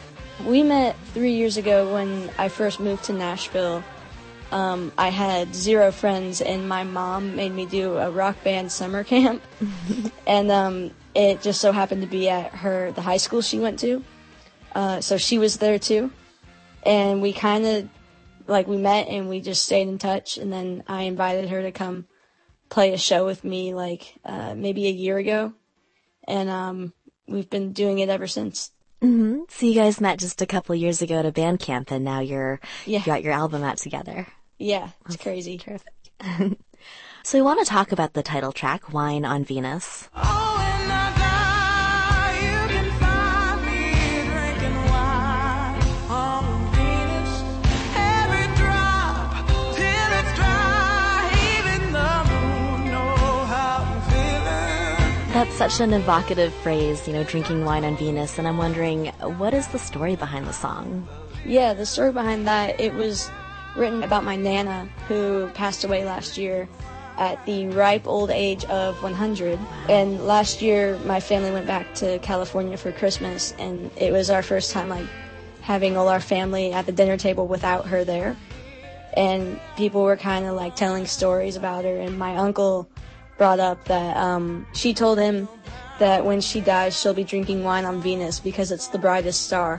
we met three years ago when I first moved to Nashville. Um, I had zero friends, and my mom made me do a rock band summer camp. and um, it just so happened to be at her the high school she went to. Uh, so she was there, too. And we kind of, like, we met, and we just stayed in touch. And then I invited her to come play a show with me, like, uh, maybe a year ago. And um, we've been doing it ever since. Mm-hmm. So you guys met just a couple years ago at a band camp, and now you're yeah. you got your album out together. Yeah, it's crazy. Terrific. So we want to talk about the title track, Wine on Venus. Oh, when I die, you can find me drinking wine on Venus. Every drop till it's dry, even the moon know how I'm feeling. That's such an evocative phrase, you know, drinking wine on Venus, and I'm wondering, what is the story behind the song? Yeah, the story behind that, it was written about my Nana, who passed away last year at the ripe old age of one hundred. And last year, my family went back to California for Christmas, and it was our first time, like, having all our family at the dinner table without her there. And people were kind of, like, telling stories about her, and my uncle brought up that um, she told him that when she dies, she'll be drinking wine on Venus because it's the brightest star.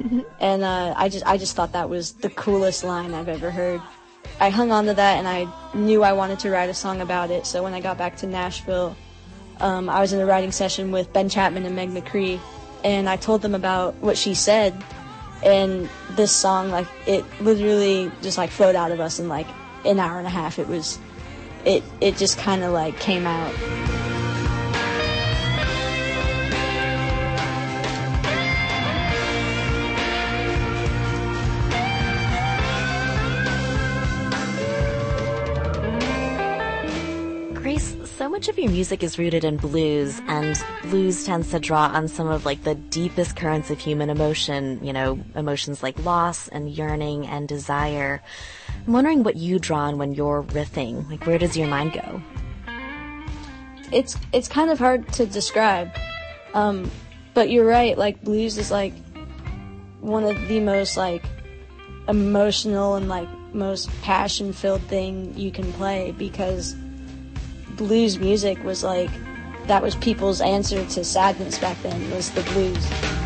and uh, I just I just thought that was the coolest line I've ever heard. I hung on to that, and I knew I wanted to write a song about it. So when I got back to Nashville, um, I was in a writing session with Ben Chapman and Meg McCree, and I told them about what she said, and this song, like, it literally just, like, flowed out of us in, like, an hour and a half. It was, it, it just kind of, like, came out. Grace, so much of your music is rooted in blues, and blues tends to draw on some of like the deepest currents of human emotion, you know, emotions like loss and yearning and desire. I'm wondering what you draw on when you're riffing. Like, where does your mind go? It's it's kind of hard to describe, um, but you're right. Like, blues is like one of the most like emotional and like most passion-filled thing you can play, because blues music was like, that was people's answer to sadness back then, was the blues.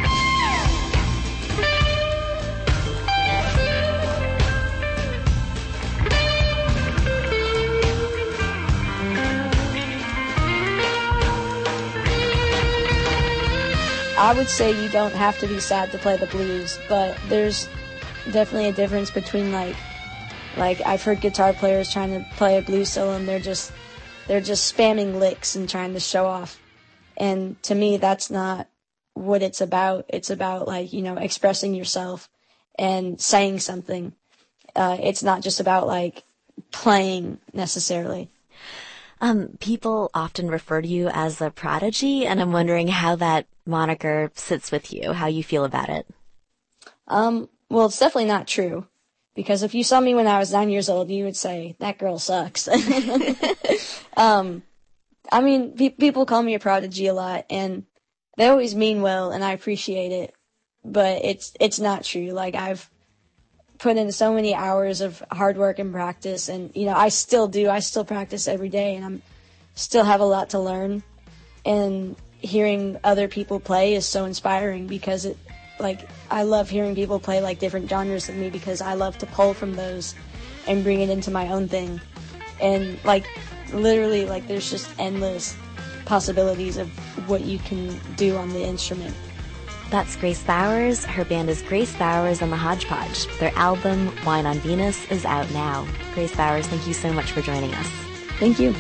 I would say you don't have to be sad to play the blues, but there's definitely a difference between like, like I've heard guitar players trying to play a blues solo and they're just They're just spamming licks and trying to show off. And to me, that's not what it's about. It's about, like, you know, expressing yourself and saying something. Uh, it's not just about, like, playing necessarily. Um, people often refer to you as a prodigy, and I'm wondering how that moniker sits with you, how you feel about it. Um, well, it's definitely not true. Because if you saw me when I was nine years old, you would say, that girl sucks. um, I mean, pe- people call me a prodigy a lot, and they always mean well, and I appreciate it. But it's it's not true. Like, I've put in so many hours of hard work and practice, and, you know, I still do. I still practice every day, and I'm still have a lot to learn. And hearing other people play is so inspiring, because it, like, I love hearing people play, like, different genres than me, because I love to pull from those and bring it into my own thing. And, like, literally, like, there's just endless possibilities of what you can do on the instrument. That's Grace Bowers. Her band is Grace Bowers and the Hodgepodge. Their album, Wine on Venus, is out now. Grace Bowers, thank you so much for joining us. Thank you.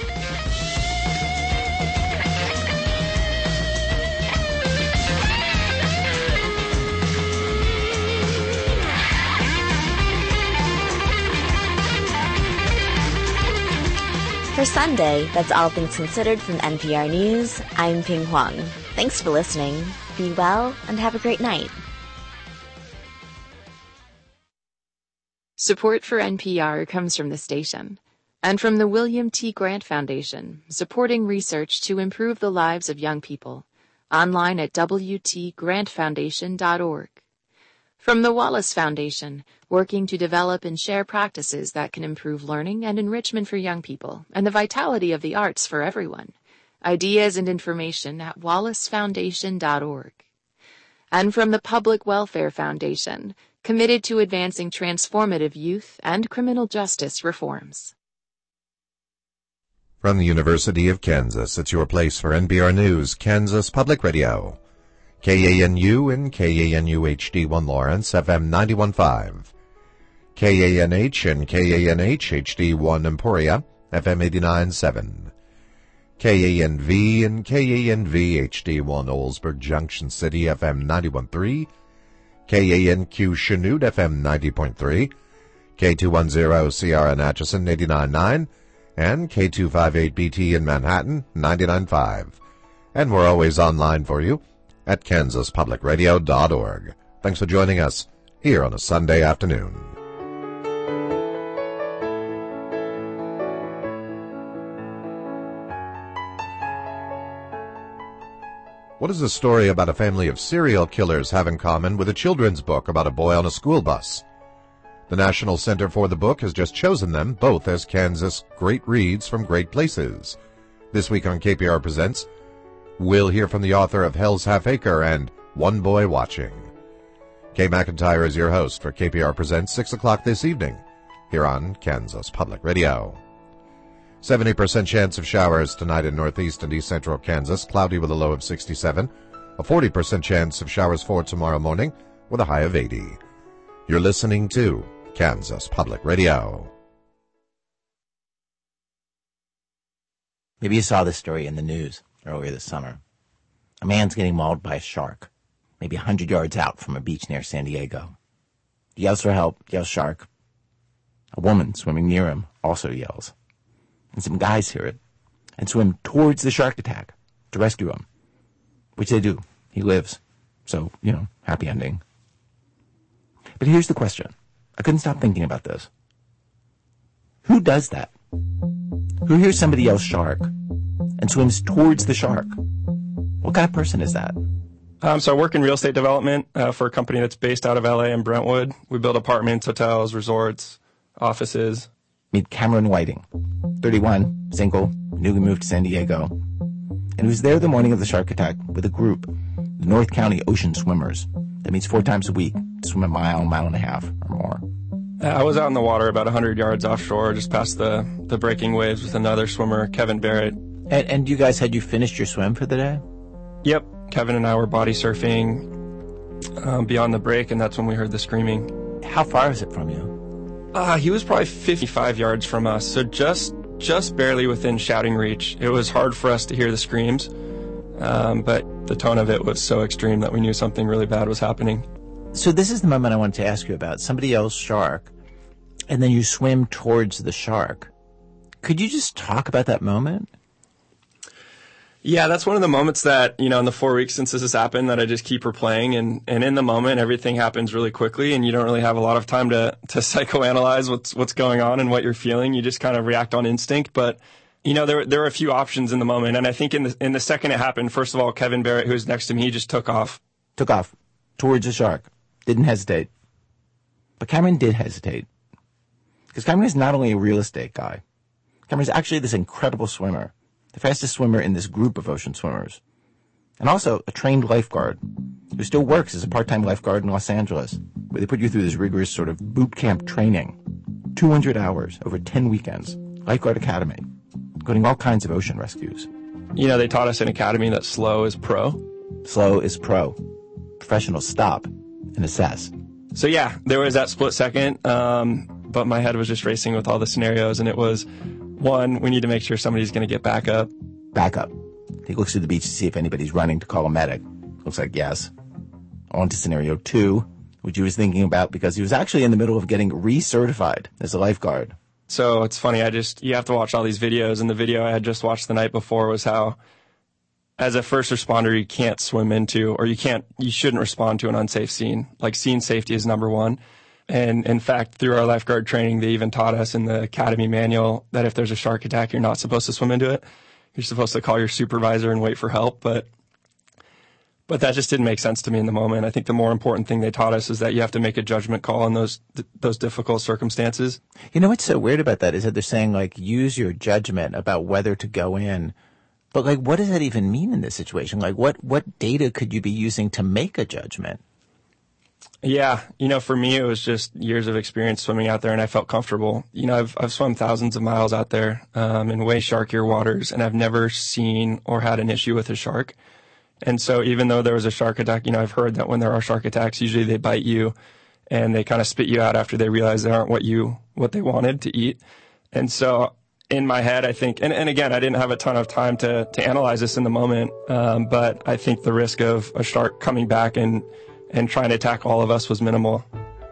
For Sunday, that's All Things Considered from N P R News. I'm Ping Huang. Thanks for listening. Be well and have a great night. Support for N P R comes from the station and from the William T. Grant Foundation, supporting research to improve the lives of young people. Online at w t grant foundation dot org. From the Wallace Foundation, working to develop and share practices that can improve learning and enrichment for young people and the vitality of the arts for everyone. Ideas and information at wallace foundation dot org. And from the Public Welfare Foundation, committed to advancing transformative youth and criminal justice reforms. From the University of Kansas, it's your place for N P R News, Kansas Public Radio. K A N U and K A N U H D one Lawrence, F M ninety-one point five. K A N H and K A N H H D one Emporia, F M eighty-nine point seven. K A N V and K A N V H D one Oldsburg Junction City, F M ninety-one point three. K A N Q Chanute, F M ninety point three. K two ten Sierra Natchison, eighty-nine point nine. And K two fifty-eight B T in Manhattan, ninety-nine point five. And we're always online for you at kansas public radio dot org. Thanks for joining us here on a Sunday afternoon. What does a story about a family of serial killers have in common with a children's book about a boy on a school bus? The National Center for the Book has just chosen them both as Kansas Great Reads from Great Places. This week on K P R Presents, we'll hear from the author of Hell's Half Acre and One Boy Watching. Kay McIntyre is your host for K P R Presents, six o'clock this evening, here on Kansas Public Radio. seventy percent chance of showers tonight in northeast and east central Kansas, cloudy with a low of sixty-seven. A forty percent chance of showers for tomorrow morning with a high of eighty. You're listening to Kansas Public Radio. Maybe you saw this story in the news earlier this summer. A man's getting mauled by a shark, maybe one hundred yards out from a beach near San Diego. He yells for help, yells shark. A woman swimming near him also yells. And some guys hear it and swim towards the shark attack to rescue him, which they do. He lives. So, you know, happy ending. But here's the question. I couldn't stop thinking about this. Who does that? Who hears somebody yell shark and swims towards the shark? What kind of person is that? Um, so I work in real estate development uh, for a company that's based out of L A and Brentwood. We build apartments, hotels, resorts, offices. Meet Cameron Whiting, thirty-one, single, newly moved to San Diego. And he was there the morning of the shark attack with a group, the North County Ocean Swimmers, that meets four times a week to swim a mile, mile and a half or more. Uh, I was out in the water about one hundred yards offshore, just past the, the breaking waves with another swimmer, Kevin Barrett. And, and you guys, had you finished your swim for the day? Yep. Kevin and I were body surfing um, beyond the break, and that's when we heard the screaming. How far is it from you? Uh, he was probably fifty-five yards from us, so just just barely within shouting reach. It was hard for us to hear the screams, um, but the tone of it was so extreme that we knew something really bad was happening. So this is the moment I wanted to ask you about. Somebody yells shark, and then you swim towards the shark. Could you just talk about that moment? Yeah, that's one of the moments that, you know, in the four weeks since this has happened that I just keep replaying. And, and in the moment, everything happens really quickly and you don't really have a lot of time to, to psychoanalyze what's, what's going on and what you're feeling. You just kind of react on instinct. But, you know, there, there were a few options in the moment. And I think in the, in the second it happened, first of all, Kevin Barrett, who was next to me, he just took off. Took off towards the shark. Didn't hesitate. But Cameron did hesitate. Because Cameron is not only a real estate guy. Cameron is actually this incredible swimmer. The fastest swimmer in this group of ocean swimmers. And also a trained lifeguard who still works as a part-time lifeguard in Los Angeles, where they put you through this rigorous sort of boot camp training. two hundred hours over ten weekends. Lifeguard Academy, including all kinds of ocean rescues. You know, they taught us in Academy that slow is pro. Slow is pro. Professionals stop and assess. So yeah, there was that split second, um, but my head was just racing with all the scenarios, and it was, one, we need to make sure somebody's going to get back up. Back up. He looks to the beach to see if anybody's running to call a medic. Looks like yes. On to scenario two, which he was thinking about because he was actually in the middle of getting recertified as a lifeguard. So it's funny, I just, you have to watch all these videos, and the video I had just watched the night before was how, as a first responder, you can't swim into, or you can't, you shouldn't respond to an unsafe scene. Like, scene safety is number one. And in fact, through our lifeguard training, they even taught us in the Academy manual that if there's a shark attack, you're not supposed to swim into it. You're supposed to call your supervisor and wait for help. But, but that just didn't make sense to me in the moment. I think the more important thing they taught us is that you have to make a judgment call in those, those difficult circumstances. You know what's so weird about that is that they're saying, like, use your judgment about whether to go in. But, like, what does that even mean in this situation? Like, what, what data could you be using to make a judgment? Yeah, you know, for me, it was just years of experience swimming out there, and I felt comfortable. You know, I've I've swum thousands of miles out there um, in way sharkier waters, and I've never seen or had an issue with a shark. And so even though there was a shark attack, you know, I've heard that when there are shark attacks, usually they bite you, and they kind of spit you out after they realize they aren't what you what they wanted to eat. And so in my head, I think, and, and again, I didn't have a ton of time to to analyze this in the moment, um, but I think the risk of a shark coming back and and trying to attack all of us was minimal.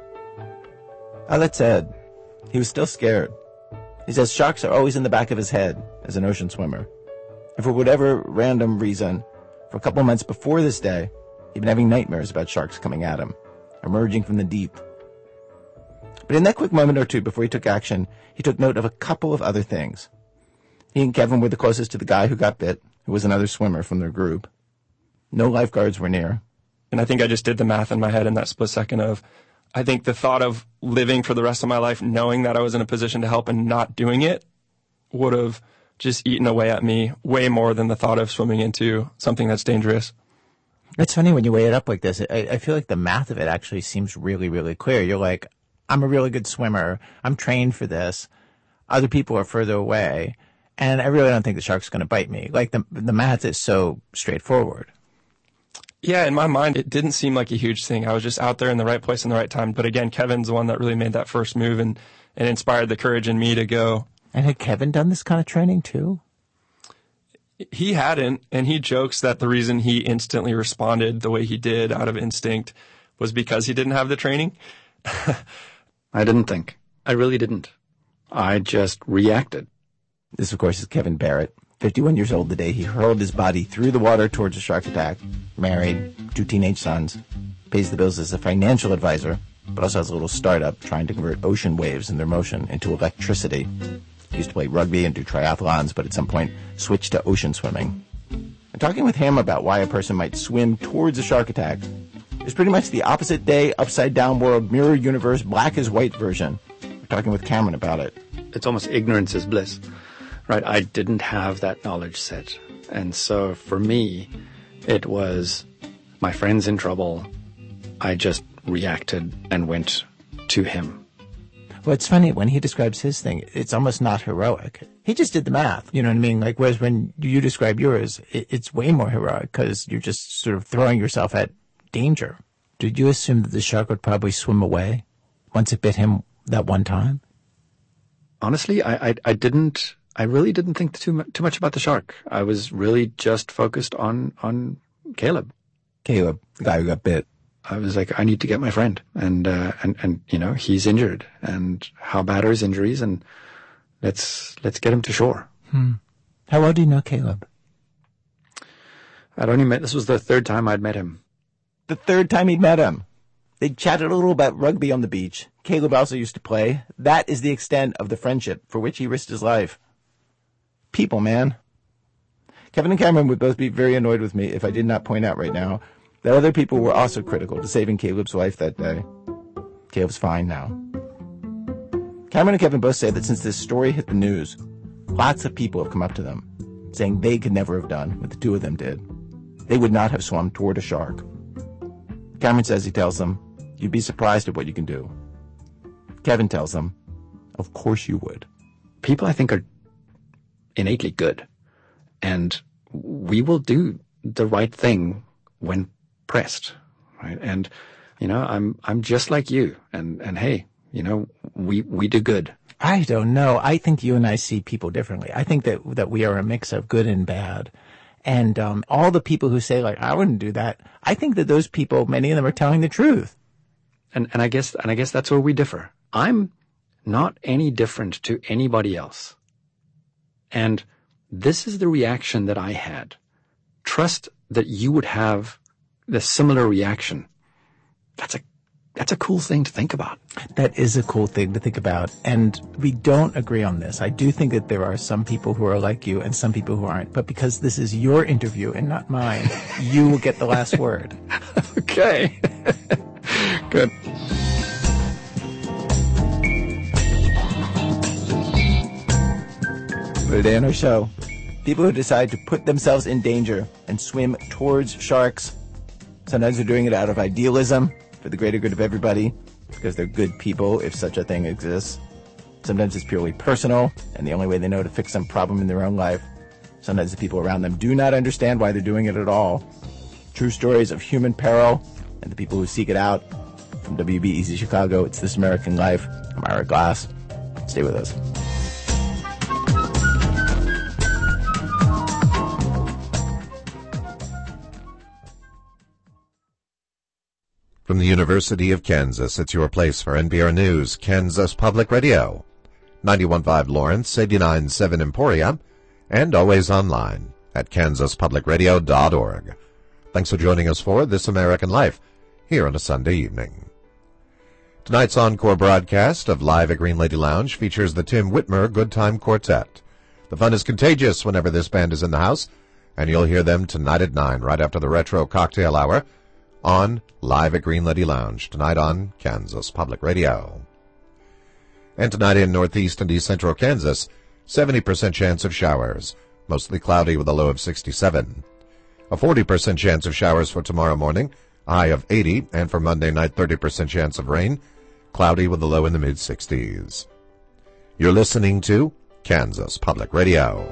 Oh, that said, he was still scared. He says sharks are always in the back of his head as an ocean swimmer. And for whatever random reason, for a couple months before this day, he'd been having nightmares about sharks coming at him, emerging from the deep. But in that quick moment or two before he took action, he took note of a couple of other things. He and Kevin were the closest to the guy who got bit, who was another swimmer from their group. No lifeguards were near. And I think I just did the math in my head in that split second of, I think the thought of living for the rest of my life knowing that I was in a position to help and not doing it would have just eaten away at me way more than the thought of swimming into something that's dangerous. It's funny when you weigh it up like this. I, I feel like the math of it actually seems really, really clear. You're like, I'm a really good swimmer. I'm trained for this. Other people are further away. and I really don't think the shark's going to bite me. Like the the math is so straightforward. Yeah, in my mind, it didn't seem like a huge thing. I was just out there in the right place in the right time. But again, Kevin's the one that really made that first move and, and inspired the courage in me to go. And had Kevin done this kind of training too? He hadn't, and he jokes that the reason he instantly responded the way he did out of instinct was because he didn't have the training. I didn't think. I really didn't. I just reacted. This, of course, is Kevin Barrett, fifty-one years old the day he hurled his body through the water towards a shark attack, married, two teenage sons, pays the bills as a financial advisor, but also has a little startup trying to convert ocean waves and their motion into electricity. He used to play rugby and do triathlons, but at some point switched to ocean swimming. And talking with him about why a person might swim towards a shark attack is pretty much the opposite day, upside-down world, mirror universe, black as white version. We're talking with Cameron about it. It's almost ignorance is bliss, right? I didn't have that knowledge set. And so for me, it was my friend's in trouble. I just reacted and went to him. Well, it's funny, when he describes his thing, it's almost not heroic. He just did the math, you know what I mean? Like, whereas when you describe yours, it, it's way more heroic because you're just sort of throwing yourself at danger. Did you assume that the shark would probably swim away once it bit him that one time? Honestly, I, I, I didn't, I really didn't think too much, too much about the shark. I was really just focused on, on Caleb. Caleb, the guy who got bit. I was like, I need to get my friend, and uh, and and you know, he's injured, and how bad are his injuries, and let's let's get him to shore. Hmm. How well do you know Caleb? I'd only met. This was the third time I'd met him. The third time he'd met him. They chatted a little about rugby on the beach. Caleb also used to play. That is the extent of the friendship for which he risked his life. People, man. Kevin and Cameron would both be very annoyed with me if I did not point out right now that other people were also critical to saving Caleb's life that day. Caleb's fine now. Cameron and Kevin both say that since this story hit the news, lots of people have come up to them, saying they could never have done what the two of them did. They would not have swum toward a shark. Cameron says he tells them, you'd be surprised at what you can do. Kevin tells them, of course you would. People, I think, are innately good, and we will do the right thing when pressed, right? And, you know, I'm, I'm just like you. And, and hey, you know, we, we do good. I don't know. I think you and I see people differently. I think that, that we are a mix of good and bad. And, um, all the people who say like, I wouldn't do that. I think that those people, many of them are telling the truth. And, and I guess, and I guess that's where we differ. I'm not any different to anybody else. And this is the reaction that I had. Trust that you would have the similar reaction. That's a that's a cool thing to think about. That is a cool thing to think about. And we don't agree on this. I do think that there are some people who are like you and some people who aren't. But because this is your interview and not mine, you will get the last word. Okay. Good. Today on our show, people who decide to put themselves in danger and swim towards sharks. Sometimes they're doing it out of idealism for the greater good of everybody, because they're good people, if such a thing exists. Sometimes it's purely personal, and the only way they know to fix some problem in their own life. Sometimes the people around them do not understand why they're doing it at all. True stories of human peril and the people who seek it out. From W B E Z Chicago, it's This American Life. I'm Ira Glass. Stay with us. From the University of Kansas, it's your place for N P R News, Kansas Public Radio. ninety-one point five Lawrence, eighty-nine point seven Emporia, and always online at kansas public radio dot org. Thanks for joining us for This American Life here on a Sunday evening. Tonight's encore broadcast of Live at Green Lady Lounge features the Tim Whitmer Good Time Quartet. The fun is contagious whenever this band is in the house, and you'll hear them tonight at nine, right after the Retro Cocktail Hour, on Live at Green Lady Lounge, tonight on Kansas Public Radio. And tonight in northeast and east central Kansas, seventy percent chance of showers, mostly cloudy with a low of sixty-seven. A forty percent chance of showers for tomorrow morning, a high of eighty, and for Monday night, thirty percent chance of rain, cloudy with a low in the mid-sixties. You're listening to Kansas Public Radio.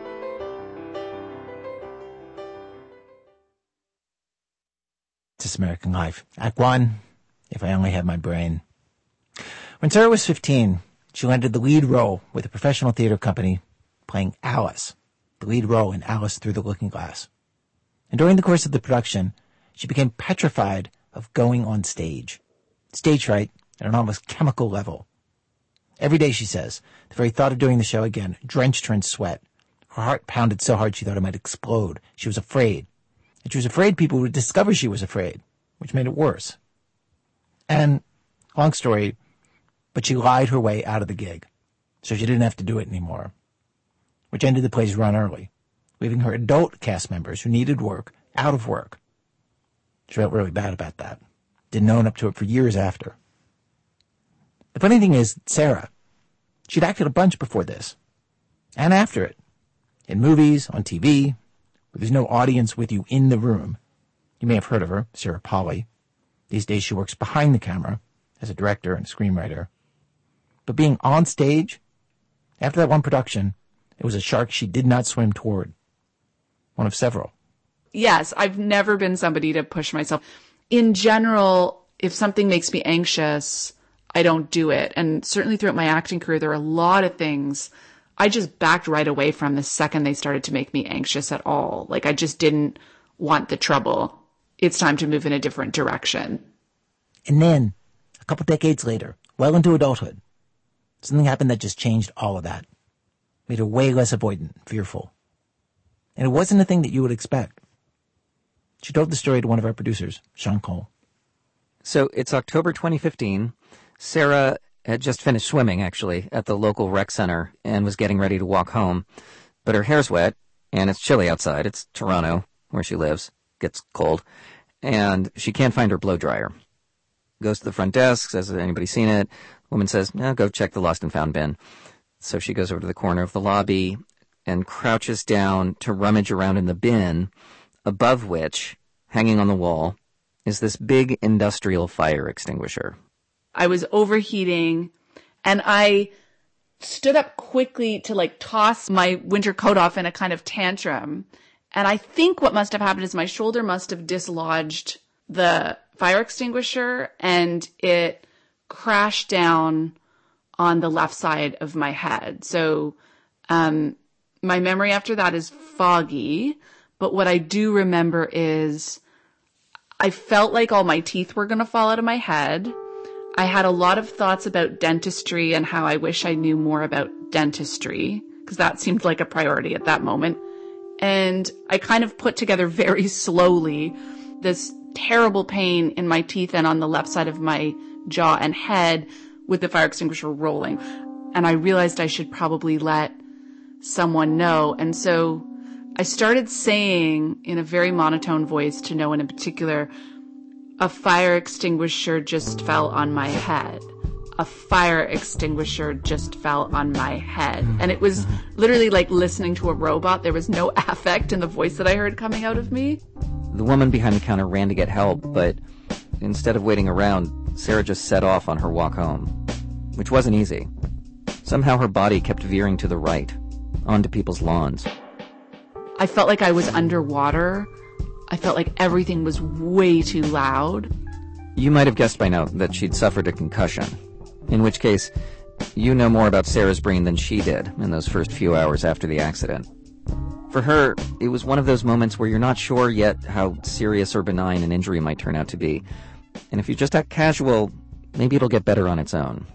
This American Life. Act one, If I Only Had My Brain. When Sarah was fifteen, she landed the lead role with a professional theater company playing Alice, the lead role in Alice Through the Looking Glass. And during the course of the production, she became petrified of going on stage. Stage fright at an almost chemical level. Every day, she says, the very thought of doing the show again drenched her in sweat. Her heart pounded so hard she thought it might explode. She was afraid. And she was afraid people would discover she was afraid, which made it worse. And, long story, but she lied her way out of the gig, so she didn't have to do it anymore, which ended the play's run early, leaving her adult cast members who needed work out of work. She felt really bad about that. Didn't own up to it for years after. The funny thing is, Sarah, she'd acted a bunch before this, and after it, in movies, on T V, where there's no audience with you in the room. You may have heard of her, Sarah Polley. These days she works behind the camera as a director and screenwriter. But being on stage, after that one production, it was a shark she did not swim toward. One of several. Yes, I've never been somebody to push myself. In general, if something makes me anxious, I don't do it. And certainly throughout my acting career, there are a lot of things I just backed right away from the second they started to make me anxious at all. Like I just didn't want the trouble. It's time to move in a different direction. And then, a couple decades later, well into adulthood, something happened that just changed all of that. Made her way less avoidant, fearful. And it wasn't a thing that you would expect. She told the story to one of our producers, Sean Cole. So it's October twenty fifteen. Sarah had just finished swimming, actually, at the local rec center and was getting ready to walk home. But her hair's wet, and it's chilly outside. It's Toronto, where she lives. Gets cold. And she can't find her blow dryer. Goes to the front desk, says, has anybody seen it? Woman says, no, go check the lost and found bin. So she goes over to the corner of the lobby and crouches down to rummage around in the bin, above which, hanging on the wall, is this big industrial fire extinguisher. I was overheating, and I stood up quickly to like toss my winter coat off in a kind of tantrum. And I think what must have happened is my shoulder must have dislodged the fire extinguisher, and it crashed down on the left side of my head. So um, my memory after that is foggy, but what I do remember is I felt like all my teeth were going to fall out of my head. I had a lot of thoughts about dentistry and how I wish I knew more about dentistry, because that seemed like a priority at that moment. And I kind of put together very slowly this terrible pain in my teeth and on the left side of my jaw and head with the fire extinguisher rolling. And I realized I should probably let someone know. And so I started saying in a very monotone voice to no one in particular, a fire extinguisher just fell on my head. A fire extinguisher just fell on my head. And it was literally like listening to a robot. There was no affect in the voice that I heard coming out of me. The woman behind the counter ran to get help, but instead of waiting around, Sarah just set off on her walk home, which wasn't easy. Somehow her body kept veering to the right, onto people's lawns. I felt like I was underwater. I felt like everything was way too loud. You might have guessed by now that she'd suffered a concussion, in which case, you know more about Sarah's brain than she did in those first few hours after the accident. For her, it was one of those moments where you're not sure yet how serious or benign an injury might turn out to be. And if you just act casual, maybe it'll get better on its own.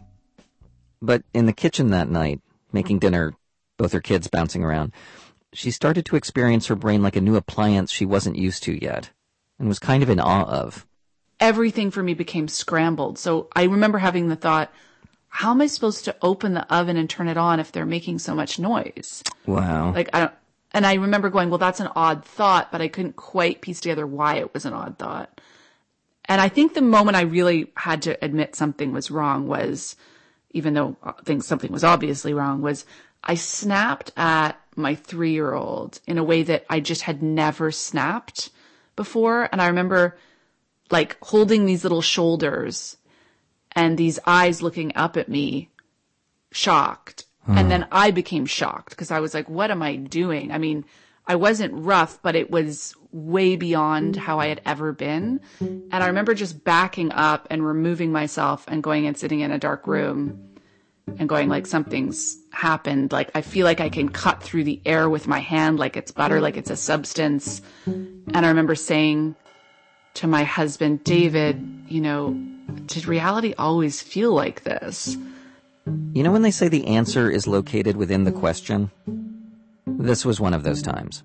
But in the kitchen that night, making dinner, both her kids bouncing around, she started to experience her brain like a new appliance she wasn't used to yet, and was kind of in awe of. Everything for me became scrambled. So I remember having the thought, how am I supposed to open the oven and turn it on if they're making so much noise? Wow. Like, I don't, and I remember going, well, that's an odd thought, but I couldn't quite piece together why it was an odd thought. And I think the moment I really had to admit something was wrong was, even though I think something was obviously wrong, was I snapped at my three-year-old in a way that I just had never snapped before. And I remember like holding these little shoulders and these eyes looking up at me, shocked. And then I became shocked because I was like, what am I doing? I mean, I wasn't rough, but it was way beyond how I had ever been. And I remember just backing up and removing myself and going and sitting in a dark room and going like, something's happened. Like, I feel like I can cut through the air with my hand, like it's butter, like it's a substance. And I remember saying to my husband, David, you know, did reality always feel like this? You know when they say the answer is located within the question? This was one of those times.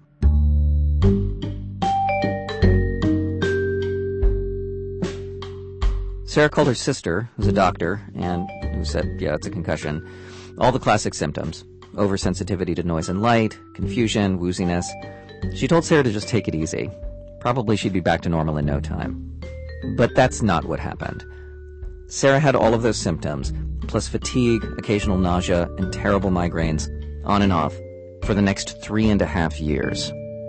Sarah called her sister, who's a doctor, and who said, yeah, it's a concussion. All the classic symptoms. Oversensitivity to noise and light, confusion, wooziness. She told Sarah to just take it easy. Probably she'd be back to normal in no time. But that's not what happened. Sarah had all of those symptoms, plus fatigue, occasional nausea, and terrible migraines, on and off, for the next three and a half years.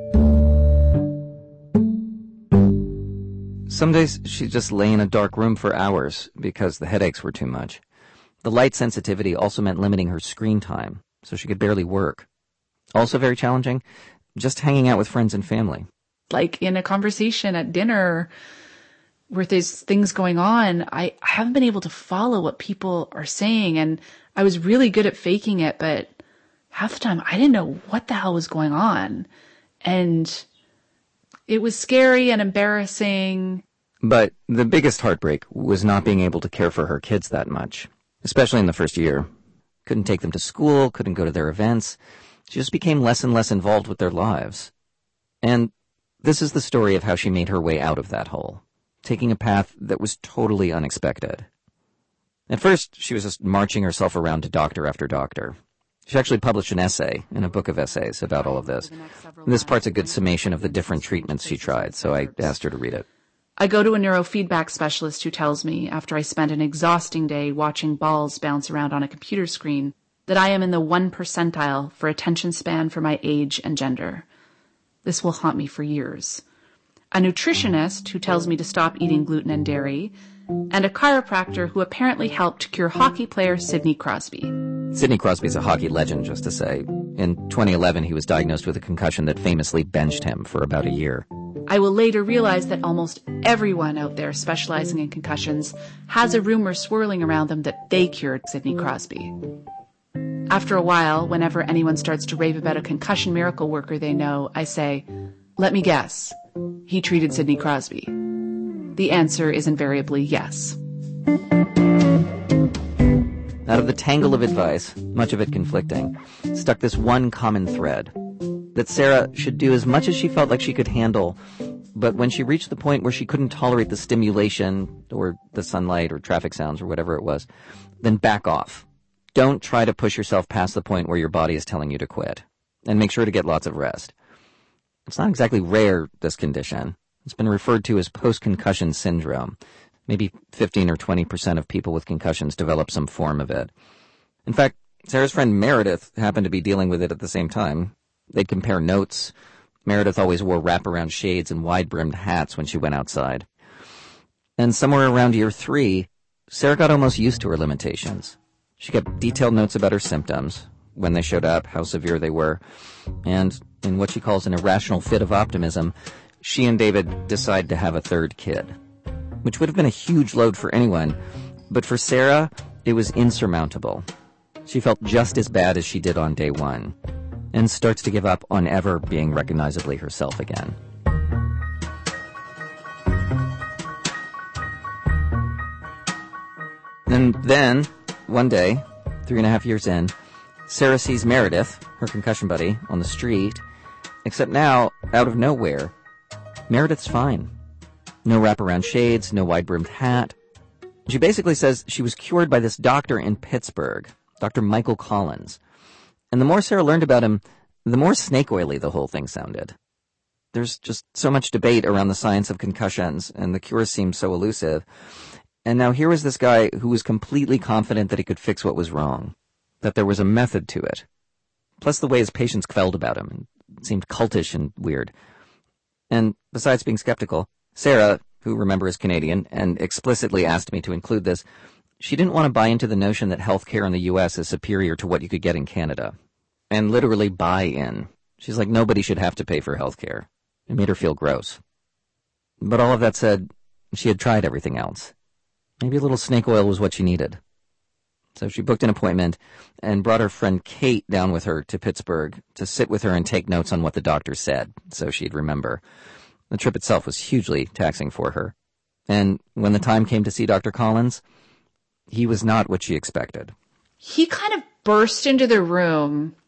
Some days she'd just lay in a dark room for hours because the headaches were too much. The light sensitivity also meant limiting her screen time, so she could barely work. Also very challenging, just hanging out with friends and family. Like in a conversation at dinner where there's things going on, I, I haven't been able to follow what people are saying. And I was really good at faking it, but half the time I didn't know what the hell was going on. And it was scary and embarrassing. But the biggest heartbreak was not being able to care for her kids that much, especially in the first year. Couldn't take them to school, couldn't go to their events. She just became less and less involved with their lives. And this is the story of how she made her way out of that hole, taking a path that was totally unexpected. At first, she was just marching herself around to doctor after doctor. She actually published an essay in a book of essays about all of this. This part's a good summation of the different treatments she tried, so I asked her to read it. I go to a neurofeedback specialist who tells me, after I spend an exhausting day watching balls bounce around on a computer screen, that I am in the one percentile for attention span for my age and gender. This will haunt me for years. A nutritionist who tells me to stop eating gluten and dairy, and a chiropractor who apparently helped cure hockey player Sidney Crosby. Sidney Crosby's a hockey legend, just to say. In twenty eleven, he was diagnosed with a concussion that famously benched him for about a year. I will later realize that almost everyone out there specializing in concussions has a rumor swirling around them that they cured Sidney Crosby. After a while, whenever anyone starts to rave about a concussion miracle worker they know, I say, let me guess, he treated Sidney Crosby. The answer is invariably yes. Out of the tangle of advice, much of it conflicting, stuck this one common thread. That Sarah should do as much as she felt like she could handle, but when she reached the point where she couldn't tolerate the stimulation or the sunlight or traffic sounds or whatever it was, then back off. Don't try to push yourself past the point where your body is telling you to quit. And make sure to get lots of rest. It's not exactly rare, this condition. It's been referred to as post-concussion syndrome. Maybe fifteen or twenty percent of people with concussions develop some form of it. In fact, Sarah's friend Meredith happened to be dealing with it at the same time. They'd compare notes. Meredith always wore wraparound shades and wide-brimmed hats when she went outside. And somewhere around year three, Sarah got almost used to her limitations. She kept detailed notes about her symptoms, when they showed up, how severe they were, and in what she calls an irrational fit of optimism, she and David decided to have a third kid, which would have been a huge load for anyone, but for Sarah, it was insurmountable. She felt just as bad as she did on day one, and starts to give up on ever being recognizably herself again. And then, one day, three and a half years in, Sarah sees Meredith, her concussion buddy, on the street, except now, out of nowhere, Meredith's fine. No wraparound shades, no wide-brimmed hat. She basically says she was cured by this doctor in Pittsburgh, Doctor Michael Collins. And the more Sarah learned about him, the more snake-oily the whole thing sounded. There's just so much debate around the science of concussions, and the cure seemed so elusive. And now here was this guy who was completely confident that he could fix what was wrong, that there was a method to it. Plus the way his patients felt about him. It seemed cultish and weird. And besides being skeptical, Sarah, who remember is Canadian, and explicitly asked me to include this, She didn't want to buy into the notion that healthcare in the U S is superior to what you could get in Canada. And literally buy in. She's like, nobody should have to pay for healthcare. It made her feel gross. But all of that said, she had tried everything else. Maybe a little snake oil was what she needed. So she booked an appointment and brought her friend Kate down with her to Pittsburgh to sit with her and take notes on what the doctor said, so she'd remember. The trip itself was hugely taxing for her. And when the time came to see Doctor Collins, he was not what she expected. He kind of burst into the room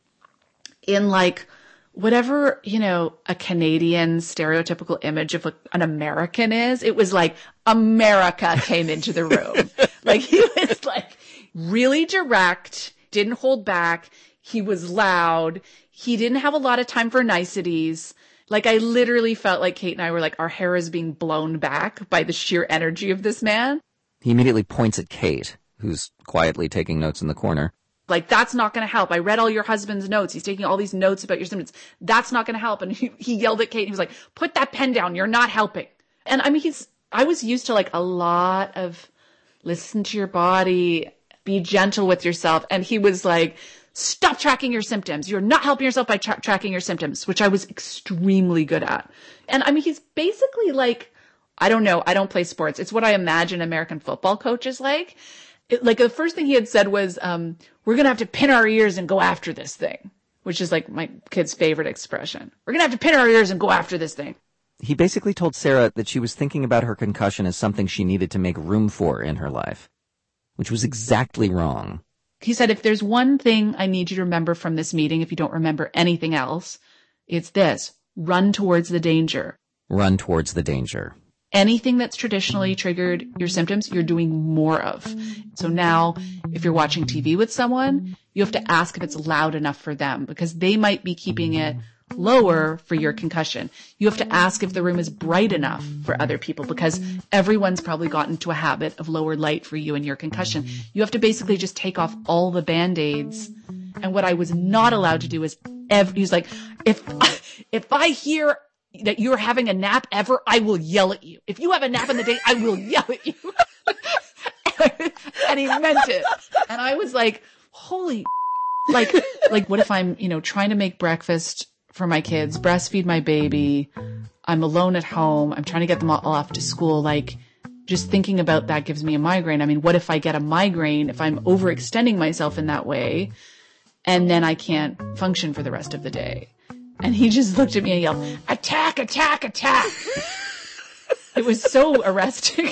in like whatever, you know, a Canadian stereotypical image of like an American is. It was like America came into the room. Like he was like really direct, didn't hold back. He was loud. He didn't have a lot of time for niceties. Like I literally felt like Kate and I were like, our hair is being blown back by the sheer energy of this man. He immediately points at Kate, who's quietly taking notes in the corner. Like, that's not going to help. I read all your husband's notes. He's taking all these notes about your symptoms. That's not going to help. And he, he yelled at Kate and he was like, put that pen down. You're not helping. And I mean, he's, I was used to like a lot of listen to your body, be gentle with yourself. And he was like, stop tracking your symptoms. You're not helping yourself by tra- tracking your symptoms, which I was extremely good at. And I mean, he's basically like, I don't know. I don't play sports. It's what I imagine American football coaches like. It, like the first thing he had said was, um, we're going to have to pin our ears and go after this thing, which is like my kid's favorite expression. We're going to have to pin our ears and go after this thing. He basically told Sarah that she was thinking about her concussion as something she needed to make room for in her life, which was exactly wrong. He said, if there's one thing I need you to remember from this meeting, if you don't remember anything else, it's this: run towards the danger. Run towards the danger. Anything that's traditionally triggered your symptoms, you're doing more of. So now, if you're watching T V with someone, you have to ask if it's loud enough for them because they might be keeping it lower for your concussion. You have to ask if the room is bright enough for other people because everyone's probably gotten to a habit of lower light for you and your concussion. You have to basically just take off all the Band-Aids. And what I was not allowed to do is, ev- he's like, if, if I hear that you're having a nap ever, I will yell at you. If you have a nap in the day, I will yell at you. And he meant it. And I was like, holy, like, like what if I'm, you know, trying to make breakfast for my kids, breastfeed my baby. I'm alone at home. I'm trying to get them all off to school. Like, just thinking about that gives me a migraine. I mean, what if I get a migraine if I'm overextending myself in that way and then I can't function for the rest of the day? And he just looked at me and yelled, attack, attack, attack. It was so arresting.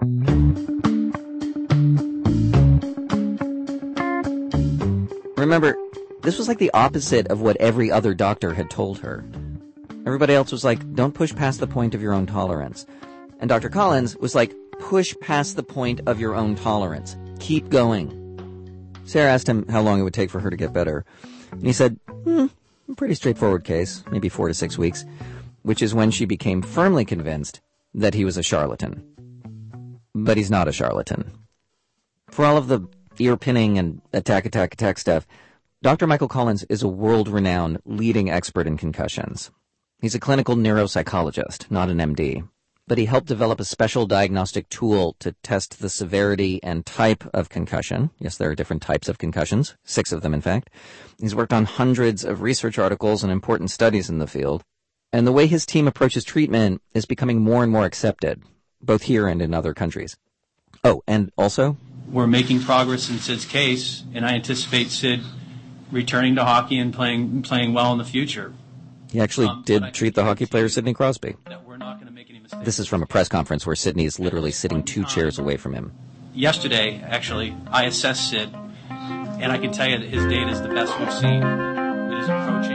Remember, this was like the opposite of what every other doctor had told her. Everybody else was like, don't push past the point of your own tolerance. And Doctor Collins was like, push past the point of your own tolerance. Keep going. Sarah asked him how long it would take for her to get better. And he said, hmm, pretty straightforward case, maybe four to six weeks, which is when she became firmly convinced that he was a charlatan. But he's not a charlatan. For all of the ear pinning and attack, attack, attack stuff, Doctor Michael Collins is a world-renowned leading expert in concussions. He's a clinical neuropsychologist, not an M D. But he helped develop a special diagnostic tool to test the severity and type of concussion. Yes, there are different types of concussions, six of them, in fact. He's worked on hundreds of research articles and important studies in the field. And the way his team approaches treatment is becoming more and more accepted, both here and in other countries. Oh, and also, we're making progress in Sid's case, and I anticipate Sid returning to hockey and playing playing well in the future. He actually Um, did but I treat the hockey player Sidney Crosby. That we're not going to make any mistakes. This is from a press conference where Sidney is literally sitting two chairs away from him. Yesterday, actually, I assessed Sid, and I can tell you that his data is the best we've seen. It is approaching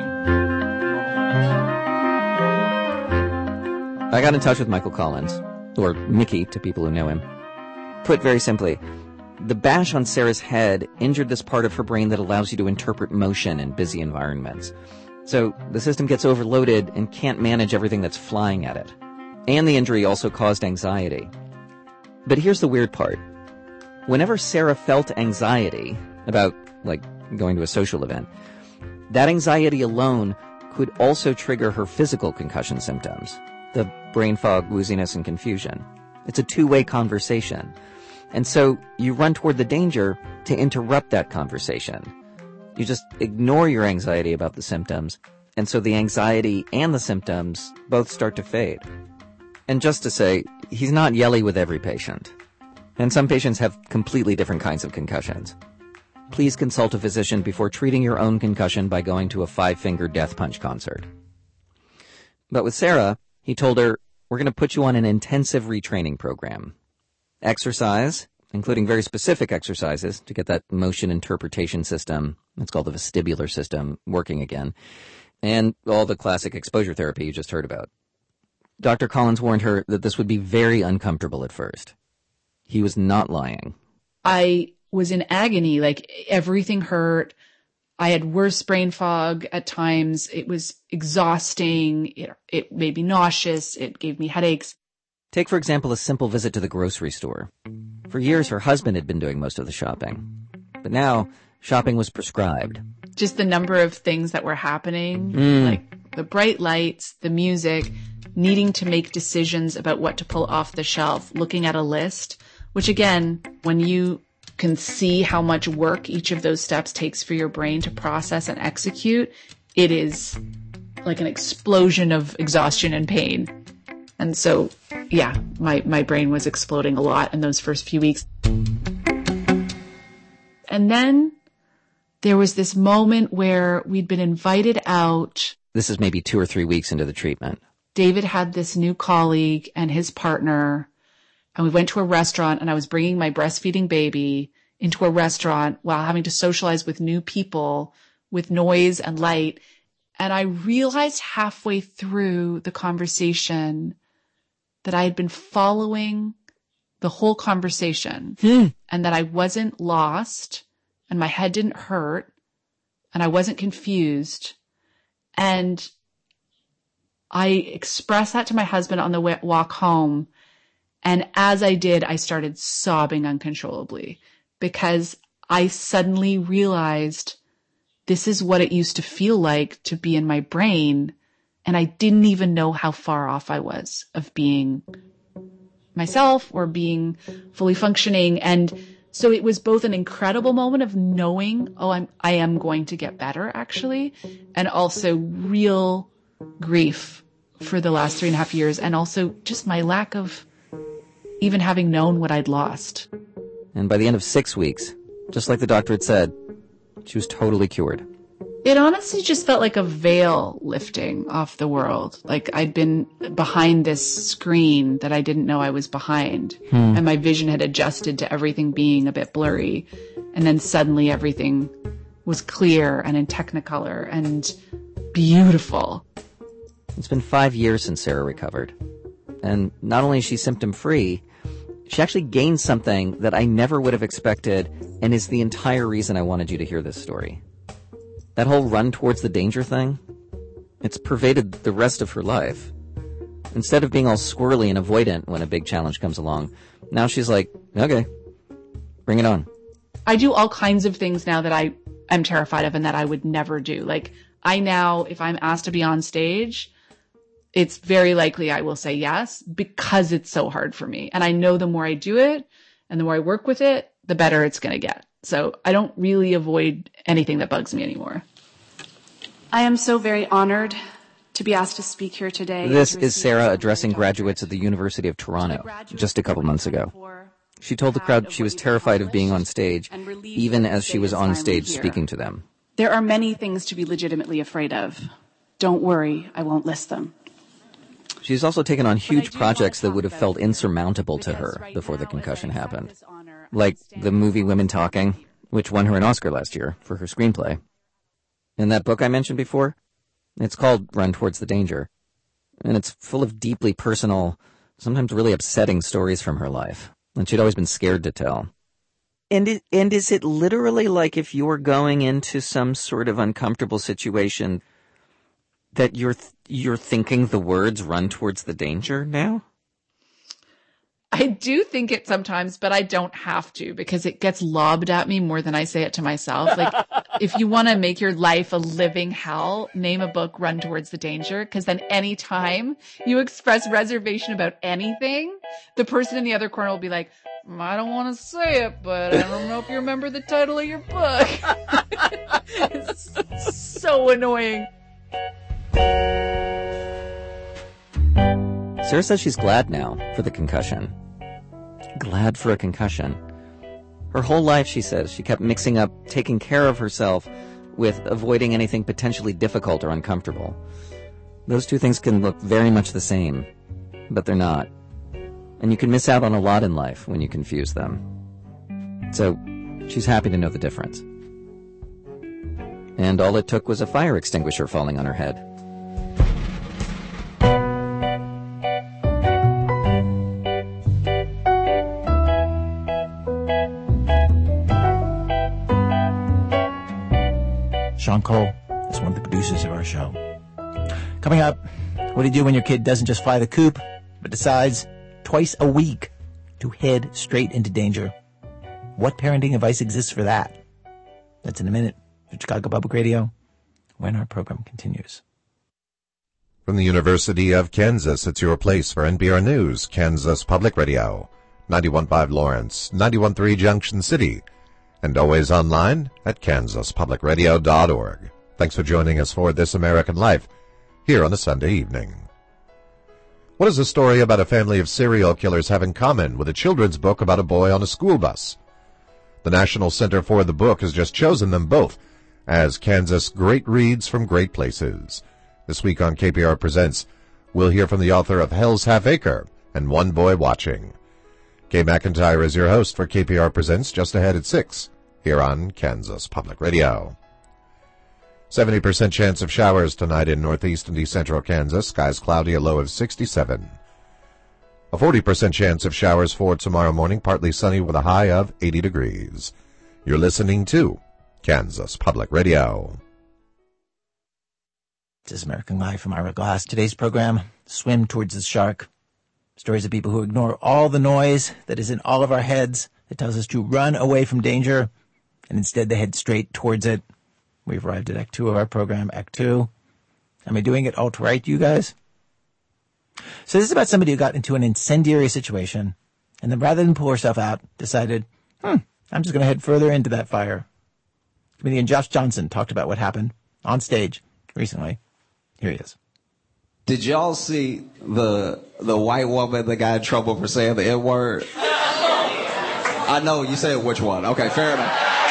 I got in touch with Michael Collins, or Mickey to people who know him. Put very simply, the bash on Sarah's head injured this part of her brain that allows you to interpret motion in busy environments. So the system gets overloaded and can't manage everything that's flying at it. And the injury also caused anxiety. But here's the weird part. Whenever Sarah felt anxiety about, like, going to a social event, that anxiety alone could also trigger her physical concussion symptoms, the brain fog, wooziness, and confusion. It's a two-way conversation. And so you run toward the danger to interrupt that conversation. You just ignore your anxiety about the symptoms, and so the anxiety and the symptoms both start to fade. And just to say, he's not yelly with every patient. And some patients have completely different kinds of concussions. Please consult a physician before treating your own concussion by going to a Five-Finger Death Punch concert. But with Sarah, he told her, we're going to put you on an intensive retraining program. Exercise, including very specific exercises to get that motion interpretation system, it's called the vestibular system, working again, and all the classic exposure therapy you just heard about. Doctor Collins warned her that this would be very uncomfortable at first. He was not lying. I was in agony, like everything hurt. I had worse brain fog at times. It was exhausting. It, it made me nauseous. It gave me headaches. Take, for example, a simple visit to the grocery store. For years, her husband had been doing most of the shopping. But now, shopping was prescribed. Just the number of things that were happening, Mm. like the bright lights, the music, needing to make decisions about what to pull off the shelf, looking at a list, which again, when you can see how much work each of those steps takes for your brain to process and execute, it is like an explosion of exhaustion and pain. And so, yeah, my, my brain was exploding a lot in those first few weeks. And then there was this moment where we'd been invited out. This is maybe two or three weeks into the treatment. David had this new colleague and his partner, and we went to a restaurant, and I was bringing my breastfeeding baby into a restaurant while having to socialize with new people with noise and light. And I realized halfway through the conversation that I had been following the whole conversation Hmm. and that I wasn't lost and my head didn't hurt and I wasn't confused. And I expressed that to my husband on the wa- walk home. And as I did, I started sobbing uncontrollably because I suddenly realized this is what it used to feel like to be in my brain. And I didn't even know how far off I was of being myself or being fully functioning. And so it was both an incredible moment of knowing, oh, I'm, I am going to get better actually. And also real grief for the last three and a half years. And also just my lack of even having known what I'd lost. And by the end of six weeks, just like the doctor had said, she was totally cured. It honestly just felt like a veil lifting off the world. Like I'd been behind this screen that I didn't know I was behind. Hmm. And my vision had adjusted to everything being a bit blurry. And then suddenly everything was clear and in Technicolor and beautiful. It's been five years since Sarah recovered. And not only is she symptom-free, she actually gained something that I never would have expected and is the entire reason I wanted you to hear this story. That whole run towards the danger thing, it's pervaded the rest of her life. Instead of being all squirrely and avoidant when a big challenge comes along, now she's like, okay, bring it on. I do all kinds of things now that I am terrified of and that I would never do. Like I now, if I'm asked to be on stage, it's very likely I will say yes because it's so hard for me. And I know the more I do it and the more I work with it, the better it's going to get. So I don't really avoid anything that bugs me anymore. I am so very honored to be asked to speak here today. This is Sarah addressing graduates at the University of Toronto just a couple months ago. She told the crowd she was terrified of being on stage, even as she was on stage speaking to them. There are many things to be legitimately afraid of. Don't worry, I won't list them. She's also taken on huge projects that would have felt insurmountable to her before the concussion happened. Like the movie Women Talking, which won her an Oscar last year for her screenplay. And that book I mentioned before, it's called Run Towards the Danger. And it's full of deeply personal, sometimes really upsetting stories from her life. And she'd always been scared to tell. And it, and is it literally like if you're going into some sort of uncomfortable situation that you're th- you're thinking the words "run towards the danger" now? I do think it sometimes, but I don't have to because it gets lobbed at me more than I say it to myself. Like, if you want to make your life a living hell, name a book, Run Towards the Danger, because then anytime you express reservation about anything, the person in the other corner will be like, I don't want to say it, but I don't know if you remember the title of your book. It's so annoying. Sarah says she's glad now for the concussion. Glad for a concussion. Her whole life, she says, she kept mixing up taking care of herself with avoiding anything potentially difficult or uncomfortable. Those two things can look very much the same, but they're not. And you can miss out on a lot in life when you confuse them. So, she's happy to know the difference. And all it took was a fire extinguisher falling on her head. Sean Cole is one of the producers of our show. Coming up, what do you do when your kid doesn't just fly the coop, but decides twice a week to head straight into danger? What parenting advice exists for that? That's in a minute for Chicago Public Radio, when our program continues. From the University of Kansas, it's your place for N P R News, Kansas Public Radio, ninety-one point five Lawrence, ninety-one point three Junction City, and always online at kansas public radio dot org. Thanks for joining us for This American Life here on a Sunday evening. What does a story about a family of serial killers have in common with a children's book about a boy on a school bus? The National Center for the Book has just chosen them both as Kansas Great Reads from Great Places. This week on K P R Presents, we'll hear from the author of Hell's Half Acre and One Boy Watching. Kay McIntyre is your host for K P R Presents, just ahead at six, here on Kansas Public Radio. seventy percent chance of showers tonight in northeast and east central Kansas. Skies cloudy, a low of sixty-seven. A forty percent chance of showers for tomorrow morning, partly sunny with a high of eighty degrees. You're listening to Kansas Public Radio. This is American Life from Ira Glass. Today's program, Swim Towards the Shark. Stories of people who ignore all the noise that is in all of our heads that tells us to run away from danger, and instead they head straight towards it. We've arrived at Act Two of our program, Act Two. Am I doing it all right, you guys? So this is about somebody who got into an incendiary situation, and then rather than pull herself out, decided, hmm, I'm just going to head further into that fire. Comedian Josh Johnson talked about what happened on stage recently. Here he is. Did y'all see the the white woman that got in trouble for saying the N-word? I know, you said which one. Okay, fair enough.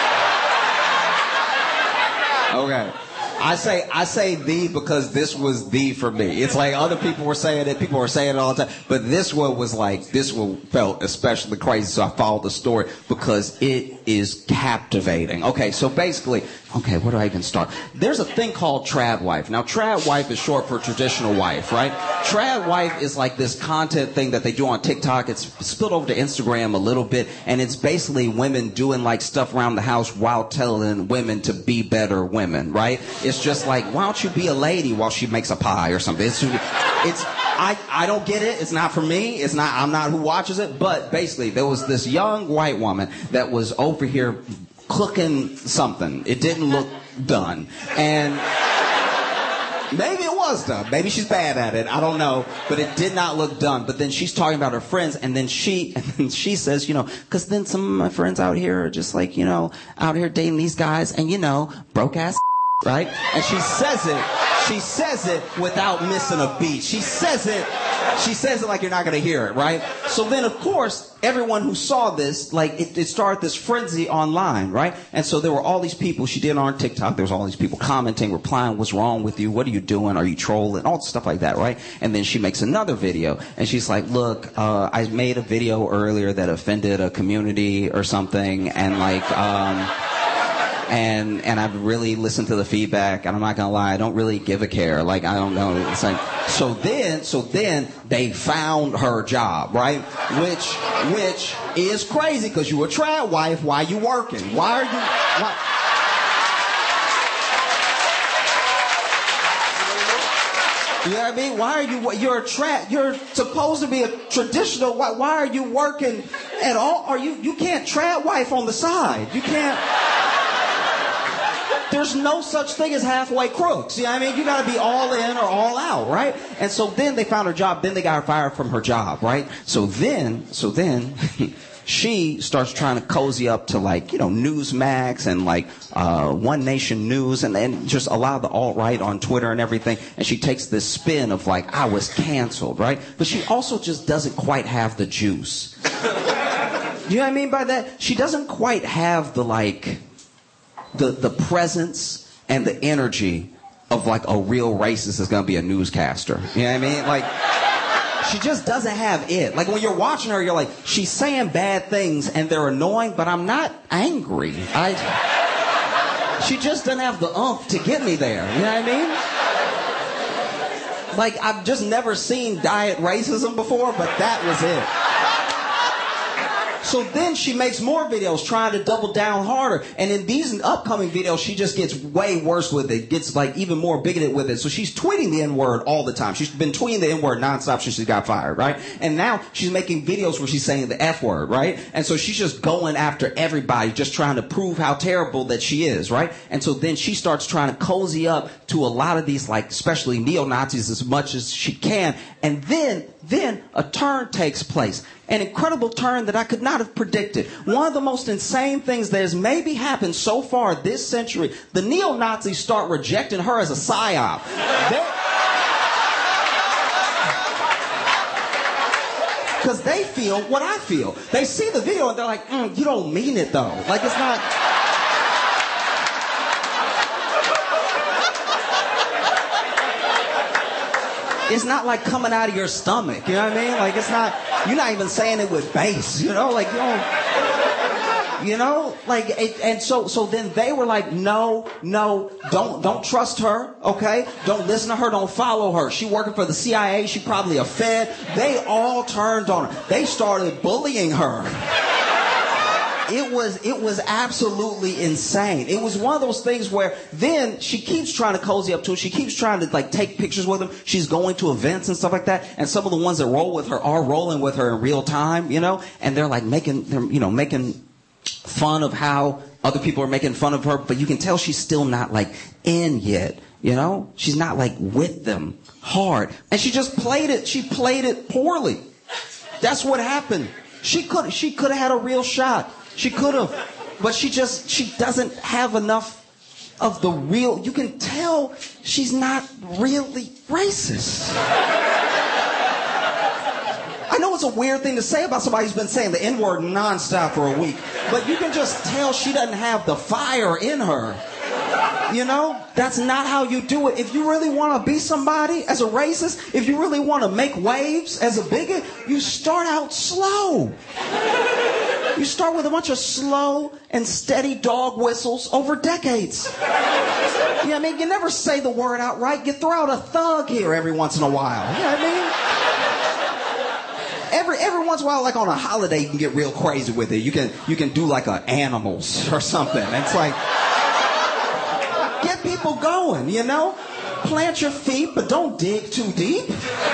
Okay. I say I say the because this was the for me. It's like other people were saying it, people were saying it all the time, but this one was like, this one felt especially crazy, so I followed the story because it is captivating. Okay, so basically, okay, where do I even start? There's a thing called trad wife. Now, trad wife is short for traditional wife, right? Trad wife is like this content thing that they do on TikTok. It's spilled over to Instagram a little bit, and it's basically women doing like stuff around the house while telling women to be better women, right? It's just like, why don't you be a lady while she makes a pie or something? It's, it's, I, I don't get it. It's not for me. It's not, I'm not who watches it. But basically, there was this young white woman that was over here cooking something. It didn't look done. And maybe it was done. Maybe she's bad at it. I don't know. But it did not look done. But then she's talking about her friends. And then she, and then she says, you know, because then some of my friends out here are just like, you know, out here dating these guys and, you know, broke ass. Right? And she says it, she says it without missing a beat. She says it, she says it like you're not going to hear it, right? So then, of course, everyone who saw this, like, it, it started this frenzy online, right? And so there were all these people, she did on TikTok, there was all these people commenting, replying, what's wrong with you? What are you doing? Are you trolling? All stuff like that, right? And then she makes another video, and she's like, look, uh, I made a video earlier that offended a community or something, and like, um... And and I've really listened to the feedback, and I'm not gonna lie, I don't really give a care. Like, I don't know. It's like, so then so then they found her job, right? Which which is crazy because you a trad wife. Why you working? Why are you? Why? You know what I mean? Why are you? You're a trad. You're supposed to be a traditional. Why, why are you working at all? Are you? You can't trad wife on the side. You can't. There's no such thing as halfway crooks. You know what I mean? You got to be all in or all out, right? And so then they found her job. Then they got her fired from her job, right? So then, so then, she starts trying to cozy up to like, you know, Newsmax and like uh, One Nation News and, and just a lot of the alt-right on Twitter and everything. And she takes this spin of like, I was canceled, right? But she also just doesn't quite have the juice. You know what I mean by that? She doesn't quite have the like, the the presence and the energy of like a real racist that's gonna be a newscaster. You know what I mean? Like, she just doesn't have it. Like when you're watching her, you're like, she's saying bad things and they're annoying, but I'm not angry. I. She just doesn't have the oomph to get me there. You know what I mean? Like I've just never seen diet racism before, but that was it. So then she makes more videos trying to double down harder. And in these upcoming videos, she just gets way worse with it. Gets like even more bigoted with it. So she's tweeting the N-word all the time. She's been tweeting the N-word nonstop since she got fired, right? And now she's making videos where she's saying the F-word, right? And so she's just going after everybody, just trying to prove how terrible that she is, right? And so then she starts trying to cozy up to a lot of these, like, especially neo-Nazis as much as she can. And then, then a turn takes place. An incredible turn that I could not have predicted. One of the most insane things that has maybe happened so far this century, the neo-Nazis start rejecting her as a psyop. Because they feel what I feel. They see the video and they're like, mm, you don't mean it though. Like it's not... It's not like coming out of your stomach, you know what I mean? Like it's not, you're not even saying it with bass, you know? Like you don't, you know? Like, it, and so, so then they were like, no, no, don't, don't trust her, okay? Don't listen to her, don't follow her. She working for the C I A, she probably a Fed. They all turned on her. They started bullying her. It was, it was absolutely insane. It was one of those things where then she keeps trying to cozy up to him. She keeps trying to like take pictures with him. She's going to events and stuff like that. And some of the ones that roll with her are rolling with her in real time, you know, and they're like making, they're, you know, making fun of how other people are making fun of her, but you can tell she's still not like in yet, you know, she's not like with them hard. And she just played it. She played it poorly. That's what happened. She could, she could have had a real shot. She could have, but she just, she doesn't have enough of the real, you can tell she's not really racist. I know it's a weird thing to say about somebody who's been saying the N-word nonstop for a week, but you can just tell she doesn't have the fire in her. You know, that's not how you do it. If you really want to be somebody as a racist, if you really want to make waves as a bigot, you start out slow. You start with a bunch of slow and steady dog whistles over decades. You know what I mean? You never say the word outright. You throw out a thug here every once in a while. You know what I mean? Every every once in a while, like on a holiday, you can get real crazy with it. You can you can do like a animals or something. It's like, get people going, you know? Plant your feet, but don't dig too deep.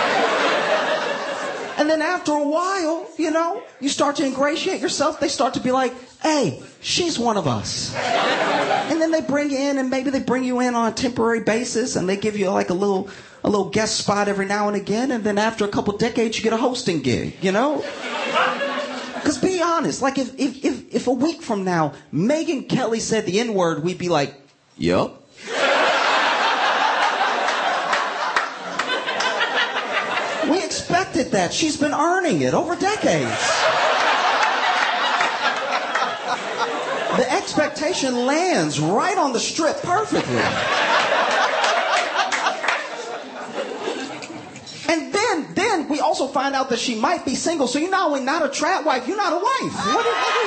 And then after a while, you know, you start to ingratiate yourself. They start to be like, hey, she's one of us. And then they bring you in, and maybe they bring you in on a temporary basis, and they give you like a little a little guest spot every now and again. And then after a couple decades, you get a hosting gig, you know? Because be honest, like if, if, if, if a week from now, Megyn Kelly said the N-word, we'd be like, yup. We expected that. She's been earning it over decades. The expectation lands right on the strip perfectly. And then, then we also find out that she might be single. So you're not only not a trap wife, you're not a wife. What are, what are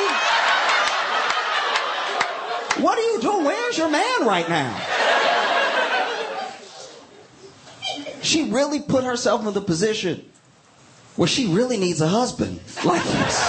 you, what are you doing? Where's your man right now? She really put herself in the position where she really needs a husband like this.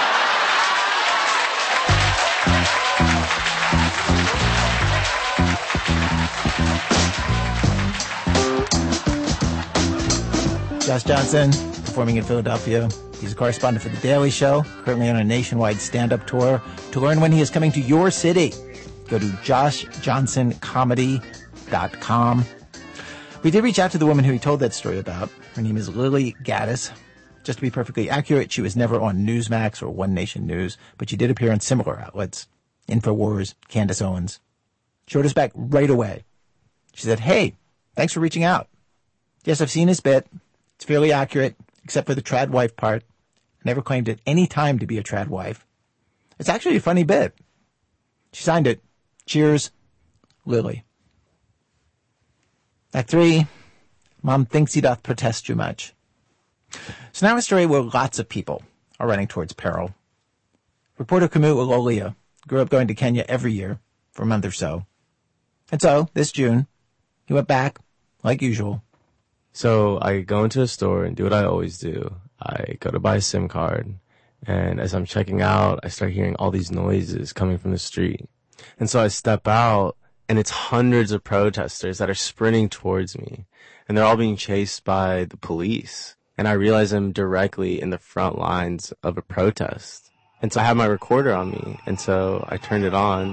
Josh Johnson, performing in Philadelphia. He's a correspondent for The Daily Show, currently on a nationwide stand-up tour. To learn when he is coming to your city, go to josh johnson comedy dot com. We did reach out to the woman who he told that story about. Her name is Lily Gaddis. Just to be perfectly accurate, she was never on Newsmax or One Nation News, but she did appear on similar outlets. InfoWars, Candace Owens. She wrote us back right away. She said, hey, thanks for reaching out. Yes, I've seen his bit. It's fairly accurate, except for the trad wife part. I never claimed at any time to be a trad wife. It's actually a funny bit. She signed it. Cheers, Lily. Act three, Mom thinks he doth protest too much. So now a story where lots of people are running towards peril. Reporter Camus Ololia grew up going to Kenya every year for a month or so. And so, this June, he went back, like usual. So I go into a store and do what I always do. I go to buy a SIM card, and as I'm checking out, I start hearing all these noises coming from the street. And so I step out, and it's hundreds of protesters that are sprinting towards me, and they're all being chased by the police. And I realize I'm directly in the front lines of a protest. And so I have my recorder on me, and so I turned it on.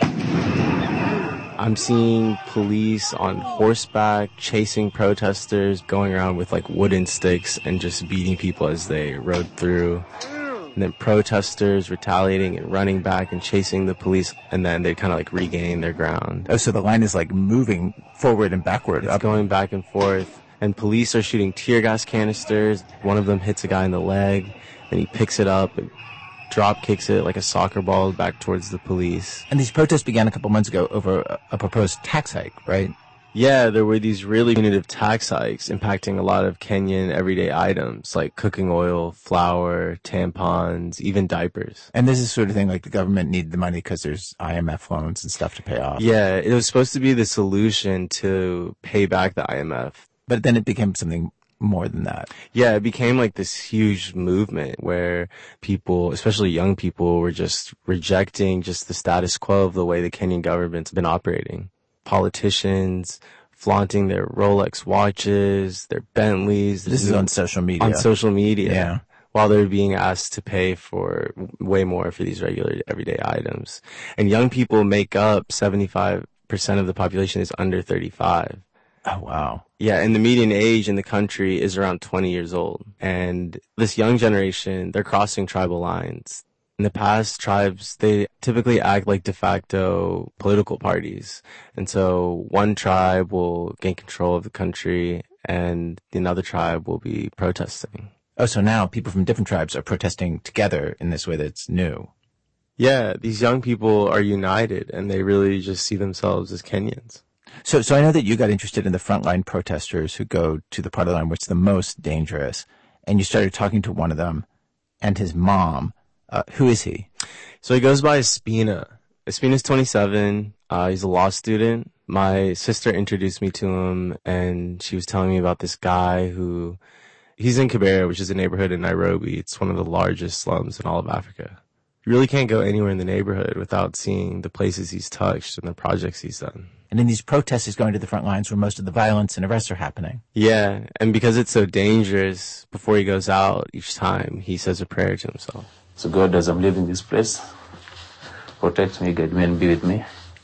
I'm seeing police on horseback chasing protesters, going around with like wooden sticks and just beating people as they rode through. And then protesters retaliating and running back and chasing the police, and then they kind of like regain their ground. Oh, so the line is like moving forward and backward. It's up. going back and forth. And police are shooting tear gas canisters. One of them hits a guy in the leg, and he picks it up and drop kicks it like a soccer ball back towards the police. And these protests began a couple months ago over a, a proposed tax hike, right? Yeah, there were these really punitive tax hikes impacting a lot of Kenyan everyday items like cooking oil, flour, tampons, even diapers. And this is sort of thing like the government needed the money because there's I M F loans and stuff to pay off. Yeah, it was supposed to be the solution to pay back the I M F. But then it became something more than that. Yeah, it became like this huge movement where people, especially young people, were just rejecting just the status quo of the way the Kenyan government's been operating. Politicians flaunting their Rolex watches, their Bentleys. This is on social media. On social media. Yeah. While they're being asked to pay for way more for these regular everyday items. And young people make up seventy-five percent of the population is under thirty-five. Oh, wow. Yeah, and the median age in the country is around twenty years old. And this young generation, they're crossing tribal lines. In the past, tribes, they typically act like de facto political parties. And so one tribe will gain control of the country and another tribe will be protesting. Oh, so now people from different tribes are protesting together in this way that's new. Yeah, these young people are united and they really just see themselves as Kenyans. So, so I know that you got interested in the frontline protesters who go to the part of the line which is the most dangerous, and you started talking to one of them and his mom. Uh, who is he? So he goes by Espina. Espina's twenty-seven. Uh, he's a law student. My sister introduced me to him, and she was telling me about this guy who, he's in Kibera, which is a neighborhood in Nairobi. It's one of the largest slums in all of Africa. You really can't go anywhere in the neighborhood without seeing the places he's touched and the projects he's done. And in these protests, he's going to the front lines where most of the violence and arrests are happening. Yeah, and because it's so dangerous, before he goes out each time, he says a prayer to himself. So God, as I'm leaving this place, protect me, guide me, and be with me.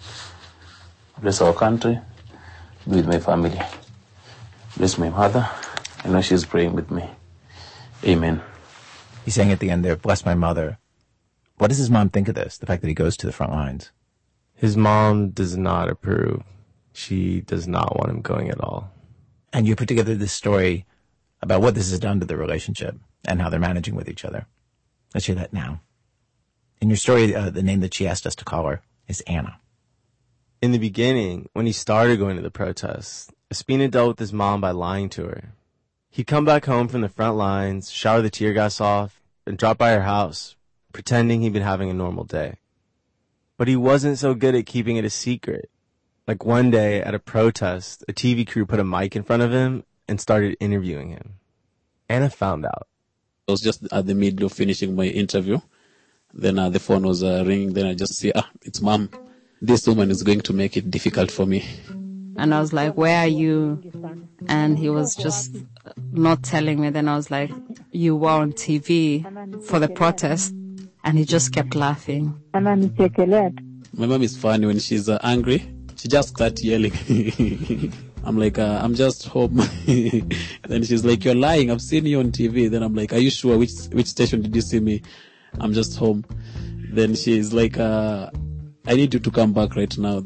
Bless our country, be with my family. Bless my mother. I know she's praying with me. Amen. He's saying at the end there, bless my mother. What does his mom think of this, the fact that he goes to the front lines? His mom does not approve. She does not want him going at all. And you put together this story about what this has done to the relationship and how they're managing with each other. Let's hear that now. In your story, uh, the name that she asked us to call her is Anna. In the beginning, when he started going to the protests, Espina dealt with his mom by lying to her. He'd come back home from the front lines, shower the tear gas off, and drop by her house, pretending he'd been having a normal day. But he wasn't so good at keeping it a secret. Like one day at a protest, a T V crew put a mic in front of him and started interviewing him. Anna found out. I was just at the middle of finishing my interview. Then uh, the phone was uh, ringing. Then I just see, ah, it's Mom. This woman is going to make it difficult for me. And I was like, where are you? And he was just not telling me. Then I was like, you were on T V for the protest. And he just kept laughing. My mom is funny. When she's uh, angry, she just starts yelling. I'm like, uh, I'm just home. Then she's like, you're lying. I've seen you on T V. Then I'm like, are you sure? Which which station did you see me? I'm just home. Then she's like, uh, I need you to come back right now.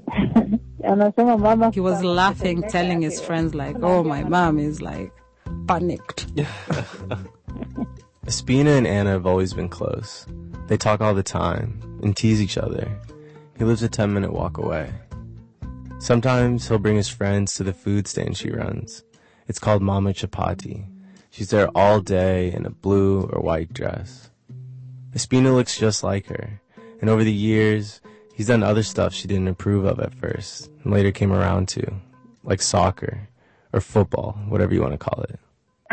He was laughing, telling his friends like, oh, my mom is like panicked. Espina and Anna have always been close. They talk all the time and tease each other. He lives a ten minute walk away. Sometimes he'll bring his friends to the food stand she runs. It's called Mama Chapati. She's there all day in a blue or white dress. Espina looks just like her, and over the years, he's done other stuff she didn't approve of at first, and later came around to, like soccer, or football, whatever you want to call it.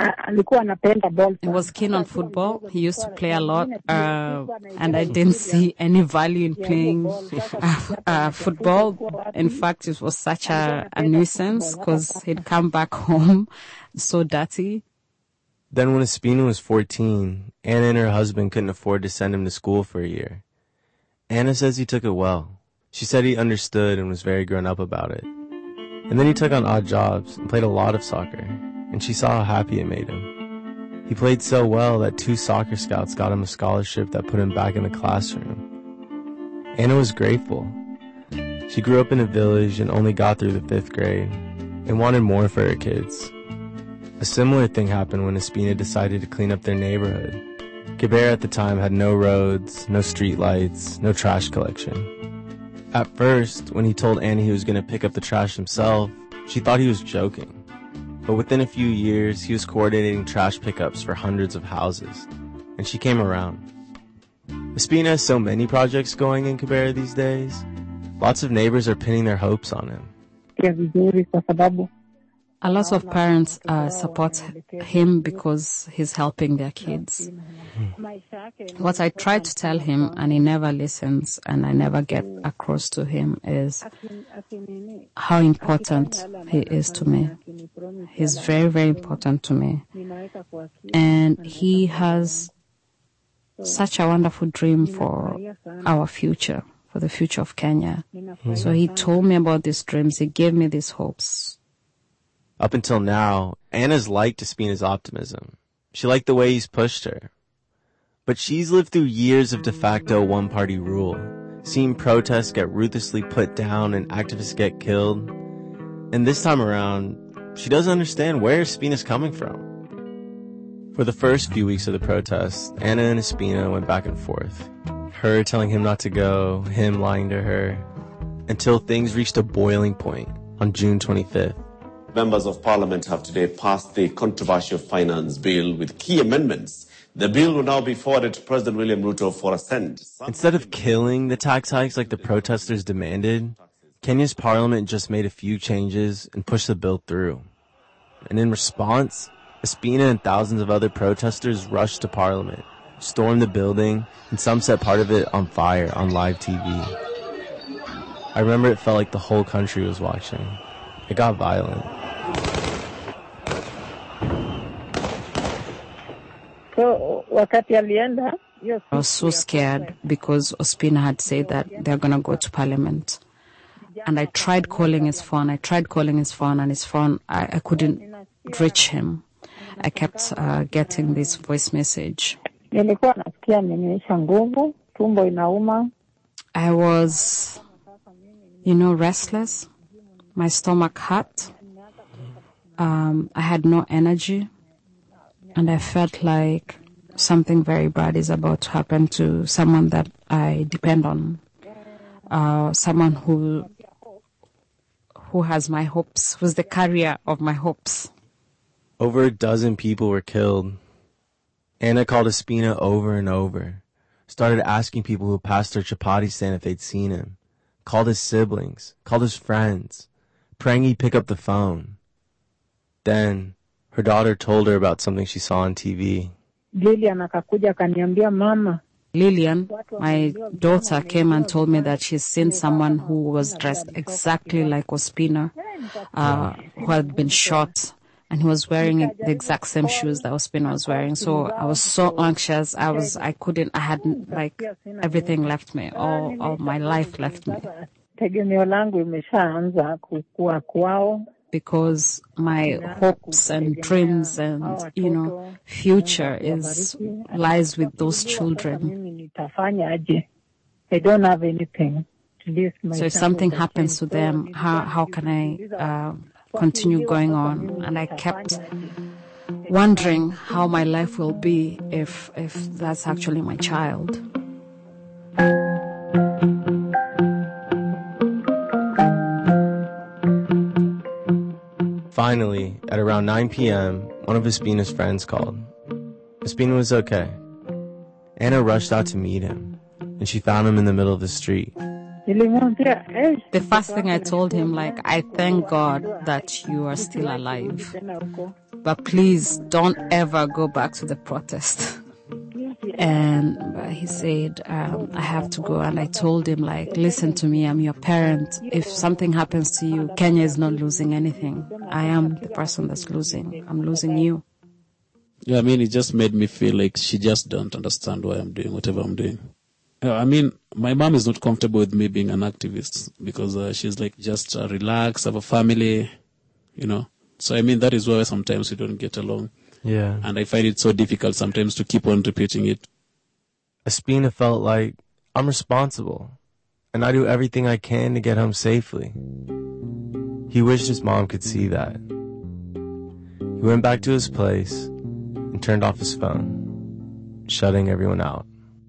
He was keen on football. He used to play a lot, uh, and I didn't see any value in playing uh, uh, football. In fact, it was such a, a nuisance because he'd come back home so dirty. Then when Espina was fourteen, Anna and her husband couldn't afford to send him to school for a year. Anna says he took it well. She said he understood and was very grown up about it. And then he took on odd jobs and played a lot of soccer. And she saw how happy it made him. He played so well that two soccer scouts got him a scholarship that put him back in the classroom. Anna was grateful. She grew up in a village and only got through the fifth grade and wanted more for her kids. A similar thing happened when Espina decided to clean up their neighborhood. Kibera at the time had no roads, no street lights, no trash collection. At first, when he told Anna he was going to pick up the trash himself, she thought he was joking. But within a few years, he was coordinating trash pickups for hundreds of houses, and she came around. Espina has so many projects going in Kibera these days. Lots of neighbors are pinning their hopes on him. A lot of parents uh, support him because he's helping their kids. What I try to tell him, and he never listens, and I never get across to him, is how important he is to me. He's very, very important to me. And he has such a wonderful dream for our future, for the future of Kenya. So he told me about these dreams. He gave me these hopes. Up until now, Anna's liked Espina's optimism. She liked the way he's pushed her. But she's lived through years of de facto one-party rule, seen protests get ruthlessly put down and activists get killed. And this time around, she doesn't understand where Espina's coming from. For the first few weeks of the protests, Anna and Espina went back and forth. Her telling him not to go, him lying to her, until things reached a boiling point on June twenty-fifth. Members of Parliament have today passed the controversial finance bill with key amendments. The bill will now be forwarded to President William Ruto for assent. Instead of killing the tax hikes like the protesters demanded, Kenya's parliament just made a few changes and pushed the bill through. And in response, Espina and thousands of other protesters rushed to parliament, stormed the building, and some set part of it on fire on live T V. I remember it felt like the whole country was watching. It got violent. I was so scared because Ospina had said that they're going to go to parliament. And I tried calling his phone. I tried calling his phone, and his phone, I, I couldn't reach him. I kept uh, getting this voice message. I was, you know, restless. My stomach hurt. Um, I had no energy. And I felt like something very bad is about to happen to someone that I depend on. Uh, someone who who has my hopes, who's the carrier of my hopes. Over a dozen people were killed. Anna called Espina over and over. Started asking people who passed her chapati stand if they'd seen him. Called his siblings. Called his friends. Praying he'd pick up the phone. Then, her daughter told her about something she saw on T V. Lilian akakuja akaniambia mama. Lilian, my daughter, came and told me that she's seen someone who was dressed exactly like Ospina, uh, who had been shot, and he was wearing the exact same shoes that Ospina was wearing. So I was so anxious. I was, I couldn't, I had like everything left me. All, all my life left me. Tegemeo langu imeshaanza kukua kwao. because my hopes and dreams and, you know, future is lies with those children. I don't have anything to leave my So if something happens to them, how how can I uh, continue going on? And I kept wondering how my life will be if if that's actually my child. Finally, at around nine p.m., one of Espina's friends called. Espina was okay. Anna rushed out to meet him, and she found him in the middle of the street. The first thing I told him, like, I thank God that you are still alive. But please don't ever go back to the protest. And he said, um, I have to go. And I told him, like, listen to me, I'm your parent. If something happens to you, Kenya is not losing anything. I am the person that's losing. I'm losing you. Yeah, I mean, it just made me feel like she just don't understand why I'm doing whatever I'm doing. Yeah, I mean, my mom is not comfortable with me being an activist because uh, she's like, just uh, relax, have a family, you know. So, I mean, that is why sometimes we don't get along. Yeah. And I find it so difficult sometimes to keep on repeating it. Espina felt like, I'm responsible, and I do everything I can to get home safely. He wished his mom could see that. He went back to his place and turned off his phone, shutting everyone out.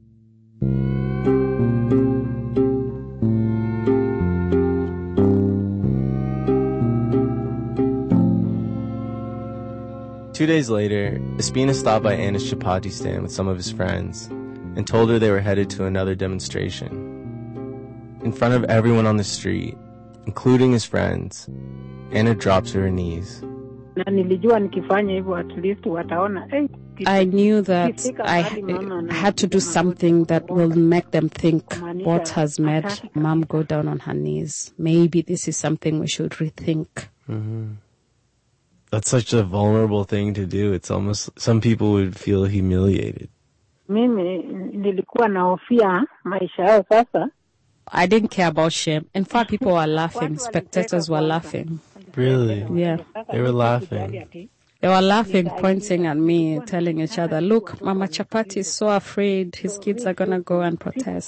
Two days later, Espina stopped by Anna's chapati stand with some of his friends and told her they were headed to another demonstration. In front of everyone on the street, including his friends, Anna dropped to her knees. Na nilijua nikifanya hivyo at least wataona eh. I knew that I had to do something that will make them think what has made mom go down on her knees. Maybe this is something we should rethink. Mm-hmm. That's such a vulnerable thing to do. It's almost, some people would feel humiliated. Mimi nilikuwa nahofia maisha yao sasa. I didn't care about shame. In fact, people were laughing. Spectators were laughing. Really? Yeah. They were laughing. They were laughing, pointing at me, telling each other, look, Mama Chapati is so afraid his kids are going to go and protest.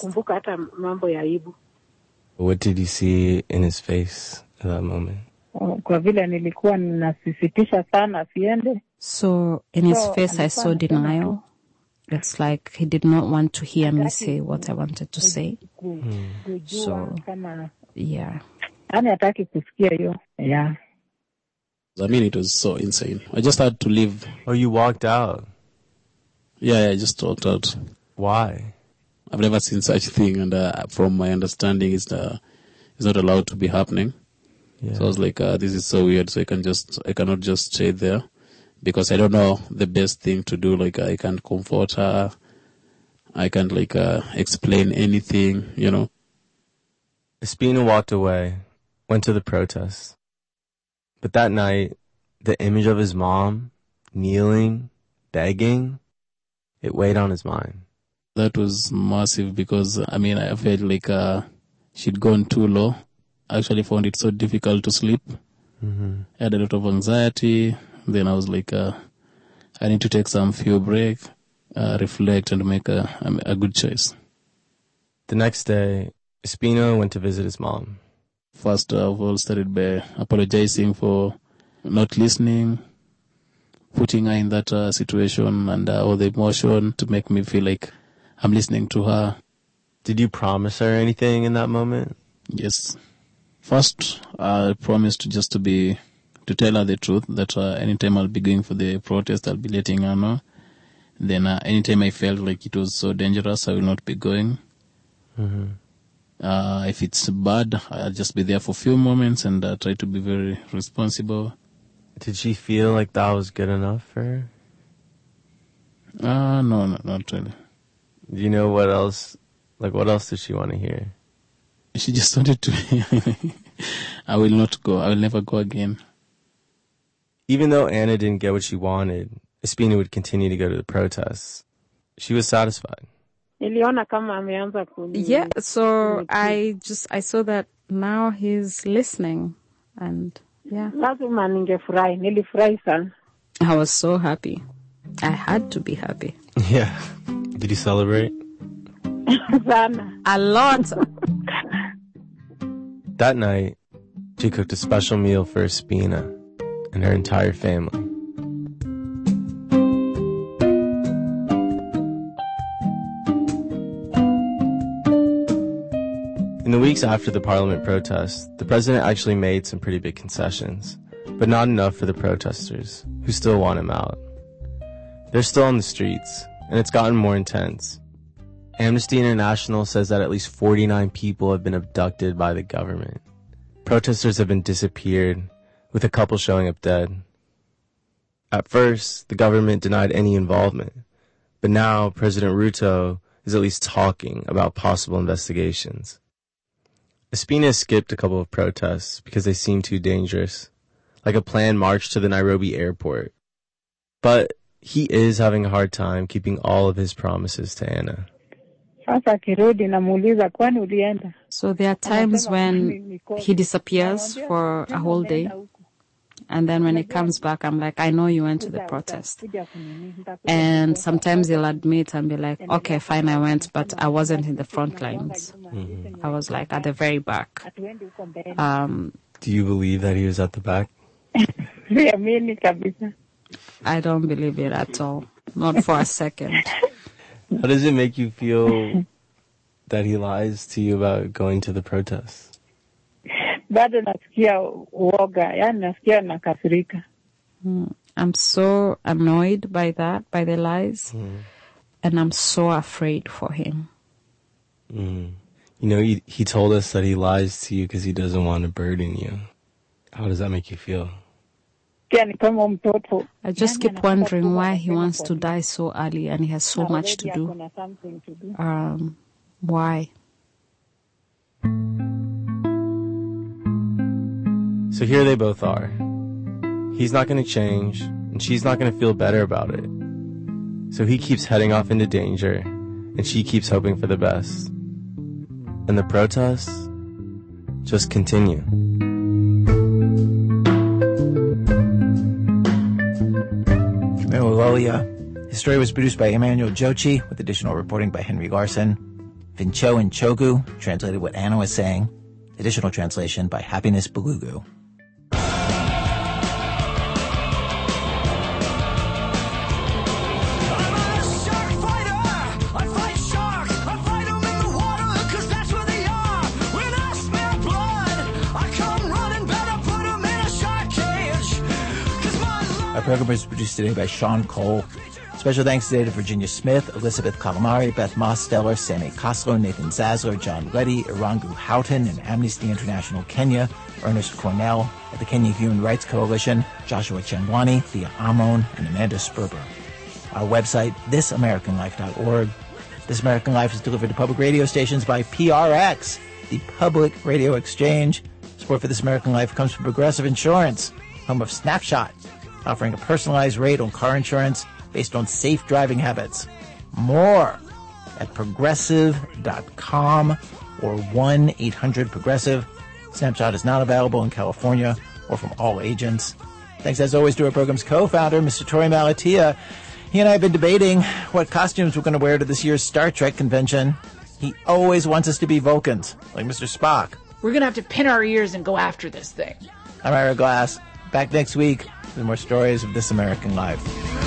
What did you see in his face at that moment? Kwa vile nilikuwa ninasisitisha sana siende. So in his face, I saw denial. It's like he did not want to hear me say what I wanted to say. Mm. So, yeah. Ani hataki kusikia hiyo. Yeah. I mean, it was so insane. I just had to leave. Oh, you walked out? Yeah, yeah I just walked out. Why? I've never seen such a thing, and uh, from my understanding, it's, uh, it's not allowed to be happening. Yeah. So I was like, uh, this is so weird, so I can just, I cannot just stay there. Because I don't know the best thing to do. Like, I can't comfort her. I can't, like, uh, explain anything, you know. Espina walked away, went to the protest. But that night, the image of his mom, kneeling, begging, it weighed on his mind. That was massive because, I mean, I felt like uh, she'd gone too low. I actually found it so difficult to sleep. Mm-hmm. I had a lot of anxiety. Then I was like, uh, I need to take some few break, uh, reflect, and make a, a good choice. The next day, Espina went to visit his mom. First of all, started by apologizing for not listening, putting her in that uh, situation and uh, all the emotion to make me feel like I'm listening to her. Did you promise her anything in that moment? Yes. First, I promised just to be... to tell her the truth, that uh, anytime I'll be going for the protest, I'll be letting her know. Then uh, anytime I felt like it was so dangerous, I will not be going. Mm-hmm. Uh, if it's bad, I'll just be there for a few moments and uh, try to be very responsible. Did she feel like that was good enough for her? Uh, no, no, not really. Do you know what else, like what else did she want to hear? She just wanted to, I will not go, I will never go again. Even though Anna didn't get what she wanted, Espina would continue to go to the protests. She was satisfied. Yeah, so I just, I saw that now he's listening and Yeah. Lazima ningefurahi, nilifurahi sana. I was so happy. I had to be happy. Yeah. Did you celebrate? Sana. A lot. That night, she cooked a special meal for Espina and her entire family. In the weeks after the parliament protests, the president actually made some pretty big concessions, but not enough for the protesters, who still want him out. They're still on the streets, and it's gotten more intense. Amnesty International says that at least forty-nine people have been abducted by the government. Protesters have been disappeared, with a couple showing up dead. At first, the government denied any involvement, but now President Ruto is at least talking about possible investigations. Espina skipped a couple of protests because they seemed too dangerous, like a planned march to the Nairobi airport. But he is having a hard time keeping all of his promises to Anna. So there are times when he disappears for a whole day, and then when he comes back, I'm like, I know you went to the protest. And sometimes he'll admit and be like, okay, fine, I went, but I wasn't in the front lines. Mm-hmm. I was like at the very back. Um, Do you believe that he was at the back? I don't believe it at all. Not for a second. How does it make you feel that he lies to you about going to the protests? Bado nasikia uoga, yani nasikia nakasirika. I'm so annoyed by that, by the lies, mm. and I'm so afraid for him. Mm. You know, he, he told us that he lies to you because he doesn't want to burden you. How does that make you feel? I just keep wondering why he wants to die so early and he has so much to do. Um, why? So here they both are. He's not going to change, and she's not going to feel better about it. So he keeps heading off into danger, and she keeps hoping for the best. And the protests just continue. Camilo Lolia. His story was produced by Emmanuel Jochi, with additional reporting by Henry Larson. Vincho and Chogu translated what Anna was saying. Additional translation by Happiness Belugu. Our program was produced today by Sean Cole. Special thanks today to Virginia Smith, Elizabeth Calamari, Beth Mosteller, Sammy Koslow, Nathan Zasler, John Reddy, Irangu Houghton, and Amnesty International Kenya, Ernest Cornell, at the Kenya Human Rights Coalition, Joshua Chengwani, Thea Amon, and Amanda Sperber. Our website, this american life dot org. This American Life is delivered to public radio stations by P R X, the Public Radio Exchange. Support for This American Life comes from Progressive Insurance, home of Snapshot, offering a personalized rate on car insurance based on safe driving habits. More at progressive dot com or one eight hundred progressive. Snapshot is not available in California or from all agents. Thanks as always to our program's co-founder, Mister Torey Malatia. He and I have been debating what costumes we're going to wear to this year's Star Trek convention. He always wants us to be Vulcans, like Mister Spock. We're going to have to pin our ears and go after this thing. I'm Ira Glass. Back next week with more stories of This American Life.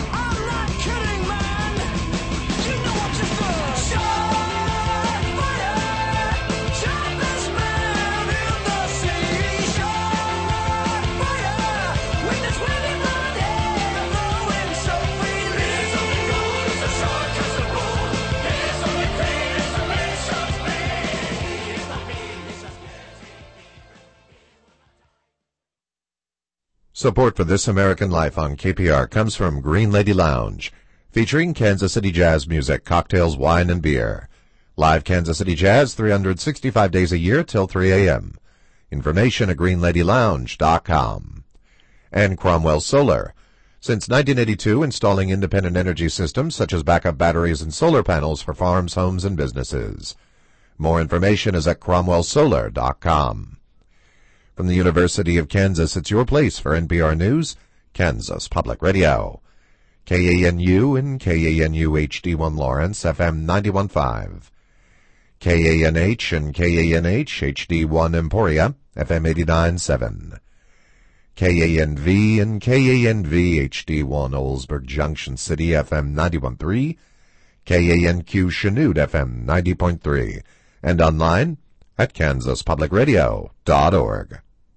Support for This American Life on K P R comes from Green Lady Lounge, featuring Kansas City jazz music, cocktails, wine, and beer. Live Kansas City jazz three hundred sixty-five days a year till three a.m. Information at green lady lounge dot com. And Cromwell Solar. Since nineteen eighty-two, installing independent energy systems such as backup batteries and solar panels for farms, homes, and businesses. More information is at cromwell solar dot com. From the University of Kansas, it's your place for N P R News, Kansas Public Radio. K A N U and K A N U H D one Lawrence, F M ninety-one point five. K A N H and K A N H H D one Emporia, F M eighty-nine point seven. K A N V and K A N V H D one Oldsburg Junction City, F M ninety-one point three. K A N Q Chanute, F M ninety point three. And online at kansas public radio dot org.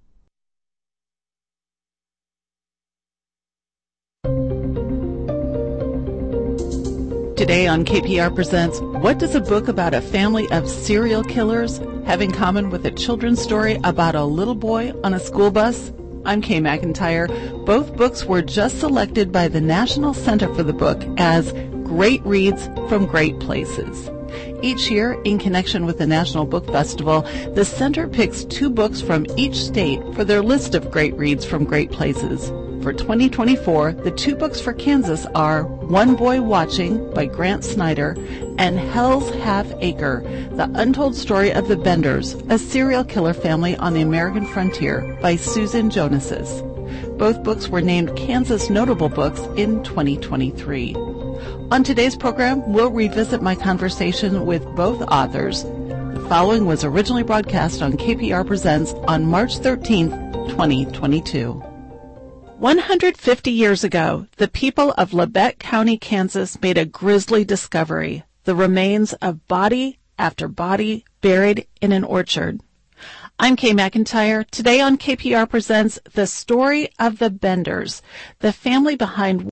Today on K P R Presents, what does a book about a family of serial killers have in common with a children's story about a little boy on a school bus? I'm Kay McIntyre. Both books were just selected by the National Center for the Book as Great Reads from Great Places. Each year, in connection with the National Book Festival, the center picks two books from each state for their list of great reads from great places. For twenty twenty-four, the two books for Kansas are One Boy Watching by Grant Snyder and Hell's Half Acre, the untold story of the Benders, a serial killer family on the American frontier by Susan Jonases. Both books were named Kansas Notable Books in twenty twenty-three. On today's program, we'll revisit my conversation with both authors. The following was originally broadcast on K P R Presents on March thirteenth, twenty twenty-two. one hundred fifty years ago, the people of Labette County, Kansas made a grisly discovery, the remains of body after body buried in an orchard. I'm Kay McIntyre. Today on K P R Presents The Story of the Benders, the family behind